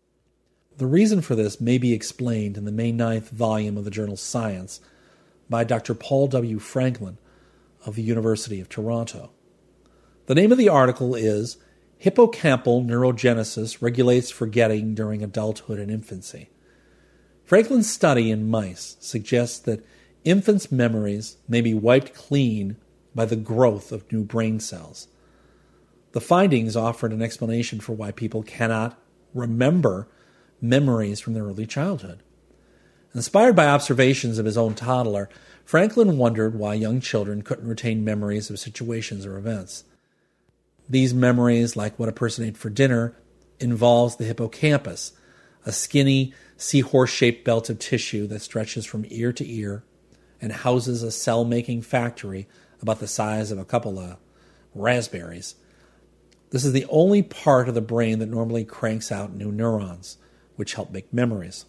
The reason for this may be explained in the May 9th volume of the journal Science by Dr. Paul W. Franklin of the University of Toronto. The name of the article is Hippocampal Neurogenesis Regulates Forgetting During Adulthood and Infancy. Franklin's study in mice suggests that infants' memories may be wiped clean by the growth of new brain cells. The findings offered an explanation for why people cannot remember memories from their early childhood. Inspired by observations of his own toddler, Franklin wondered why young children couldn't retain memories of situations or events. These memories, like what a person ate for dinner, involves the hippocampus, a skinny, seahorse-shaped belt of tissue that stretches from ear to ear and houses a cell-making factory about the size of a couple of raspberries. This is the only part of the brain that normally cranks out new neurons, which help make memories.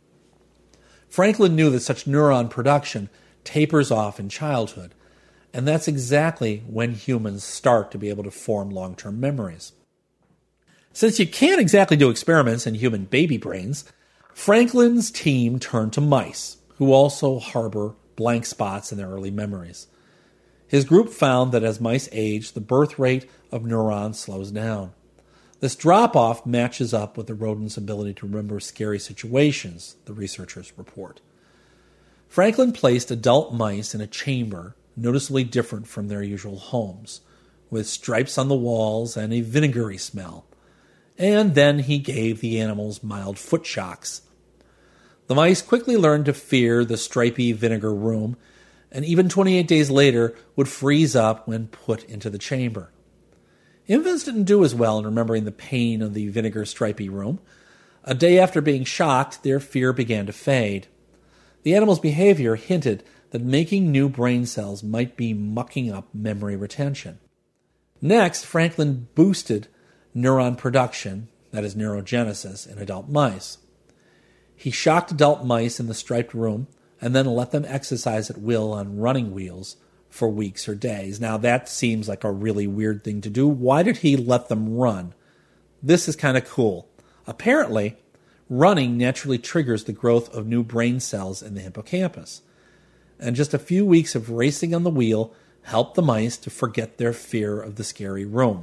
Franklin knew that such neuron production tapers off in childhood, and that's exactly when humans start to be able to form long-term memories. Since you can't exactly do experiments in human baby brains, Franklin's team turned to mice, who also harbor blank spots in their early memories. His group found that as mice age, the birth rate of neurons slows down. This drop-off matches up with the rodent's ability to remember scary situations, the researchers report. Franklin placed adult mice in a chamber noticeably different from their usual homes, with stripes on the walls and a vinegary smell. And then he gave the animals mild foot shocks. The mice quickly learned to fear the stripy vinegar room, and even 28 days later would freeze up when put into the chamber. Infants didn't do as well in remembering the pain of the vinegar stripy room. A day after being shocked, their fear began to fade. The animal's behavior hinted that making new brain cells might be mucking up memory retention. Next, Franklin boosted neuron production, that is neurogenesis, in adult mice. He shocked adult mice in the striped room and then let them exercise at will on running wheels for weeks or days. Now, that seems like a really weird thing to do. Why did he let them run? This is kind of cool. Apparently, running naturally triggers the growth of new brain cells in the hippocampus. And just a few weeks of racing on the wheel helped the mice to forget their fear of the scary room.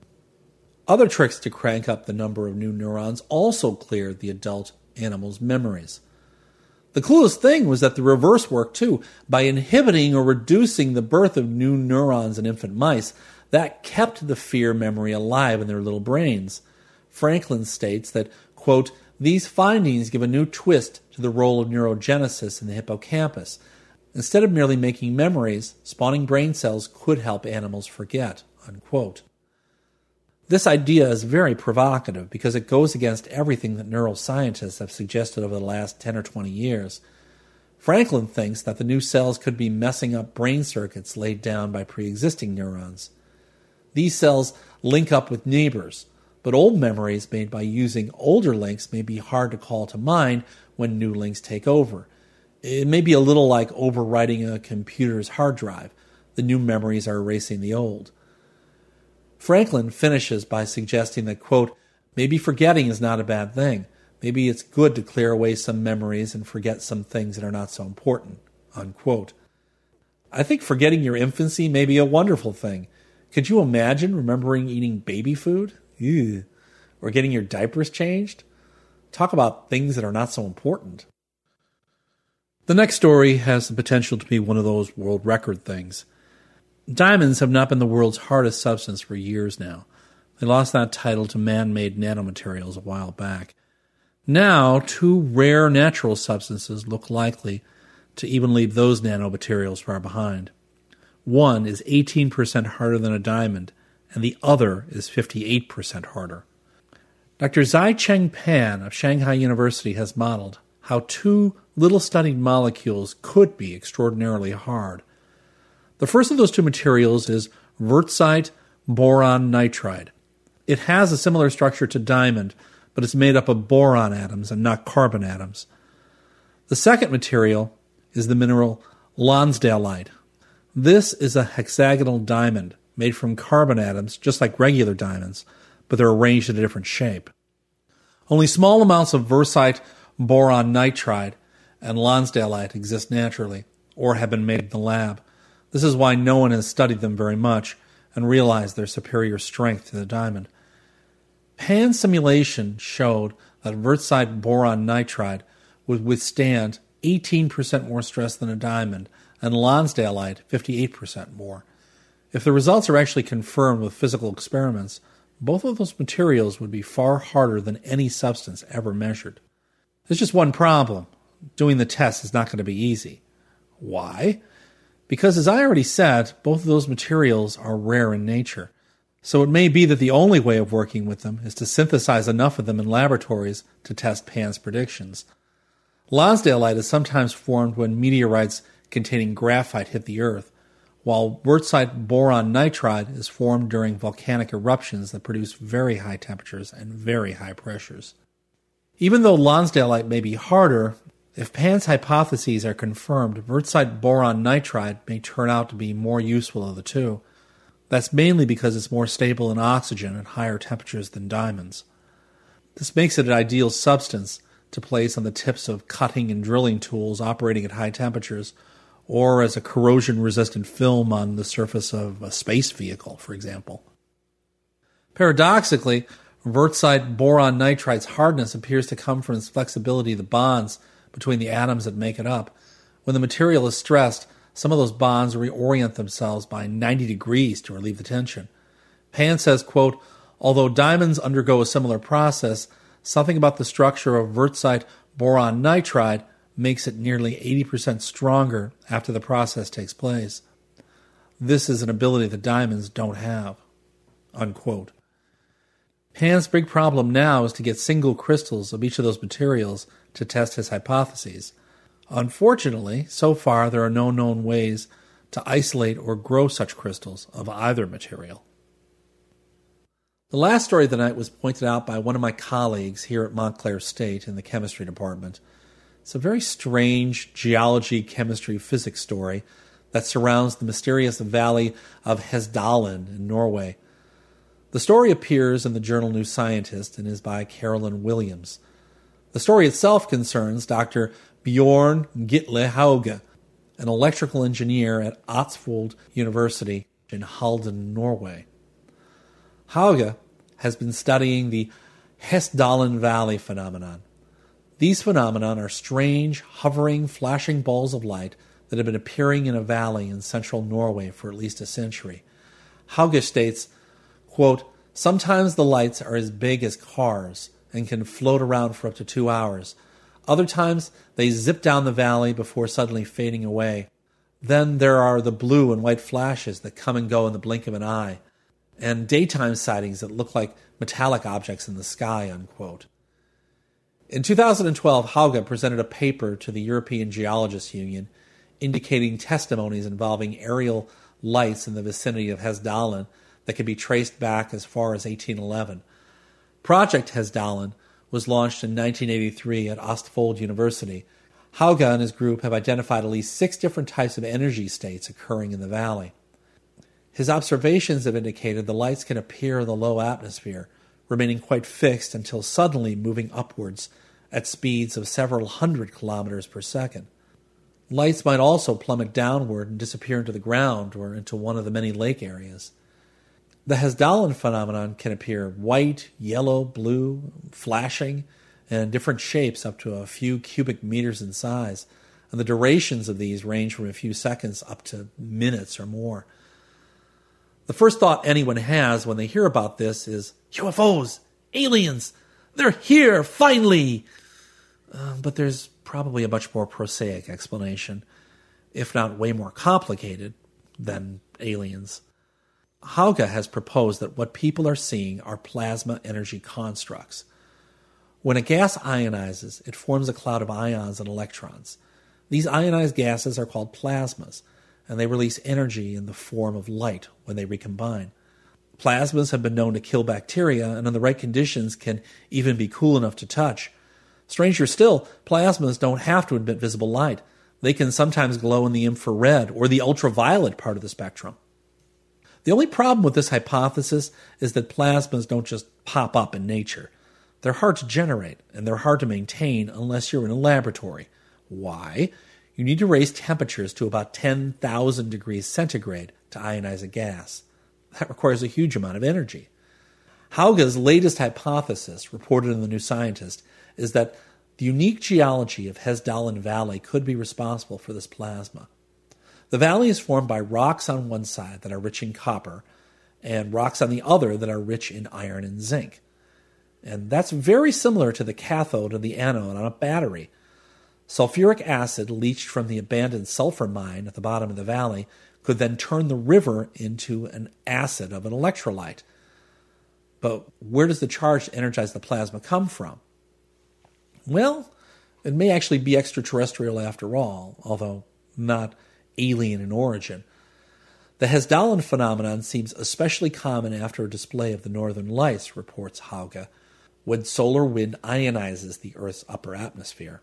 Other tricks to crank up the number of new neurons also cleared the adult animals' memories. The coolest thing was that the reverse worked too. By inhibiting or reducing the birth of new neurons in infant mice, that kept the fear memory alive in their little brains. Franklin states that, quote, these findings give a new twist to the role of neurogenesis in the hippocampus. Instead of merely making memories, spawning brain cells could help animals forget, unquote. This idea is very provocative because it goes against everything that neuroscientists have suggested over the last 10 or 20 years. Franklin thinks that the new cells could be messing up brain circuits laid down by pre-existing neurons. These cells link up with neighbors, but old memories made by using older links may be hard to call to mind when new links take over. It may be a little like overwriting a computer's hard drive. The new memories are erasing the old. Franklin finishes by suggesting that, quote, maybe forgetting is not a bad thing. Maybe it's good to clear away some memories and forget some things that are not so important, unquote. I think forgetting your infancy may be a wonderful thing. Could you imagine remembering eating baby food? Ew. Or getting your diapers changed? Talk about things that are not so important. The next story has the potential to be one of those world record things. Diamonds have not been the world's hardest substance for years now. They lost that title to man-made nanomaterials a while back. Now, two rare natural substances look likely to even leave those nanomaterials far behind. One is 18% harder than a diamond, and the other is 58% harder. Dr. Zai-Cheng Pan of Shanghai University has modeled how two little-studied molecules could be extraordinarily hard. The first of those two materials is wurtzite boron nitride. It has a similar structure to diamond, but it's made up of boron atoms and not carbon atoms. The second material is the mineral lonsdaleite. This is a hexagonal diamond made from carbon atoms, just like regular diamonds, but they're arranged in a different shape. Only small amounts of wurtzite boron nitride and lonsdaleite exist naturally, or have been made in the lab. This is why no one has studied them very much and realized their superior strength to the diamond. Pan's simulation showed that wurtzite boron nitride would withstand 18% more stress than a diamond, and lonsdaleite 58% more. If the results are actually confirmed with physical experiments, both of those materials would be far harder than any substance ever measured. There's just one problem. Doing the test is not going to be easy. Why? Because, as I already said, both of those materials are rare in nature. So it may be that the only way of working with them is to synthesize enough of them in laboratories to test Pan's predictions. Lonsdaleite is sometimes formed when meteorites containing graphite hit the Earth, while wurtzite boron nitride is formed during volcanic eruptions that produce very high temperatures and very high pressures. Even though lonsdaleite may be harder, if Pan's hypotheses are confirmed, wurtzite boron nitride may turn out to be more useful of the two. That's mainly because it's more stable in oxygen at higher temperatures than diamonds. This makes it an ideal substance to place on the tips of cutting and drilling tools operating at high temperatures, or as a corrosion-resistant film on the surface of a space vehicle, for example. Paradoxically, wurtzite boron nitride's hardness appears to come from its flexibility of the bonds between the atoms that make it up. When the material is stressed, some of those bonds reorient themselves by 90 degrees to relieve the tension. Pan says, quote, although diamonds undergo a similar process, something about the structure of wurtzite boron nitride makes it nearly 80% stronger after the process takes place. This is an ability that diamonds don't have, unquote. Pan's big problem now is to get single crystals of each of those materials to test his hypotheses. Unfortunately, so far there are no known ways to isolate or grow such crystals of either material. The last story of the night was pointed out by one of my colleagues here at Montclair State in the chemistry department. It's a very strange geology, chemistry, physics story that surrounds the mysterious valley of Hesdalen in Norway. The story appears in the journal New Scientist and is by Carolyn Williams. The story itself concerns Dr. Bjorn Gitle Hauge, an electrical engineer at Østfold University in Halden, Norway. Hauge has been studying the Hesdalen Valley phenomenon. These phenomena are strange, hovering, flashing balls of light that have been appearing in a valley in central Norway for at least a century. Hauge states, quote, sometimes the lights are as big as cars and can float around for up to 2 hours. Other times they zip down the valley before suddenly fading away. Then there are the blue and white flashes that come and go in the blink of an eye, and daytime sightings that look like metallic objects in the sky, unquote. In 2012, Hauge presented a paper to the European Geologists Union indicating testimonies involving aerial lights in the vicinity of Hesdalen that can be traced back as far as 1811. Project Hessdalen was launched in 1983 at Ostfold University. Hauge and his group have identified at least 6 different types of energy states occurring in the valley. His observations have indicated the lights can appear in the low atmosphere, remaining quite fixed until suddenly moving upwards at speeds of several hundred kilometers per second. Lights might also plummet downward and disappear into the ground or into one of the many lake areas. The Hessdalen phenomenon can appear white, yellow, blue, flashing, and in different shapes up to a few cubic meters in size, and the durations of these range from a few seconds up to minutes or more. The first thought anyone has when they hear about this is, UFOs! Aliens! They're here, finally! But there's probably a much more prosaic explanation, if not way more complicated, than aliens. Hauge has proposed that what people are seeing are plasma energy constructs. When a gas ionizes, it forms a cloud of ions and electrons. These ionized gases are called plasmas, and they release energy in the form of light when they recombine. Plasmas have been known to kill bacteria, and in the right conditions can even be cool enough to touch. Stranger still, plasmas don't have to emit visible light. They can sometimes glow in the infrared or the ultraviolet part of the spectrum. The only problem with this hypothesis is that plasmas don't just pop up in nature. They're hard to generate, and they're hard to maintain unless you're in a laboratory. Why? You need to raise temperatures to about 10,000 degrees centigrade to ionize a gas. That requires a huge amount of energy. Hauge's latest hypothesis, reported in The New Scientist, is that the unique geology of Hessdalen Valley could be responsible for this plasma. The valley is formed by rocks on one side that are rich in copper and rocks on the other that are rich in iron and zinc. And that's very similar to the cathode and the anode on a battery. Sulfuric acid leached from the abandoned sulfur mine at the bottom of the valley could then turn the river into an acid of an electrolyte. But where does the charge to energize the plasma come from? Well, it may actually be extraterrestrial after all, although not alien in origin. The Hessdalen phenomenon seems especially common after a display of the northern lights, reports Hauge, when solar wind ionizes the Earth's upper atmosphere.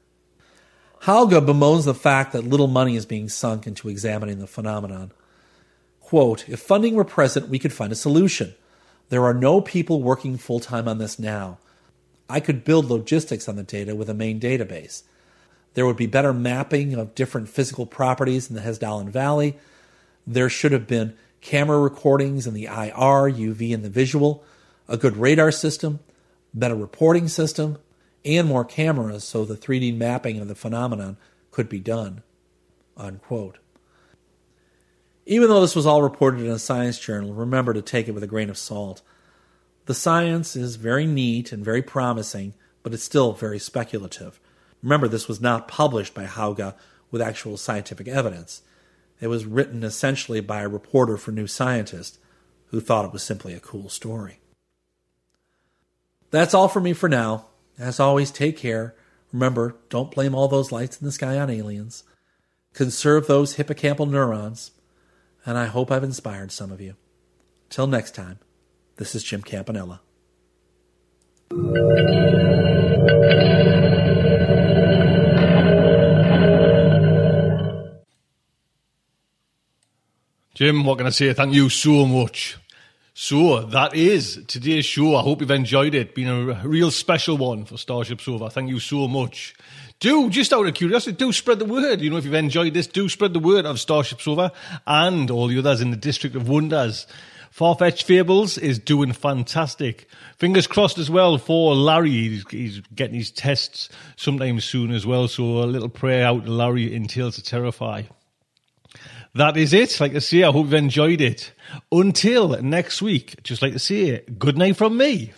Hauge bemoans the fact that little money is being sunk into examining the phenomenon. Quote, if funding were present, we could find a solution. There are no people working full-time on this now. I could build logistics on the data with a main database. There would be better mapping of different physical properties in the Hessdalen Valley. There should have been camera recordings in the IR, UV, and the visual, a good radar system, better reporting system, and more cameras so the 3D mapping of the phenomenon could be done. Unquote. Even though this was all reported in a science journal, remember to take it with a grain of salt. The science is very neat and very promising, but it's still very speculative. Remember, this was not published by Hauge with actual scientific evidence. It was written essentially by a reporter for New Scientist who thought it was simply a cool story. That's all for me for now. As always, take care. Remember, don't blame all those lights in the sky on aliens. Conserve those hippocampal neurons. And I hope I've inspired some of you. Till next time, this is Jim Campanella. Jim, what can I say? Thank you so much. So, that is today's show. I hope you've enjoyed it. Been a real special one for Starship Sofa. Thank you so much. Do, just out of curiosity, do spread the word. If you've enjoyed this, do spread the word of Starship Sofa and all the others in the District of Wonders. Far-Fetched Fables is doing fantastic. Fingers crossed as well for Larry. He's getting his tests sometime soon as well. So a little prayer out to Larry in Tales to Terrify. That is it. Like I say, I hope you've enjoyed it. Until next week, just like to say, good night from me.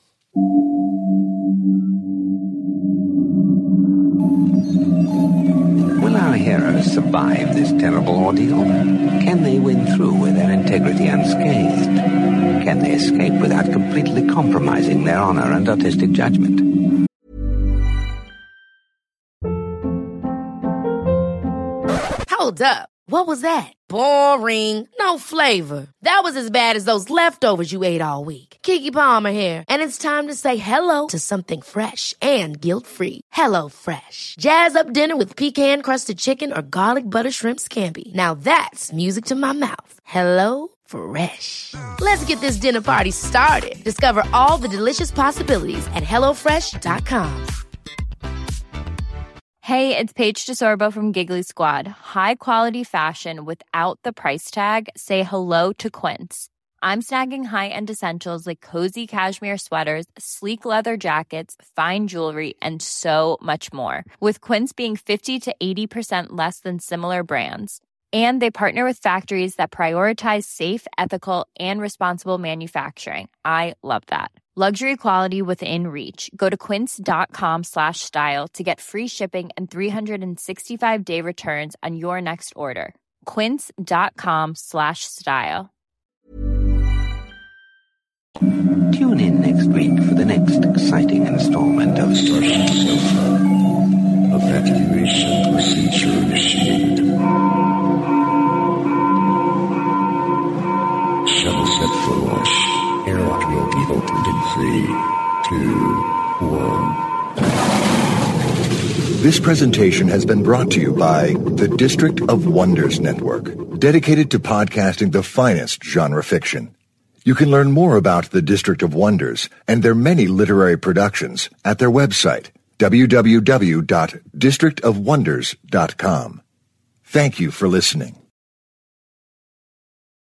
Will our heroes survive this terrible ordeal? Can they win through with their integrity unscathed? Can they escape without completely compromising their honor and artistic judgment? Hold up. What was that? Boring. No flavor. That was as bad as those leftovers you ate all week. Keke Palmer here, and it's time to say hello to something fresh and guilt-free. Hello Fresh. Jazz up dinner with pecan-crusted chicken or garlic butter shrimp scampi. Now that's music to my mouth. Hello Fresh. Let's get this dinner party started. Discover all the delicious possibilities at HelloFresh.com. Hey, it's Paige DeSorbo from Giggly Squad. High quality fashion without the price tag. Say hello to Quince. I'm snagging high-end essentials like cozy cashmere sweaters, sleek leather jackets, fine jewelry, and so much more. With Quince being 50 to 80% less than similar brands. And they partner with factories that prioritize safe, ethical, and responsible manufacturing. I love that. Luxury quality within reach. Go to quince.com/style to get free shipping and 365-day returns on your next order. Quince.com/style. Tune in next week for the next exciting installment of Starship Sofa. Evacuation procedure initiated. Shuttle set for launch. Airlock will be opened in 3, 2, 1. This presentation has been brought to you by the District of Wonders Network, dedicated to podcasting the finest genre fiction. You can learn more about the District of Wonders and their many literary productions at their website, www.districtofwonders.com. Thank you for listening.